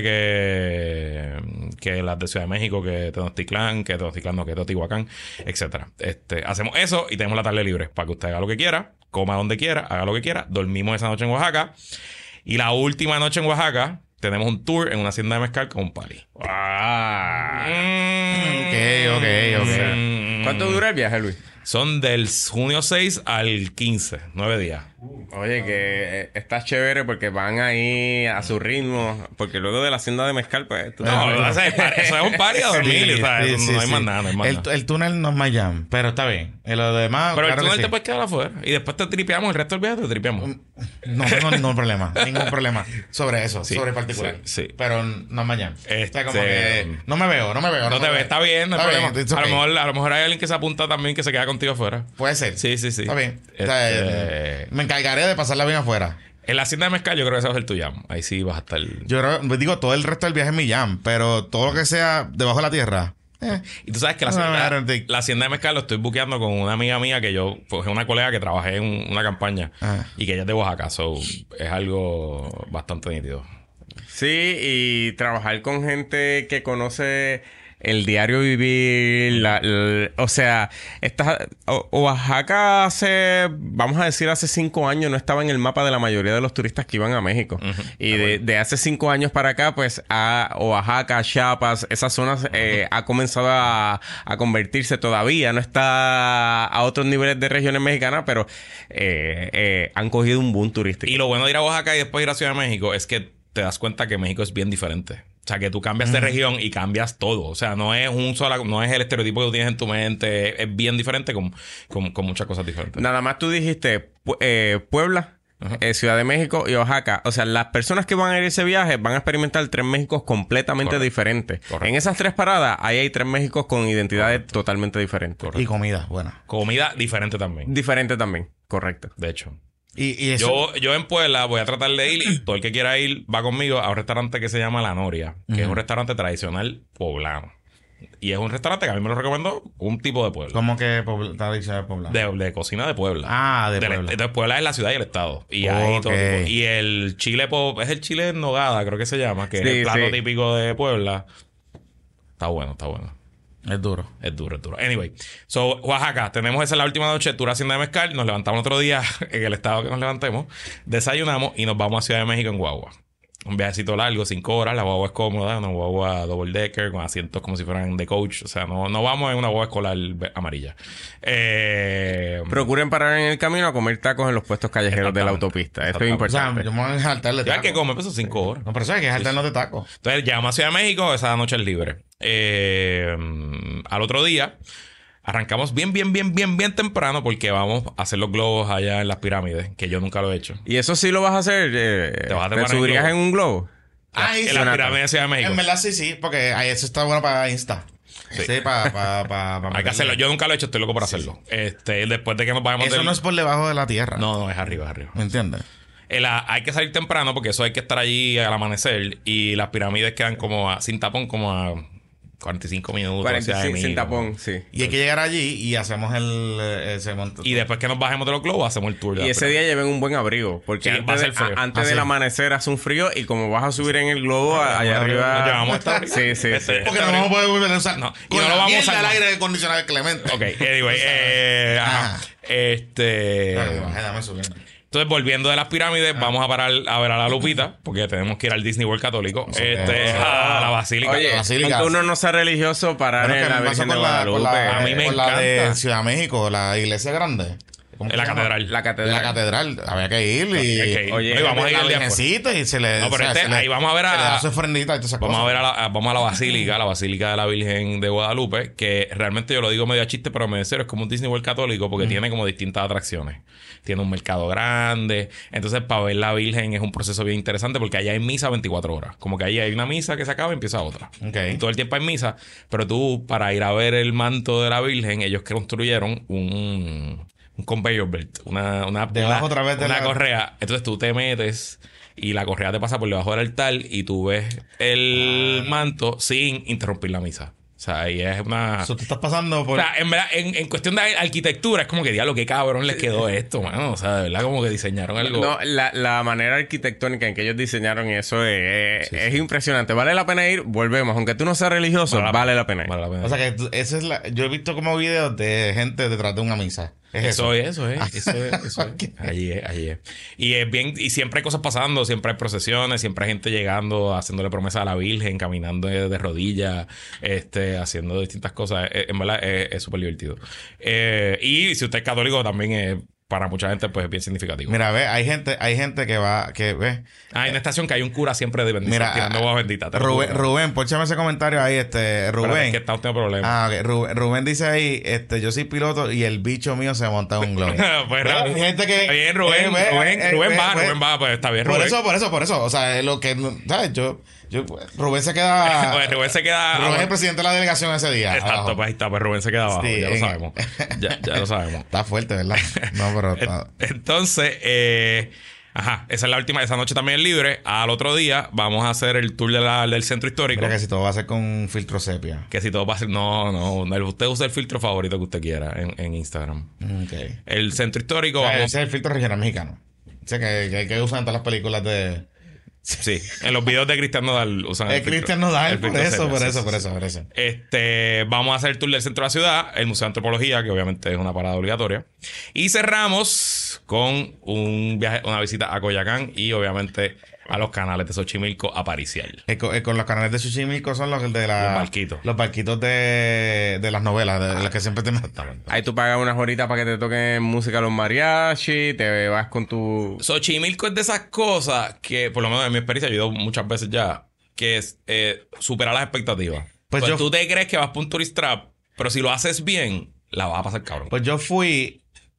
que, que las de Ciudad de México, que Tenochtitlán, que Tenochtitlán, no, que Teotihuacán, etcétera. Este, hacemos eso y tenemos la tarde libre para que usted haga lo que quiera, coma donde quiera, haga lo que quiera. Dormimos esa noche en Oaxaca. Y la última noche en Oaxaca tenemos un tour en una hacienda de mezcal con un pali. Ah. Mm. Ok, ok, ok. Mm. ¿Cuánto dura el viaje, Luis? Son del junio seis al quince, nueve días. Oye, que está chévere porque van ahí a su ritmo. Porque luego de la hacienda de mezcal, pues... Tú no, no, no, eso es un party a dormir. Sí, ¿sabes? Sí, no, sí, no hay sí. más nada, no hay más el, nada. El túnel no es más jam, pero está bien. Y lo demás... Pero claro el túnel sí. te puedes quedar afuera. Y después te tripeamos. El resto del viaje te tripeamos. No tengo ningún problema. Ningún problema sobre eso. Sí, sobre particular. Sí, sí. Pero no es más jam. Este... O sea, como que... No me veo, no me veo. No, no te ves. Está bien, no hay problema. Bien, a, lo mejor, a lo mejor hay alguien que se apunta también que se queda contigo afuera. Puede ser. Sí, sí, sí. Está bien. Este... O sea, eh, me encargaré de pasarla bien afuera. En la hacienda de mezcal yo creo que ese va a ser tu jam. Ahí sí vas a estar... Yo creo, digo, todo el resto del viaje es mi jam, pero todo lo que sea debajo de la tierra... Eh. Y tú sabes que la hacienda, la hacienda de mezcal lo estoy buqueando con una amiga mía que yo... Pues una colega que trabajé en una campaña. Ah. Y que ella es de Oaxaca. So, es algo bastante nítido. Sí, y trabajar con gente que conoce... El diario vivir, la, la, o sea, esta, o, Oaxaca hace, vamos a decir, hace cinco años no estaba en el mapa de la mayoría de los turistas que iban a México. Uh-huh. Y de, de hace cinco años para acá, pues, a Oaxaca, Chiapas, esas zonas eh, uh-huh. ha comenzado a, a convertirse todavía. No está a otros niveles de regiones mexicanas, pero eh, eh, han cogido un boom turístico. Y lo bueno de ir a Oaxaca y después ir a Ciudad de México es que te das cuenta que México es bien diferente. O sea, que tú cambias mm. de región y cambias todo. O sea, no es un solo, no es el estereotipo que tú tienes en tu mente. Es bien diferente con, con, con muchas cosas diferentes. Nada más tú dijiste eh, Puebla, uh-huh. eh, Ciudad de México y Oaxaca. O sea, las personas que van a ir a ese viaje van a experimentar tres Méxicos completamente Correcto. diferentes. Correcto. En esas tres paradas, ahí hay tres Méxicos con identidades Correcto. totalmente diferentes. Correcto. Y comida, buena. Comida diferente también. Diferente también. Correcto. De hecho. Y, y eso... yo, yo en Puebla voy a tratar de ir y todo el que quiera ir va conmigo a un restaurante que se llama La Noria, que uh-huh. es un restaurante tradicional poblano. Y es un restaurante que a mí me lo recomendó un tipo de Puebla. ¿Cómo que tradicional poblano? De, de cocina de Puebla. Ah, de, de Puebla. Entonces Puebla es la ciudad y el estado. Y okay. ahí todo tipo. Y el chile pop, es el chile en nogada, creo que se llama, que sí, es el plato sí. típico de Puebla. Está bueno, está bueno. Es duro. Es duro, es duro. Anyway. So, Oaxaca. Tenemos esa la última noche. Tour hacienda de mezcal. Nos levantamos otro día en el estado que nos levantemos. Desayunamos y nos vamos a Ciudad de México en guagua. Un viajecito largo, cinco horas. La guagua es cómoda, una guagua double decker con asientos como si fueran de coach. O sea, no, no vamos en una guagua escolar amarilla. Eh, Procuren parar en el camino a comer tacos en los puestos callejeros de la autopista. Esto es importante. O sea, yo me voy a saltarle ya hay que comer, pues son cinco horas. No, pero eso hay que saltarnos de tacos. Entonces, llegamos a Ciudad de México, esa noche es libre. Eh, al otro día, arrancamos bien, bien, bien, bien, bien temprano porque vamos a hacer los globos allá en las pirámides, que yo nunca lo he hecho. ¿Y eso sí lo vas a hacer? Eh, ¿Te vas a ¿Te subirías en un globo? Ah, en sí, las pirámides de Ciudad de México. En verdad sí, sí, porque ahí eso está bueno para Insta. Sí, sí para pa, pa, pa hay que hacerlo. Yo nunca lo he hecho, estoy loco por hacerlo. Sí, sí. Este, después de que nos vayamos Eso del... no es por debajo de la tierra. No, no, es arriba, es arriba. ¿Me entiendes? El, hay que salir temprano porque eso hay que estar allí al amanecer y las pirámides quedan como a, sin tapón como a cuarenta y cinco minutos. cuarenta y cinco sin tapón, sí. Y hay que llegar allí y hacemos el... Ese monte. Y después que nos bajemos de los globos, hacemos el tour. Y ese día lleven un buen abrigo. Porque sí, antes, de, a, antes ah, del sí. amanecer hace un frío y como vas a subir en el globo, ah, allá arriba... Nos llevamos esta abrigo. Sí, sí, este, sí. Porque no vamos a poder volver a usar. No. Y no lo vamos a usar al aire acondicionado de Clemente. Ok, anyway. eh, ajá. Este... Dale, dame subiendo. Entonces, volviendo de las pirámides, ah. vamos a parar a ver a la Lupita, porque tenemos que ir al Disney World católico, okay. este, a la Basílica. Oye, la Basílica. Aunque uno no sea religioso, parar bueno, en la Virgen de Guadalupe. La, a mí me por encanta. La de Ciudad de México, la iglesia grande. En la catedral. La catedral. La catedral. Había que ir y... Okay. Oye, y vamos a ir al Virgencita y se le... No, pero o sea, este, le, ahí vamos a ver a... Le da su ofrendita y todas esas vamos cosas. a ver a la, vamos a la Basílica, la Basílica de la Virgen de Guadalupe, que realmente yo lo digo medio a chiste, pero me en serio, es como un Disney World católico porque mm. tiene como distintas atracciones. Tiene un mercado grande. Entonces, para ver la Virgen es un proceso bien interesante porque allá hay misa veinticuatro horas. Como que ahí hay una misa que se acaba y empieza otra. Okay. Y todo el tiempo hay misa. Pero tú, para ir a ver el manto de la Virgen, ellos construyeron un... un conveyor belt, una, una, debajo una, otra vez de una la... correa. Entonces tú te metes y la correa te pasa por debajo del altar y tú ves el ah. manto sin interrumpir la misa. O sea, ahí es una... Eso te estás pasando por... O sea, en verdad, en, en cuestión de arquitectura, es como que, diablo, qué cabrón les quedó esto, mano. O sea, de verdad, como que diseñaron algo... No, la, la manera arquitectónica en que ellos diseñaron eso es, sí, es sí. impresionante. Vale la pena ir, volvemos. Aunque tú no seas religioso, vale la, vale la pena ir. Vale la pena. O sea, que tú, esa es la... Yo he visto como videos de gente detrás de una misa. Es eso, eso es, eso es, eso es, eso es. Allí es, allí es. Y es bien, y siempre hay cosas pasando, siempre hay procesiones, siempre hay gente llegando, haciéndole promesa a la Virgen, caminando de, de rodillas, este, haciendo distintas cosas. Es, en verdad es súper divertido. Eh, y si usted es católico, también es, para mucha gente, pues es bien significativo. Mira, ve, hay gente, hay gente que va, que ve. Ah, en una estación que hay un cura siempre de bendición, mira, tirando agua bendita. Rubén, Rubén, pónchame ese comentario ahí, este, Rubén. Espérate, es que está usted problemas. Ah, okay. Rubén, Rubén dice ahí, este, yo soy piloto y el bicho mío se monta en un globo. Pues hay gente que... Está bien, Rubén, eh, Rubén, eh, Rubén eh, va, eh, Rubén va, pues está bien, por Rubén. Por eso, por eso, por eso. O sea, es lo que, ¿sabes? Yo... Yo, Rubén se queda... Pues Rubén se queda... Rubén es el presidente de la delegación ese día. Exacto, abajo. Pues ahí está. Pues Rubén se queda abajo. Sí, ya en... lo sabemos. ya, ya lo sabemos. Está fuerte, ¿verdad? No, pero... Está... Entonces, eh... Ajá, esa es la última. Esa noche también es libre. Al otro día vamos a hacer el tour de la, del centro histórico. Mira que si todo va a ser con un filtro sepia. Que si todo va a ser... No, no. Usted usa el filtro favorito que usted quiera en, en Instagram. Ok. El centro histórico... O sea, vamos... ese es el filtro regional mexicano. Ese que, que, que usan en todas las películas de... Sí, en los videos de Cristian Nodal usan el, el Cristian Nodal, por eso, por sí, eso, sí, por sí. eso, por eso. Este, vamos a hacer el tour del centro de la ciudad, el Museo de Antropología, que obviamente es una parada obligatoria. Y cerramos con un viaje, una visita a Coyacán y obviamente a los canales de Xochimilco a Paricial. Eh, con, eh, con los canales de Xochimilco son los de la... Los barquitos. Los barquitos de, de las novelas, de, ah, de las que siempre te... Ahí tú pagas unas horitas para que te toquen música los mariachi, te vas con tu... Xochimilco es de esas cosas que, por lo menos en mi experiencia, yo he ido muchas veces ya, que es eh, superar las expectativas. Pues, pues yo... tú te crees que vas por un tourist trap, pero si lo haces bien, la vas a pasar cabrón. Pues yo fui...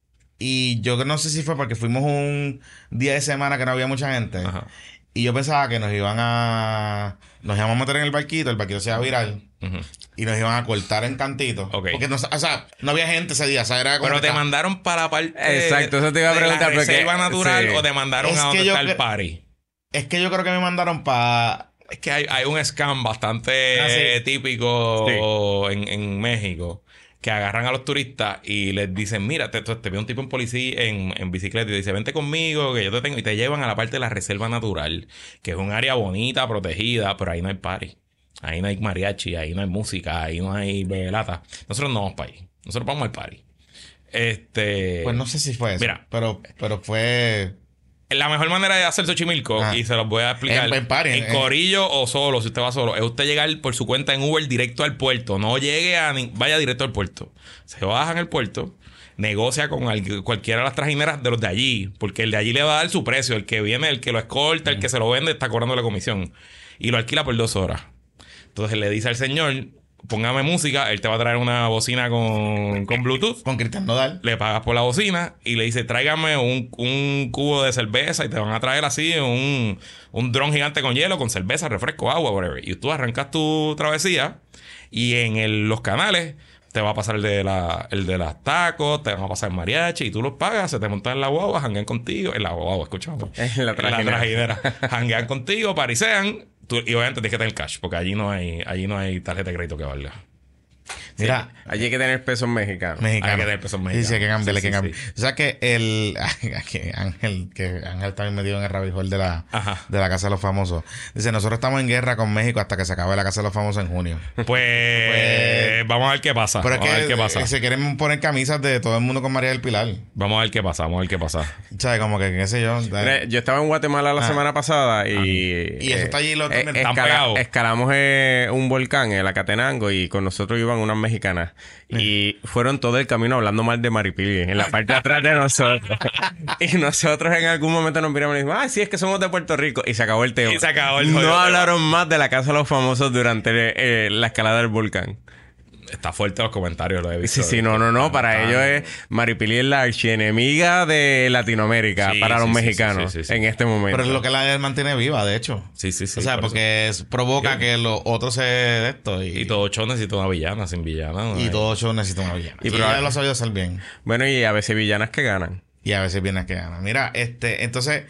Y yo no sé si fue porque fuimos un día de semana que no había mucha gente. Ajá. Y yo pensaba que nos iban a... Nos íbamos a meter en el barquito, el barquito se iba a virar. Uh-huh. Y nos iban a cortar en cantitos. Okay. Porque no, o sea, no había gente ese día. O sea, era como pero te está... mandaron para la parte... Exacto, eso te iba a preguntar. ¿De la reserva porque... natural sí. o te mandaron es a donde está cre... el party? Es que yo creo que me mandaron para... Es que hay, hay un scam bastante ah, sí. típico sí. En, en México. Que agarran a los turistas y les dicen, mira, te, te, te ve un tipo en policía en, en bicicleta y te dice, vente conmigo que yo te tengo. Y te llevan a la parte de la reserva natural, que es un área bonita, protegida, pero ahí no hay party. Ahí no hay mariachi, ahí no hay música, ahí no hay velata. Nosotros no vamos para ahí. Nosotros vamos al party. Este... Pues no sé si fue eso. Mira. Pero, pero fue... la mejor manera de hacer Xochimilco, ah. y se los voy a explicar, en, en, par, en, en corillo o solo, si usted va solo, es usted llegar por su cuenta en Uber directo al puerto. No llegue a... Ni, vaya directo al puerto. Se baja en el puerto, negocia con al, cualquiera de las trajineras de los de allí, porque el de allí le va a dar su precio. El que viene, el que lo escolta, el que se lo vende, está cobrando la comisión. Y lo alquila por dos horas. Entonces le dice al señor... Póngame música, él te va a traer una bocina con, con Bluetooth. Con Cristian Nodal. Le pagas por la bocina y le dice, tráigame un, un cubo de cerveza y te van a traer así un, un dron gigante con hielo, con cerveza, refresco, agua, whatever. Y tú arrancas tu travesía y en el, los canales te va a pasar el de la, el de las tacos, te va a pasar el mariachi y tú los pagas, se te montan en la guagua, janguean contigo, en la guagua, escuchamos. En la trajinera. Janguean contigo, parisean. Tú, y obviamente tienes que tener cash, porque allí no hay, allí no hay tarjeta de crédito que valga. Mira, sí, allí hay que tener pesos mexicanos. Mexicanos. Hay que tener pesos mexicanos. Sí, sí, hay que cambiarle, sí, hay que sí, cambiar. sí. O sea que el que Ángel, que Ángel también metido en el rabbit hole de la, de la Casa de los Famosos. Dice, nosotros estamos en guerra con México hasta que se acabe la Casa de los Famosos en junio. Pues, pues vamos a ver qué pasa. Pero vamos es que a ver qué pasa. Se quieren poner camisas de todo el mundo con María del Pilar. Vamos a ver qué pasa, vamos a ver qué pasa. O sea, como que qué sé yo. Mira, yo estaba en Guatemala la ah. semana pasada y... Ah. Y eso está allí lo eh, escala, escalamos eh, un volcán, el Acatenango, y con nosotros iban unas mexicanas. Y fueron todo el camino hablando mal de Maripili en la parte de atrás de nosotros. Y nosotros en algún momento nos miramos y dijimos, ah, sí, es que somos de Puerto Rico. Y se acabó el tema. Y se acabó el No tema. hablaron más de la Casa de los Famosos durante eh, la escalada del volcán. Está fuerte los comentarios, lo he visto. Sí, sí, no, no, no. Para ellos es... Maripili es la archienemiga de Latinoamérica sí, para los sí, mexicanos sí, sí, sí, sí. en este momento. Pero es lo que la mantiene viva, de hecho. Sí, sí, sí. O sea, por porque es, provoca sí. que los otros se... De esto y, y todo show necesita una villana. Sin villana no Y hay. todo show necesita una villana. Y, y ella lo ha sabido hacer bien. Bueno, y a veces villanas que ganan. Y a veces villanas que ganan. Mira, este... Entonces...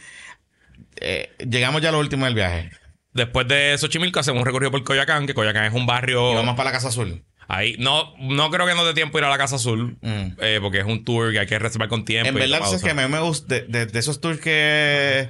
Eh, llegamos ya a lo último del viaje. Después de Xochimilco hacemos un recorrido por Coyoacán, que Coyoacán es un barrio... Y vamos para la Casa Azul. Ahí, no, no creo que no dé tiempo ir a la Casa Azul, mm. eh, porque es un tour que hay que reservar con tiempo. En verdad, es que a mí me gusta, de, de, de esos tours que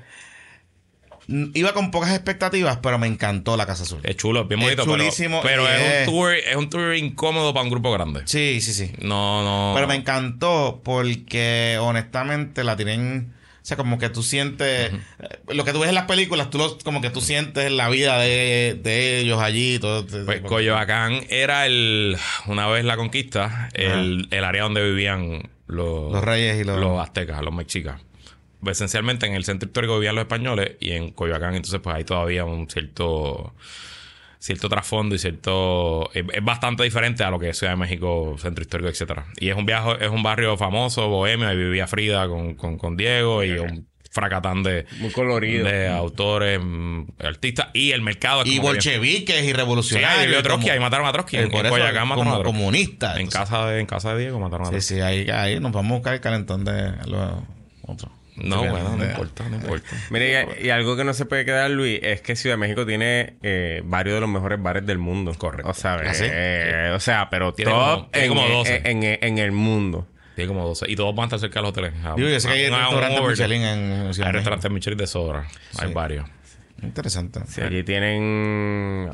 iba con pocas expectativas, pero me encantó la Casa Azul. Es chulo, es bien bonito, es chulísimo, pero, pero es, es un tour, es un tour incómodo para un grupo grande. Sí, sí, sí. No, no. Pero me encantó porque honestamente la tienen... O sea, como que tú sientes... Uh-huh. Lo que tú ves en las películas, tú lo, como que tú sientes la vida de, de ellos allí. Todo, pues Coyoacán era el... Una vez la conquista, el, el área donde vivían los... Los reyes y los... Los aztecas, los mexicas. Pues esencialmente en el centro histórico vivían los españoles y en Coyoacán entonces pues hay todavía un cierto... cierto trasfondo y cierto... Es, es bastante diferente a lo que es Ciudad de México, Centro Histórico, etcétera. Y es un viaje, es un barrio famoso, bohemio, ahí vivía Frida con, con, con Diego y un fracatán de... Muy colorido. De autores, artistas y el mercado... Es y bolcheviques y revolucionarios. Sí, ahí vivió Trotsky, ahí mataron a Trotsky. En, en Coyoacán mataron a Trotsky. Comunistas. En casa, de, en casa de Diego mataron a Trotsky. Sí, sí, ahí, ahí nos vamos a buscar el calentón de los otros. No, sí, bueno, no de, importa, no importa. Mire, y, y algo que no se puede quedar, Luis, es que Ciudad de México tiene eh, varios de los mejores bares del mundo. Correcto. O sea, ¿Ah, sí? eh, o sea pero tiene top como, tiene en, como doce. En, en, en el mundo. Tiene como doce. Y todos van a estar cerca de los hoteles. Digo, yo sé que hay restaurantes Michelin en Ciudad Hay restaurantes Michelin de sobra. Sí. Hay varios. Interesante. Sí, allí tienen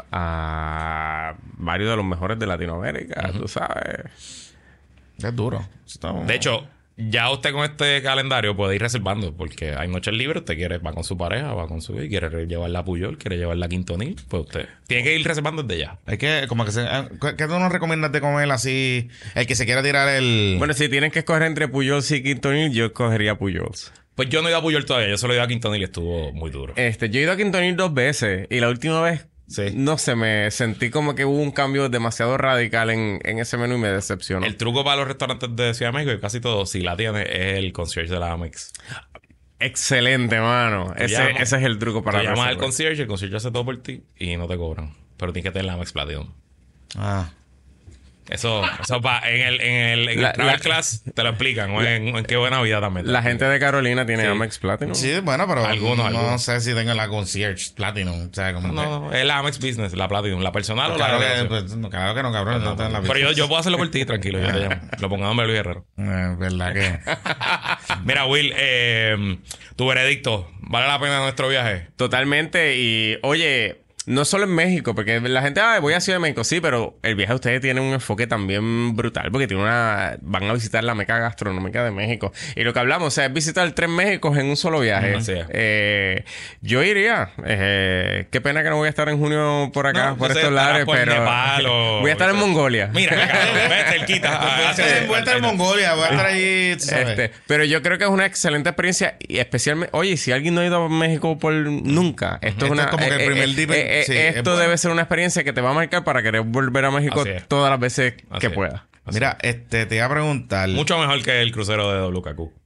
a varios de los mejores de Latinoamérica, uh-huh. tú sabes. Es duro. Estamos... De hecho... Ya usted con este calendario puede ir reservando porque hay noches libres. Usted quiere, va con su pareja, va con su... Quiere llevarla a Puyol, quiere llevarla a Quintonil. Pues usted tiene que ir reservando desde ya. Hay que, como que se... ¿Qué tú nos recomiendas de comer así? El que se quiera tirar el... Bueno, si tienen que escoger entre Puyol y Quintonil, yo escogería Puyol. Pues yo no he ido a Puyol todavía. Yo solo he ido a Quintonil y estuvo muy duro. Este, yo he ido a Quintonil dos veces. Y la última vez... Sí. No sé, me sentí como que hubo un cambio demasiado radical en, en ese menú y me decepcionó. El truco para los restaurantes de Ciudad de México, y casi todos, si la tiene, es el concierge de la Amex. Excelente, mano. Ese, llamas, ese es el truco para la llamas al concierge, el concierge hace todo por ti y no te cobran. Pero tienes que tener la Amex Platinum. Ah. Eso, eso va en el, en el, en la, el travel la, class te lo explican. O en, en qué buena vida también. La gente de Carolina tiene sí. Amex Platinum. Sí, bueno, pero algunos, no algunos. sé si tengo la Concierge Platinum. O sea, como no, no, es la Amex Business, la Platinum, la personal pues o claro la que, pues, no, claro que no, cabrón. No, no, no, no, pero yo, yo puedo hacerlo por ti, tranquilo. Yo te llamo. Lo pongo a nombre de Luis Herrero. Eh, verdad que. Mira, Will, eh, tu veredicto, ¿vale la pena nuestro viaje? Totalmente. Y oye. no solo en México, porque la gente, ah, voy a Ciudad de México, sí, pero el viaje de ustedes tiene un enfoque también brutal, porque tiene una, van a visitar la meca gastronómica de México. Y lo que hablamos, o sea, es visitar tres Méxicos en un solo viaje. Uh-huh. Eh, yo iría. Eh, qué pena que no voy a estar en junio por acá, no, por estos lares, pero Nepal, o... voy a estar en Mongolia. Mira, vete cerquita. Voy a estar en Mongolia, voy a estar ahí. Este, pero yo creo que es una excelente experiencia, y especialmente, oye, si alguien no ha ido a México por nunca, esto, esto es una... Es como que el primer eh, dip, eh, sí, esto debe ser una experiencia que te va a marcar para querer volver a México todas las veces Así que es. pueda. Así Mira, este, te iba a preguntar... Mucho mejor que el crucero de W K Q.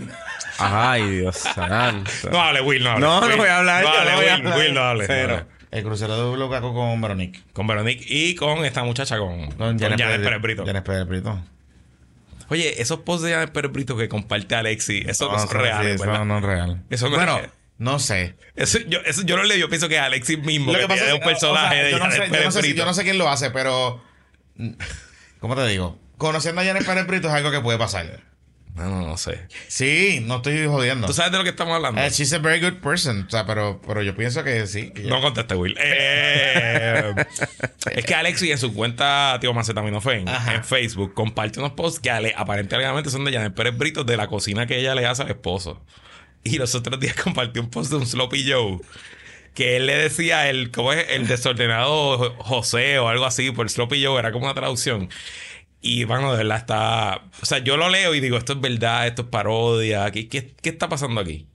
Ay, Dios santo. No hable, Will, no hable. No, Will, no voy a hablar. No hable, no voy Will, a hablar. Will, no hable. Cero. El crucero de W K Q con Veronique. Con Veronique y con esta muchacha, con, con Janet Pérez Brito. Janet Pérez Brito. Oye, esos posts de Janet Pérez Brito que comparte Alexi, eso no, no son reales, sí, ¿verdad? Eso no es real. Eso no bueno, es no sé. Eso yo, eso yo lo leo, yo pienso que es Alexis mismo, lo que, que pasa es un personaje o sea, de yo no, sé, yo, no sé si, Brito. yo no sé quién lo hace, pero... ¿Cómo te digo? Conociendo a Janet Pérez Brito es algo que puede pasar. No, no, no sé. Sí, no estoy jodiendo. ¿Tú sabes de lo que estamos hablando? Uh, she's a very good person. O sea, pero, pero yo pienso que sí. Que no conteste, Will. Eh, es que Alexi en su cuenta Tío Macetaminofen en Facebook comparte unos posts que ale, aparentemente son de Janet Pérez Brito de la cocina que ella le hace al esposo. Y los otros días compartió un post de un Sloppy Joe que él le decía el, ¿cómo es? El desordenado José o algo así por Sloppy Joe. Era como una traducción. Y bueno, de verdad está... O sea, yo lo leo y digo, esto es verdad, esto es parodia. ¿Qué, qué, qué está pasando aquí?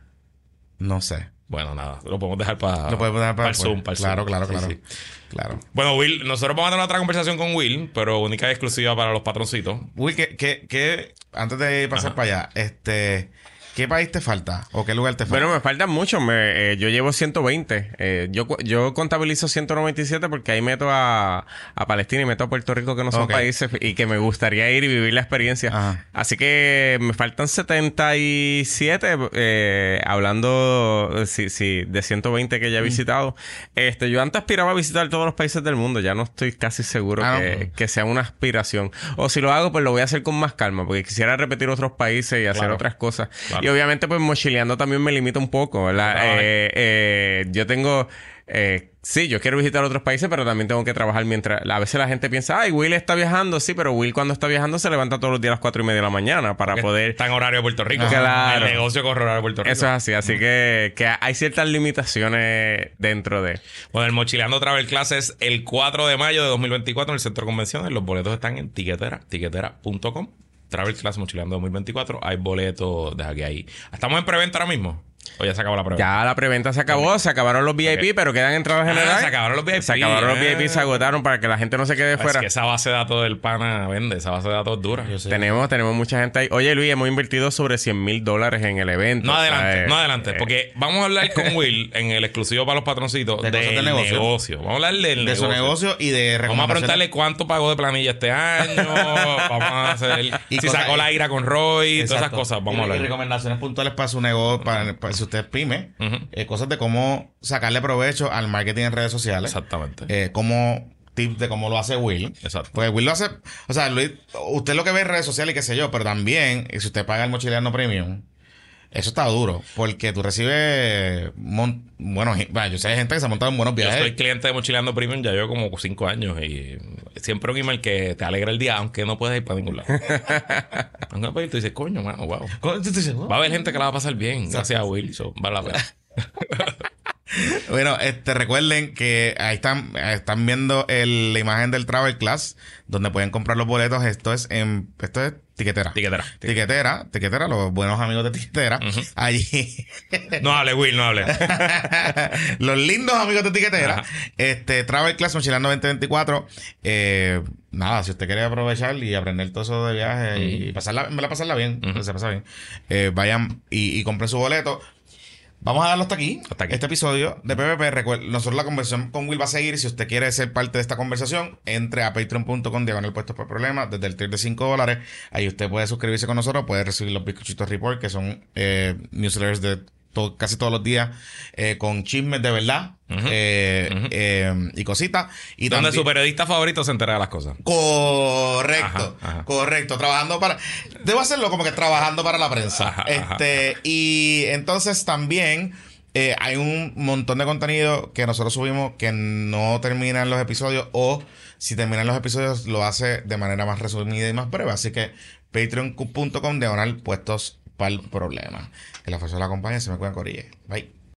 No sé. Bueno, nada. Lo podemos dejar para... Lo podemos dejar para, para el Zoom. Para el claro, Zoom. claro, claro, sí, sí. Claro. Bueno, Will, nosotros vamos a tener otra conversación con Will, pero única y exclusiva para los patroncitos. Will, ¿qué, qué, qué antes de pasar Ajá. para allá, este... ¿qué país te falta? ¿O qué lugar te falta? Bueno, me faltan mucho. Me, eh, yo llevo ciento veinte. Eh, yo, yo contabilizo ciento noventa y siete porque ahí meto a, a Palestina y meto a Puerto Rico, que no son okay. países, y que me gustaría ir y vivir la experiencia. Ajá. Así que me faltan setenta y siete, eh, hablando sí, sí, de ciento veinte que ya he visitado. Mm. Este, yo antes aspiraba a visitar todos los países del mundo. Ya no estoy casi seguro ah, que, no. que sea una aspiración. O si lo hago, pues lo voy a hacer con más calma, porque quisiera repetir otros países y hacer claro. otras cosas. Claro. Y obviamente, pues, mochileando también me limita un poco, ¿verdad? Eh, eh, yo tengo... Eh, sí, yo quiero visitar otros países, pero también tengo que trabajar mientras... A veces la gente piensa, ay, Will está viajando. Sí, pero Will cuando está viajando se levanta todos los días a las cuatro y media de la mañana para Porque poder... Está en horario de Puerto Rico. Claro. El negocio corre horario de Puerto Rico. Eso es así. Así mm. que, que hay ciertas limitaciones dentro de... Bueno, el Mochileando Travel Class es el cuatro de mayo de dos mil veinticuatro en el Centro de Convenciones. Los boletos están en tiquetera, tiquetera punto com. Travel Class Mochileando dos mil veinticuatro. Hay boletos desde aquí ahí. ¿Estamos en preventa ahora mismo? ¿O ya se acabó la preventa? Ya la preventa se acabó. Okay. Se acabaron los V I P, okay. pero quedan entradas generales. Ah, se acabaron los V I P. Se acabaron eh. los V I P, se agotaron para que la gente no se quede fuera. Es que esa base de datos del pana vende. Esa base de datos dura. Tenemos, tenemos mucha gente ahí. Oye, Luis, hemos invertido sobre cien mil dólares en el evento. No adelante, eh, no adelante. Eh. Porque vamos a hablar con Will en el exclusivo para los patroncitos de del negocio. negocio. Vamos a hablar del de negocio. su negocio y de Vamos a preguntarle cuánto pagó de planilla este año. Vamos a hacer... Y si cosa, sacó la ira con Roy. Exacto. Todas esas cosas. Vamos y, a hablar. Y recomendaciones puntuales para su negocio. Para, para si usted es pyme. Uh-huh. Eh, cosas de cómo sacarle provecho al marketing en redes sociales. Exactamente. Eh, cómo tips de cómo lo hace Will. Exacto. Pues Will lo hace... O sea, Luis, usted lo que ve en redes sociales y qué sé yo, pero también, si usted paga el Mochileando Premium, eso está duro. Porque tú recibes... Mon, bueno, yo sé de gente que se ha montado en buenos viajes. Yo soy cliente de Mochileando Premium ya llevo como cinco años y siempre un email que te alegra el día, aunque no puedes ir para ningún lado. Aunque no puedes ir, tú dices, coño, mano, wow. Va a haber gente que la va a pasar bien. Gracias a Will. So, vale la pena. Bueno, este, recuerden que ahí están, están viendo el, la imagen del Travel Class, donde pueden comprar los boletos. Esto es en, esto es Tiquetera. Tiquetera. Tiquetera, Tiquetera, los buenos amigos de Tiquetera. Uh-huh. Allí. No hable, Will, no hable. Los lindos amigos de Tiquetera. Ajá. Este, Travel Class Mochileando veinte veinticuatro. Eh, nada, si usted quiere aprovechar y aprender todo eso de viaje uh-huh. y pasarla, me la pasarla bien, uh-huh. se pasa bien. Eh, vayan y, y compren su boleto. Vamos a darlo hasta aquí, hasta aquí. Este episodio de P P P. Recuerden, nosotros la conversación con Will va a seguir. Si usted quiere ser parte de esta conversación, entre a patreon punto com diagonal puestos por problemas. Desde el tier de cinco dólares. Ahí usted puede suscribirse con nosotros. Puede recibir los bizcochitos report, que son eh, newsletters de todo, casi todos los días, eh, con chismes de verdad. Uh-huh. Eh, uh-huh. eh, y cositas. Y donde también, su periodista favorito se entera de las cosas. Correcto. Ajá, ajá. Correcto. Trabajando para... Debo hacerlo como que trabajando para la prensa. Ajá, este ajá. Y entonces también Eh, hay un montón de contenido que nosotros subimos que no terminan los episodios, o si terminan los episodios lo hace de manera más resumida y más breve. Así que patreon punto com diagonal puestos para el problema. Que la fuerza la acompañe. Se me cuidan, corille. Bye.